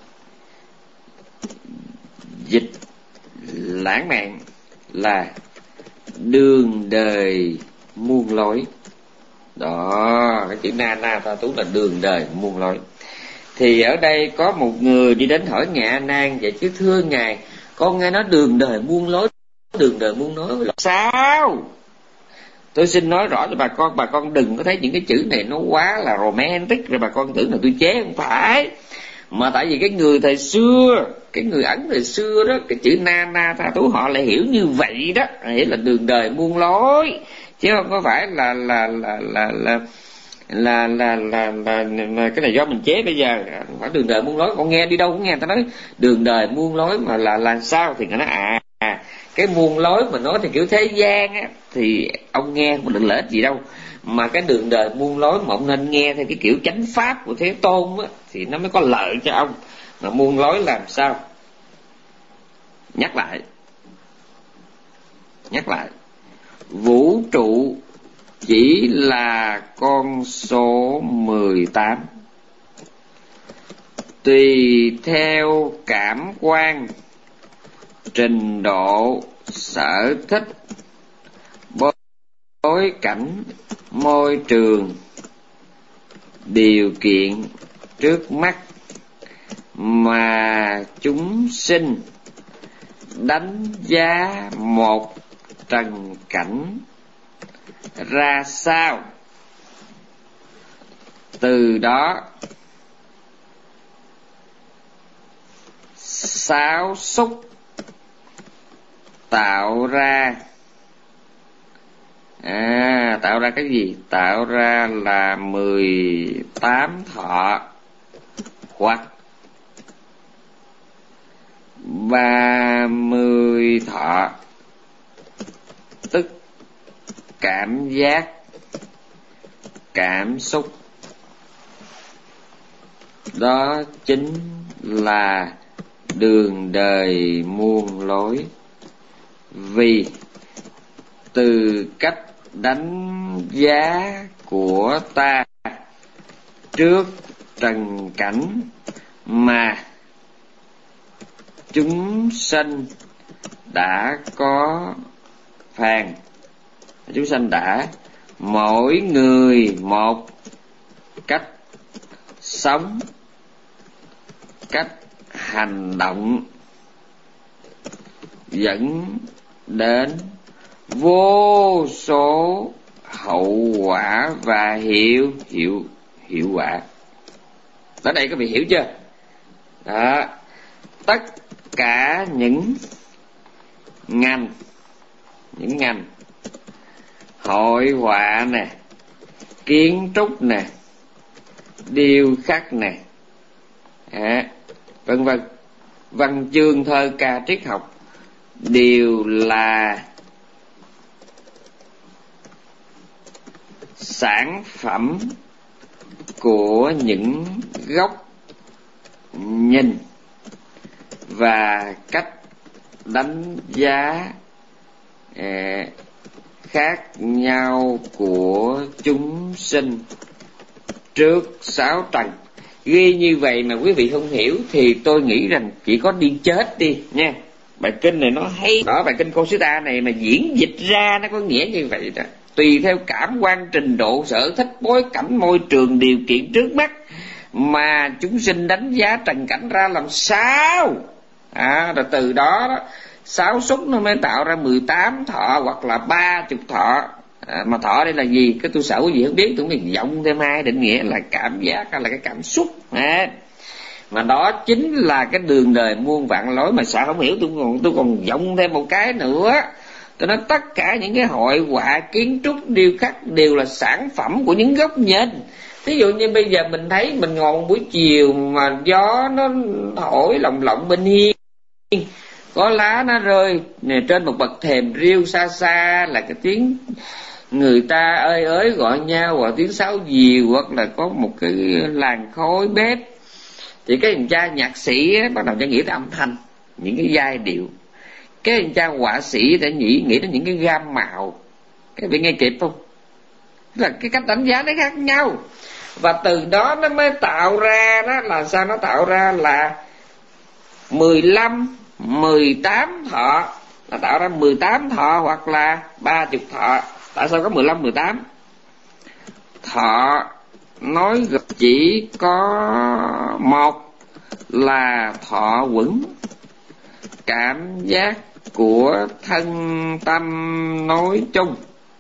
S1: dịch lãng mạn là đường đời muôn lối. Đó, cái chữ Na Na Tà Tú là đường đời muôn lối. Thì ở đây có một người đi đến hỏi Ngài A Nan, vậy chứ thưa Ngài, con nghe nói đường đời muôn lối, đường đời muôn lối là sao? Tôi xin nói rõ cho bà con, bà con đừng có thấy những cái chữ này nó quá là romantic rồi bà con tưởng là tôi chế, không phải. Mà tại vì cái người thời xưa, cái người Ấn thời xưa đó, cái chữ Na Na Tha Tú họ lại hiểu như vậy đó, nghĩa là đường đời muôn lối, chứ không có phải là là là là là là là là, là, là cái này do mình chế bây giờ. Không phải đường đời muôn lối, con nghe đi đâu cũng nghe ta nói đường đời muôn lối, mà là là sao thì người nói à, à cái muôn lối mà nói thì kiểu thế gian á, thì ông nghe mà đừng lợi ích gì đâu. Mà cái đường đời muôn lối mà ông nên nghe theo cái kiểu chánh pháp của Thế Tôn á, thì nó mới có lợi cho ông. Mà muôn lối làm sao? Nhắc lại, nhắc lại, vũ trụ chỉ là con số mười tám, tùy theo cảm quan, trình độ, sở thích, bối cảnh, môi trường, điều kiện trước mắt mà chúng sinh đánh giá một trần cảnh ra sao. Từ đó sáu xúc tạo ra, à, tạo ra cái gì? Tạo ra là mười tám thọ hoặc ba mươi thọ, tức cảm giác, cảm xúc, đó chính là đường đời muôn lối. Vì từ cách đánh giá của ta trước trần cảnh mà chúng sanh đã có phàn, chúng sanh đã mỗi người một cách sống, cách hành động, dẫn đến vô số hậu quả và hiệu hiệu hiệu quả. Tới đây các vị hiểu chưa? Đó, tất cả những ngành, những ngành hội họa nè, kiến trúc nè, điêu khắc nè, à, vân vân, văn chương thơ ca triết học đều là sản phẩm của những góc nhìn và cách đánh giá eh, khác nhau của chúng sinh trước sáu trần. Ghi như vậy mà quý vị không hiểu thì tôi nghĩ rằng chỉ có đi chết đi nha. Bài kinh này nó hay đó, bài kinh Cô Sư Ta này mà diễn dịch ra nó có nghĩa như vậy đó. Tùy theo cảm quan, trình độ, sở thích, bối cảnh, môi trường, điều kiện trước mắt mà chúng sinh đánh giá trần cảnh ra làm sao. À, rồi từ đó, đó sáu xúc nó mới tạo ra mười tám thọ hoặc là ba chục thọ. À, mà thọ đây là gì? Cái tôi sợ quý vị không biết, tôi mới giọng thêm hai định nghĩa là cảm giác hay là cái cảm xúc. À, mà đó chính là cái đường đời muôn vạn lối. Mà sợ không hiểu tôi còn tôi còn giọng thêm một cái nữa. Tôi nói tất cả những cái hội họa, kiến trúc, điêu khắc đều là sản phẩm của những góc nhìn. Ví dụ như bây giờ mình thấy mình ngồi một buổi chiều mà gió nó thổi lồng lộng bên hiên, có lá nó rơi nè, trên một bậc thềm riêu xa xa là cái tiếng người ta ơi ới gọi nhau, hoặc tiếng sáo diều, hoặc là có một cái làn khói bếp, thì cái thằng cha nhạc sĩ á, bắt đầu cho nghĩ tới âm thanh, những cái giai điệu. Cái thằng cha họa sĩ để nghĩ nghĩ đến những cái gam màu. Các vị nghe kịp không? Là cái cách đánh giá nó khác nhau. Và từ đó nó mới tạo ra đó là sao? Nó tạo ra là mười lăm, mười tám thọ, là tạo ra mười tám thọ hoặc là ba mươi thọ. Tại sao có mười lăm, mười tám? Thọ nói chỉ có một là thọ quẩn, cảm giác của thân tâm nói chung.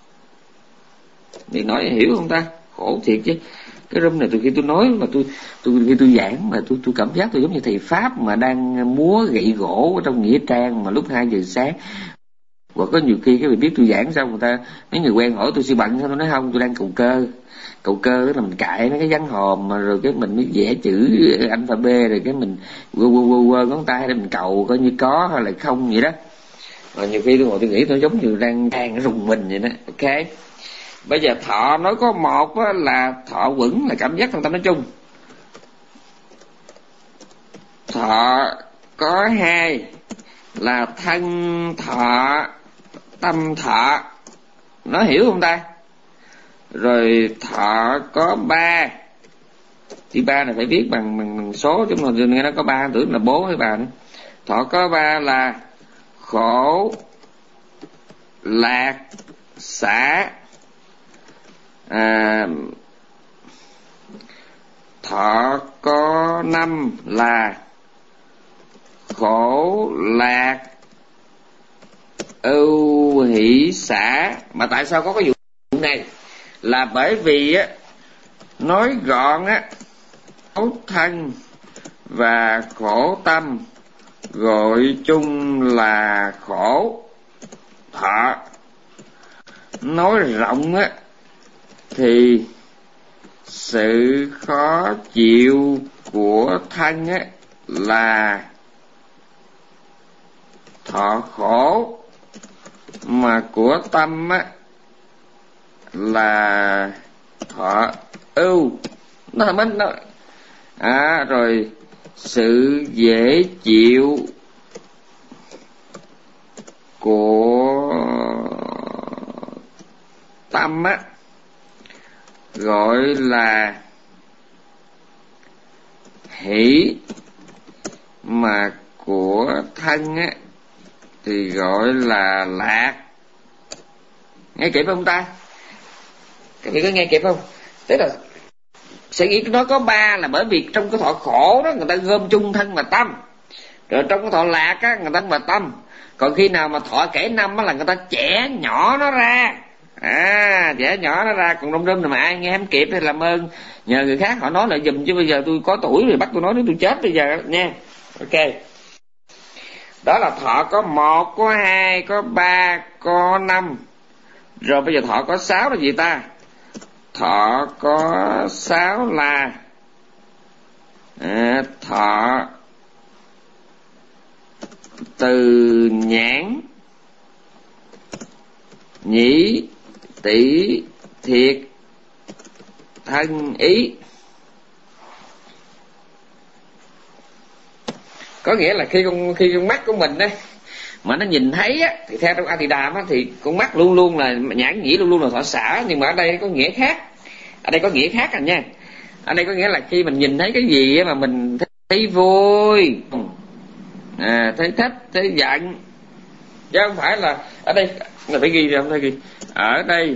S1: Thì nói hiểu không ta? Khổ thiệt chứ. Cái room này từ khi tôi nói mà tôi tôi khi tôi giảng mà tôi tôi cảm giác tôi giống như thầy Pháp mà đang múa gậy gỗ ở trong nghĩa trang mà lúc hai giờ sáng. Hoặc có nhiều khi cái vị biết tôi giảng xong người ta mấy người quen hỏi tôi siêu bận sao, tôi nói không, tôi đang cầu cơ. Cầu cơ là mình cạy mấy cái rắn hòm mà rồi cái mình mới vẽ chữ alphabet, rồi cái mình quơ quơ quơ quơ ngón tay để mình cầu coi như có hay là không vậy đó. Và nhiều khi tôi ngồi tôi nghĩ tôi giống như đang đang rùng mình vậy đó. Ok, bây giờ thọ nói có một là thọ quẩn, là cảm giác thân tâm nói chung. Thọ có hai là thân thọ, tâm thọ. Nó hiểu không ta? Rồi thọ có ba, thì ba này phải viết bằng, bằng, bằng số, chứ mà nghe nó có ba tưởng là bố hay bà nữa. Thọ có ba là khổ, lạc, xả. À, thọ có năm là khổ, lạc, ưu, hỷ, xả. Mà tại sao có cái vụ này? Là bởi vì á, nói gọn á, khổ thân và khổ tâm gọi chung là khổ thọ. Nói rộng á thì sự khó chịu của thân á là thọ khổ, mà của tâm á là thọ ưu. Nó mình nó à, rồi sự dễ chịu của tâm á gọi là hỷ, mà của thân á thì gọi là lạc. Nghe kịp không ta? Các vị có nghe kịp không? Tức là sẽ nghĩ nó có ba là bởi vì trong cái thọ khổ đó người ta gom chung thân và tâm, rồi trong cái thọ lạc á người ta và tâm, còn khi nào mà thọ kể năm á là người ta chẻ nhỏ nó ra, à chẻ nhỏ nó ra. Còn rôm rôm mà ai nghe không kịp thì làm ơn nhờ người khác họ nói lại giùm, chứ bây giờ tôi có tuổi rồi bắt tôi nói nếu tôi chết bây giờ nha. Ok, đó là thọ có một, có hai, có ba, có năm. Rồi bây giờ thọ có sáu là gì ta? Thọ có sáu là à, thọ từ nhãn, nhĩ, tỷ, thiệt, thân, ý. Có nghĩa là khi con khi con mắt của mình á mà nó nhìn thấy á, thì theo trong A Tỳ Đàm á, thì con mắt luôn luôn là nhãn nhĩ, luôn luôn là thọ xả. Nhưng mà ở đây có nghĩa khác, ở đây có nghĩa khác à nha. Ở đây có nghĩa là khi mình nhìn thấy cái gì á mà mình thấy vui, à, thấy thích, thấy giận, chứ không phải là ở đây là phải ghi ra, không phải ghi. Ở đây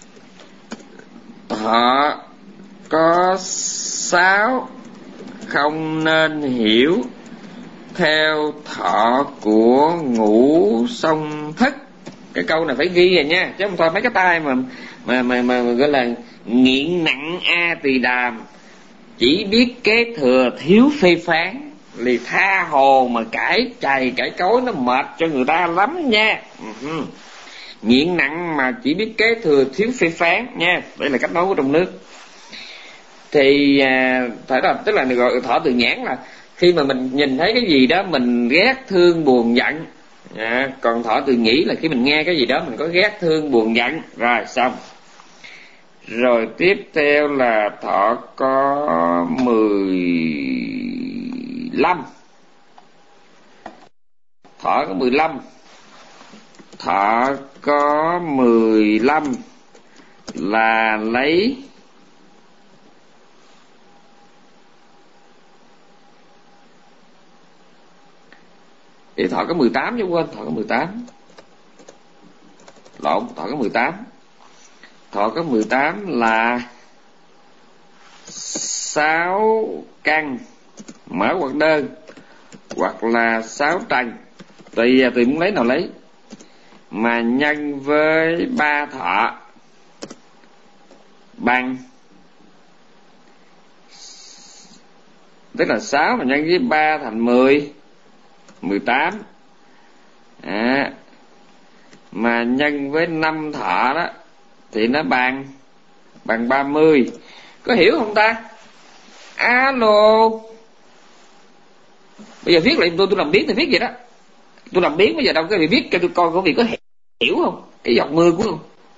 S1: họ có sáu không nên hiểu theo thọ của ngũ song thức. Cái câu này phải ghi rồi nha, chứ không thôi mấy cái tay mà mà mà mà, mà gọi là nghiện nặng A Tỳ Đàm, chỉ biết kế thừa thiếu phê phán, lì tha hồ mà cãi chày cãi cối, nó mệt cho người ta lắm nha. Uh-huh. Nghiện nặng mà chỉ biết kế thừa thiếu phê phán nha. Đây là cách nói của trong nước. Thì à, phải là tức là gọi thọ từ nhãn là khi mà mình nhìn thấy cái gì đó mình ghét thương buồn giận, à, còn thọ từ nhĩ là khi mình nghe cái gì đó mình có ghét thương buồn giận. Rồi xong. Rồi tiếp theo là thọ có mười lăm. Thọ có mười lăm. Thọ có mười lăm là lấy thì thọ có mười tám chứ quên, thọ có mười tám. Lộn, thọ có mười tám. Thọ có mười tám là sáu căn mở hoặc đơn, hoặc là sáu trần, tùy tùy muốn lấy nào lấy, mà nhân với ba thọ bằng, tức là sáu mà nhân với ba thành mười, mười tám, à, mà nhân với năm thọ đó thì nó bằng bằng ba mươi. Có hiểu không ta? Alo, bây giờ viết lại tôi tôi làm biến thì viết vậy đó. Tôi làm biến bây giờ đâu có bị viết cho tôi coi có việc có hiểu không? Cái giọt mưa của không?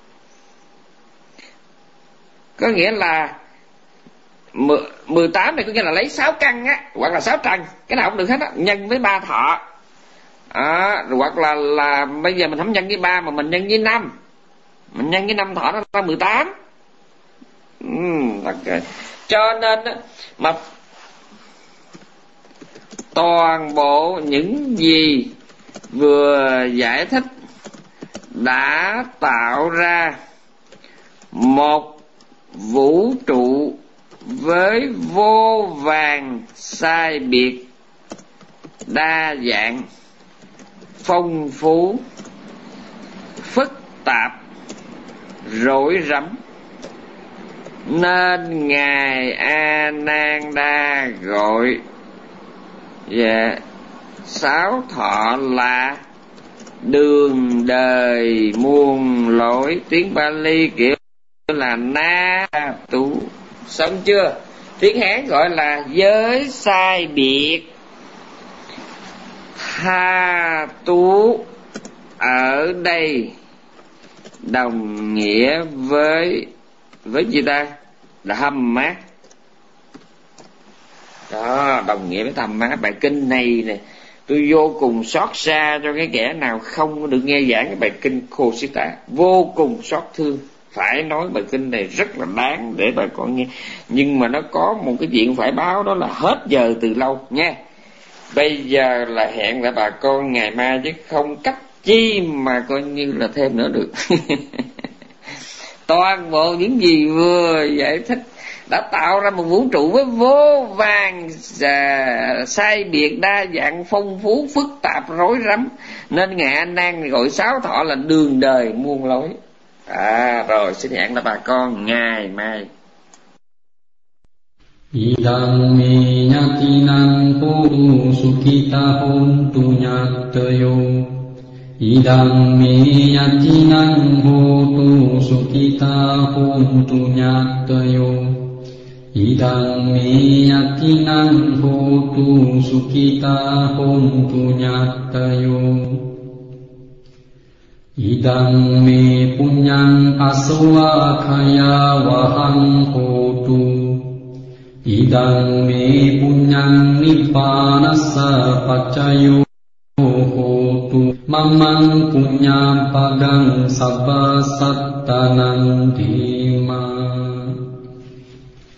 S1: Có nghĩa là mười tám này có nghĩa là lấy sáu căn á, hoặc là sáu trần, cái nào cũng được hết á, nhân với ba thọ. À, hoặc là là bây giờ mình không nhân với ba mà mình nhân với năm, mình nhân với năm thọ nó ra mười tám. uhm, okay. Cho nên mà toàn bộ những gì vừa giải thích đã tạo ra một vũ trụ với vô vàn sai biệt, đa dạng, phong phú, phức tạp, rối rắm, nên ngài A Nan Đa gọi yeah, sáu thọ là đường đời muôn lối. Tiếng Pali kiểu là na tú, xong chưa? Tiếng Hán gọi là giới sai biệt. Tha tú ở đây đồng nghĩa với với gì ta? Là hâm mát. Đó, đồng nghĩa với thầm má bài kinh này nè, tôi vô cùng xót xa cho cái kẻ nào không được nghe giảng cái bài kinh Kosita, vô cùng xót thương. Phải nói bài kinh này rất là đáng để bà con nghe, nhưng mà nó có một cái chuyện phải báo, đó là hết giờ từ lâu nha. Bây giờ là hẹn lại bà con ngày mai, chứ không cách chi mà coi như là thêm nữa được. Toàn bộ những gì vừa giải thích đã tạo ra một vũ trụ với vô vàn à, sai biệt, đa dạng, phong phú, phức tạp, rối rắm, nên Ngài A Nan gọi sáu thọ là đường đời muôn lối. À rồi, xin hẹn là bà con ngày mai.
S2: Idang me yatinang hotu sukita hontu nyatayo. Idang me yatinang hotu sukita hontu nyatayo. Idang me yatinang hotu sukita hontu nyatayo. Idang me punyang aswa khaya vahang hotu. Idang me punyang nippanassa paccayo hotu. Mamang punya padang sabba sattanang dhima.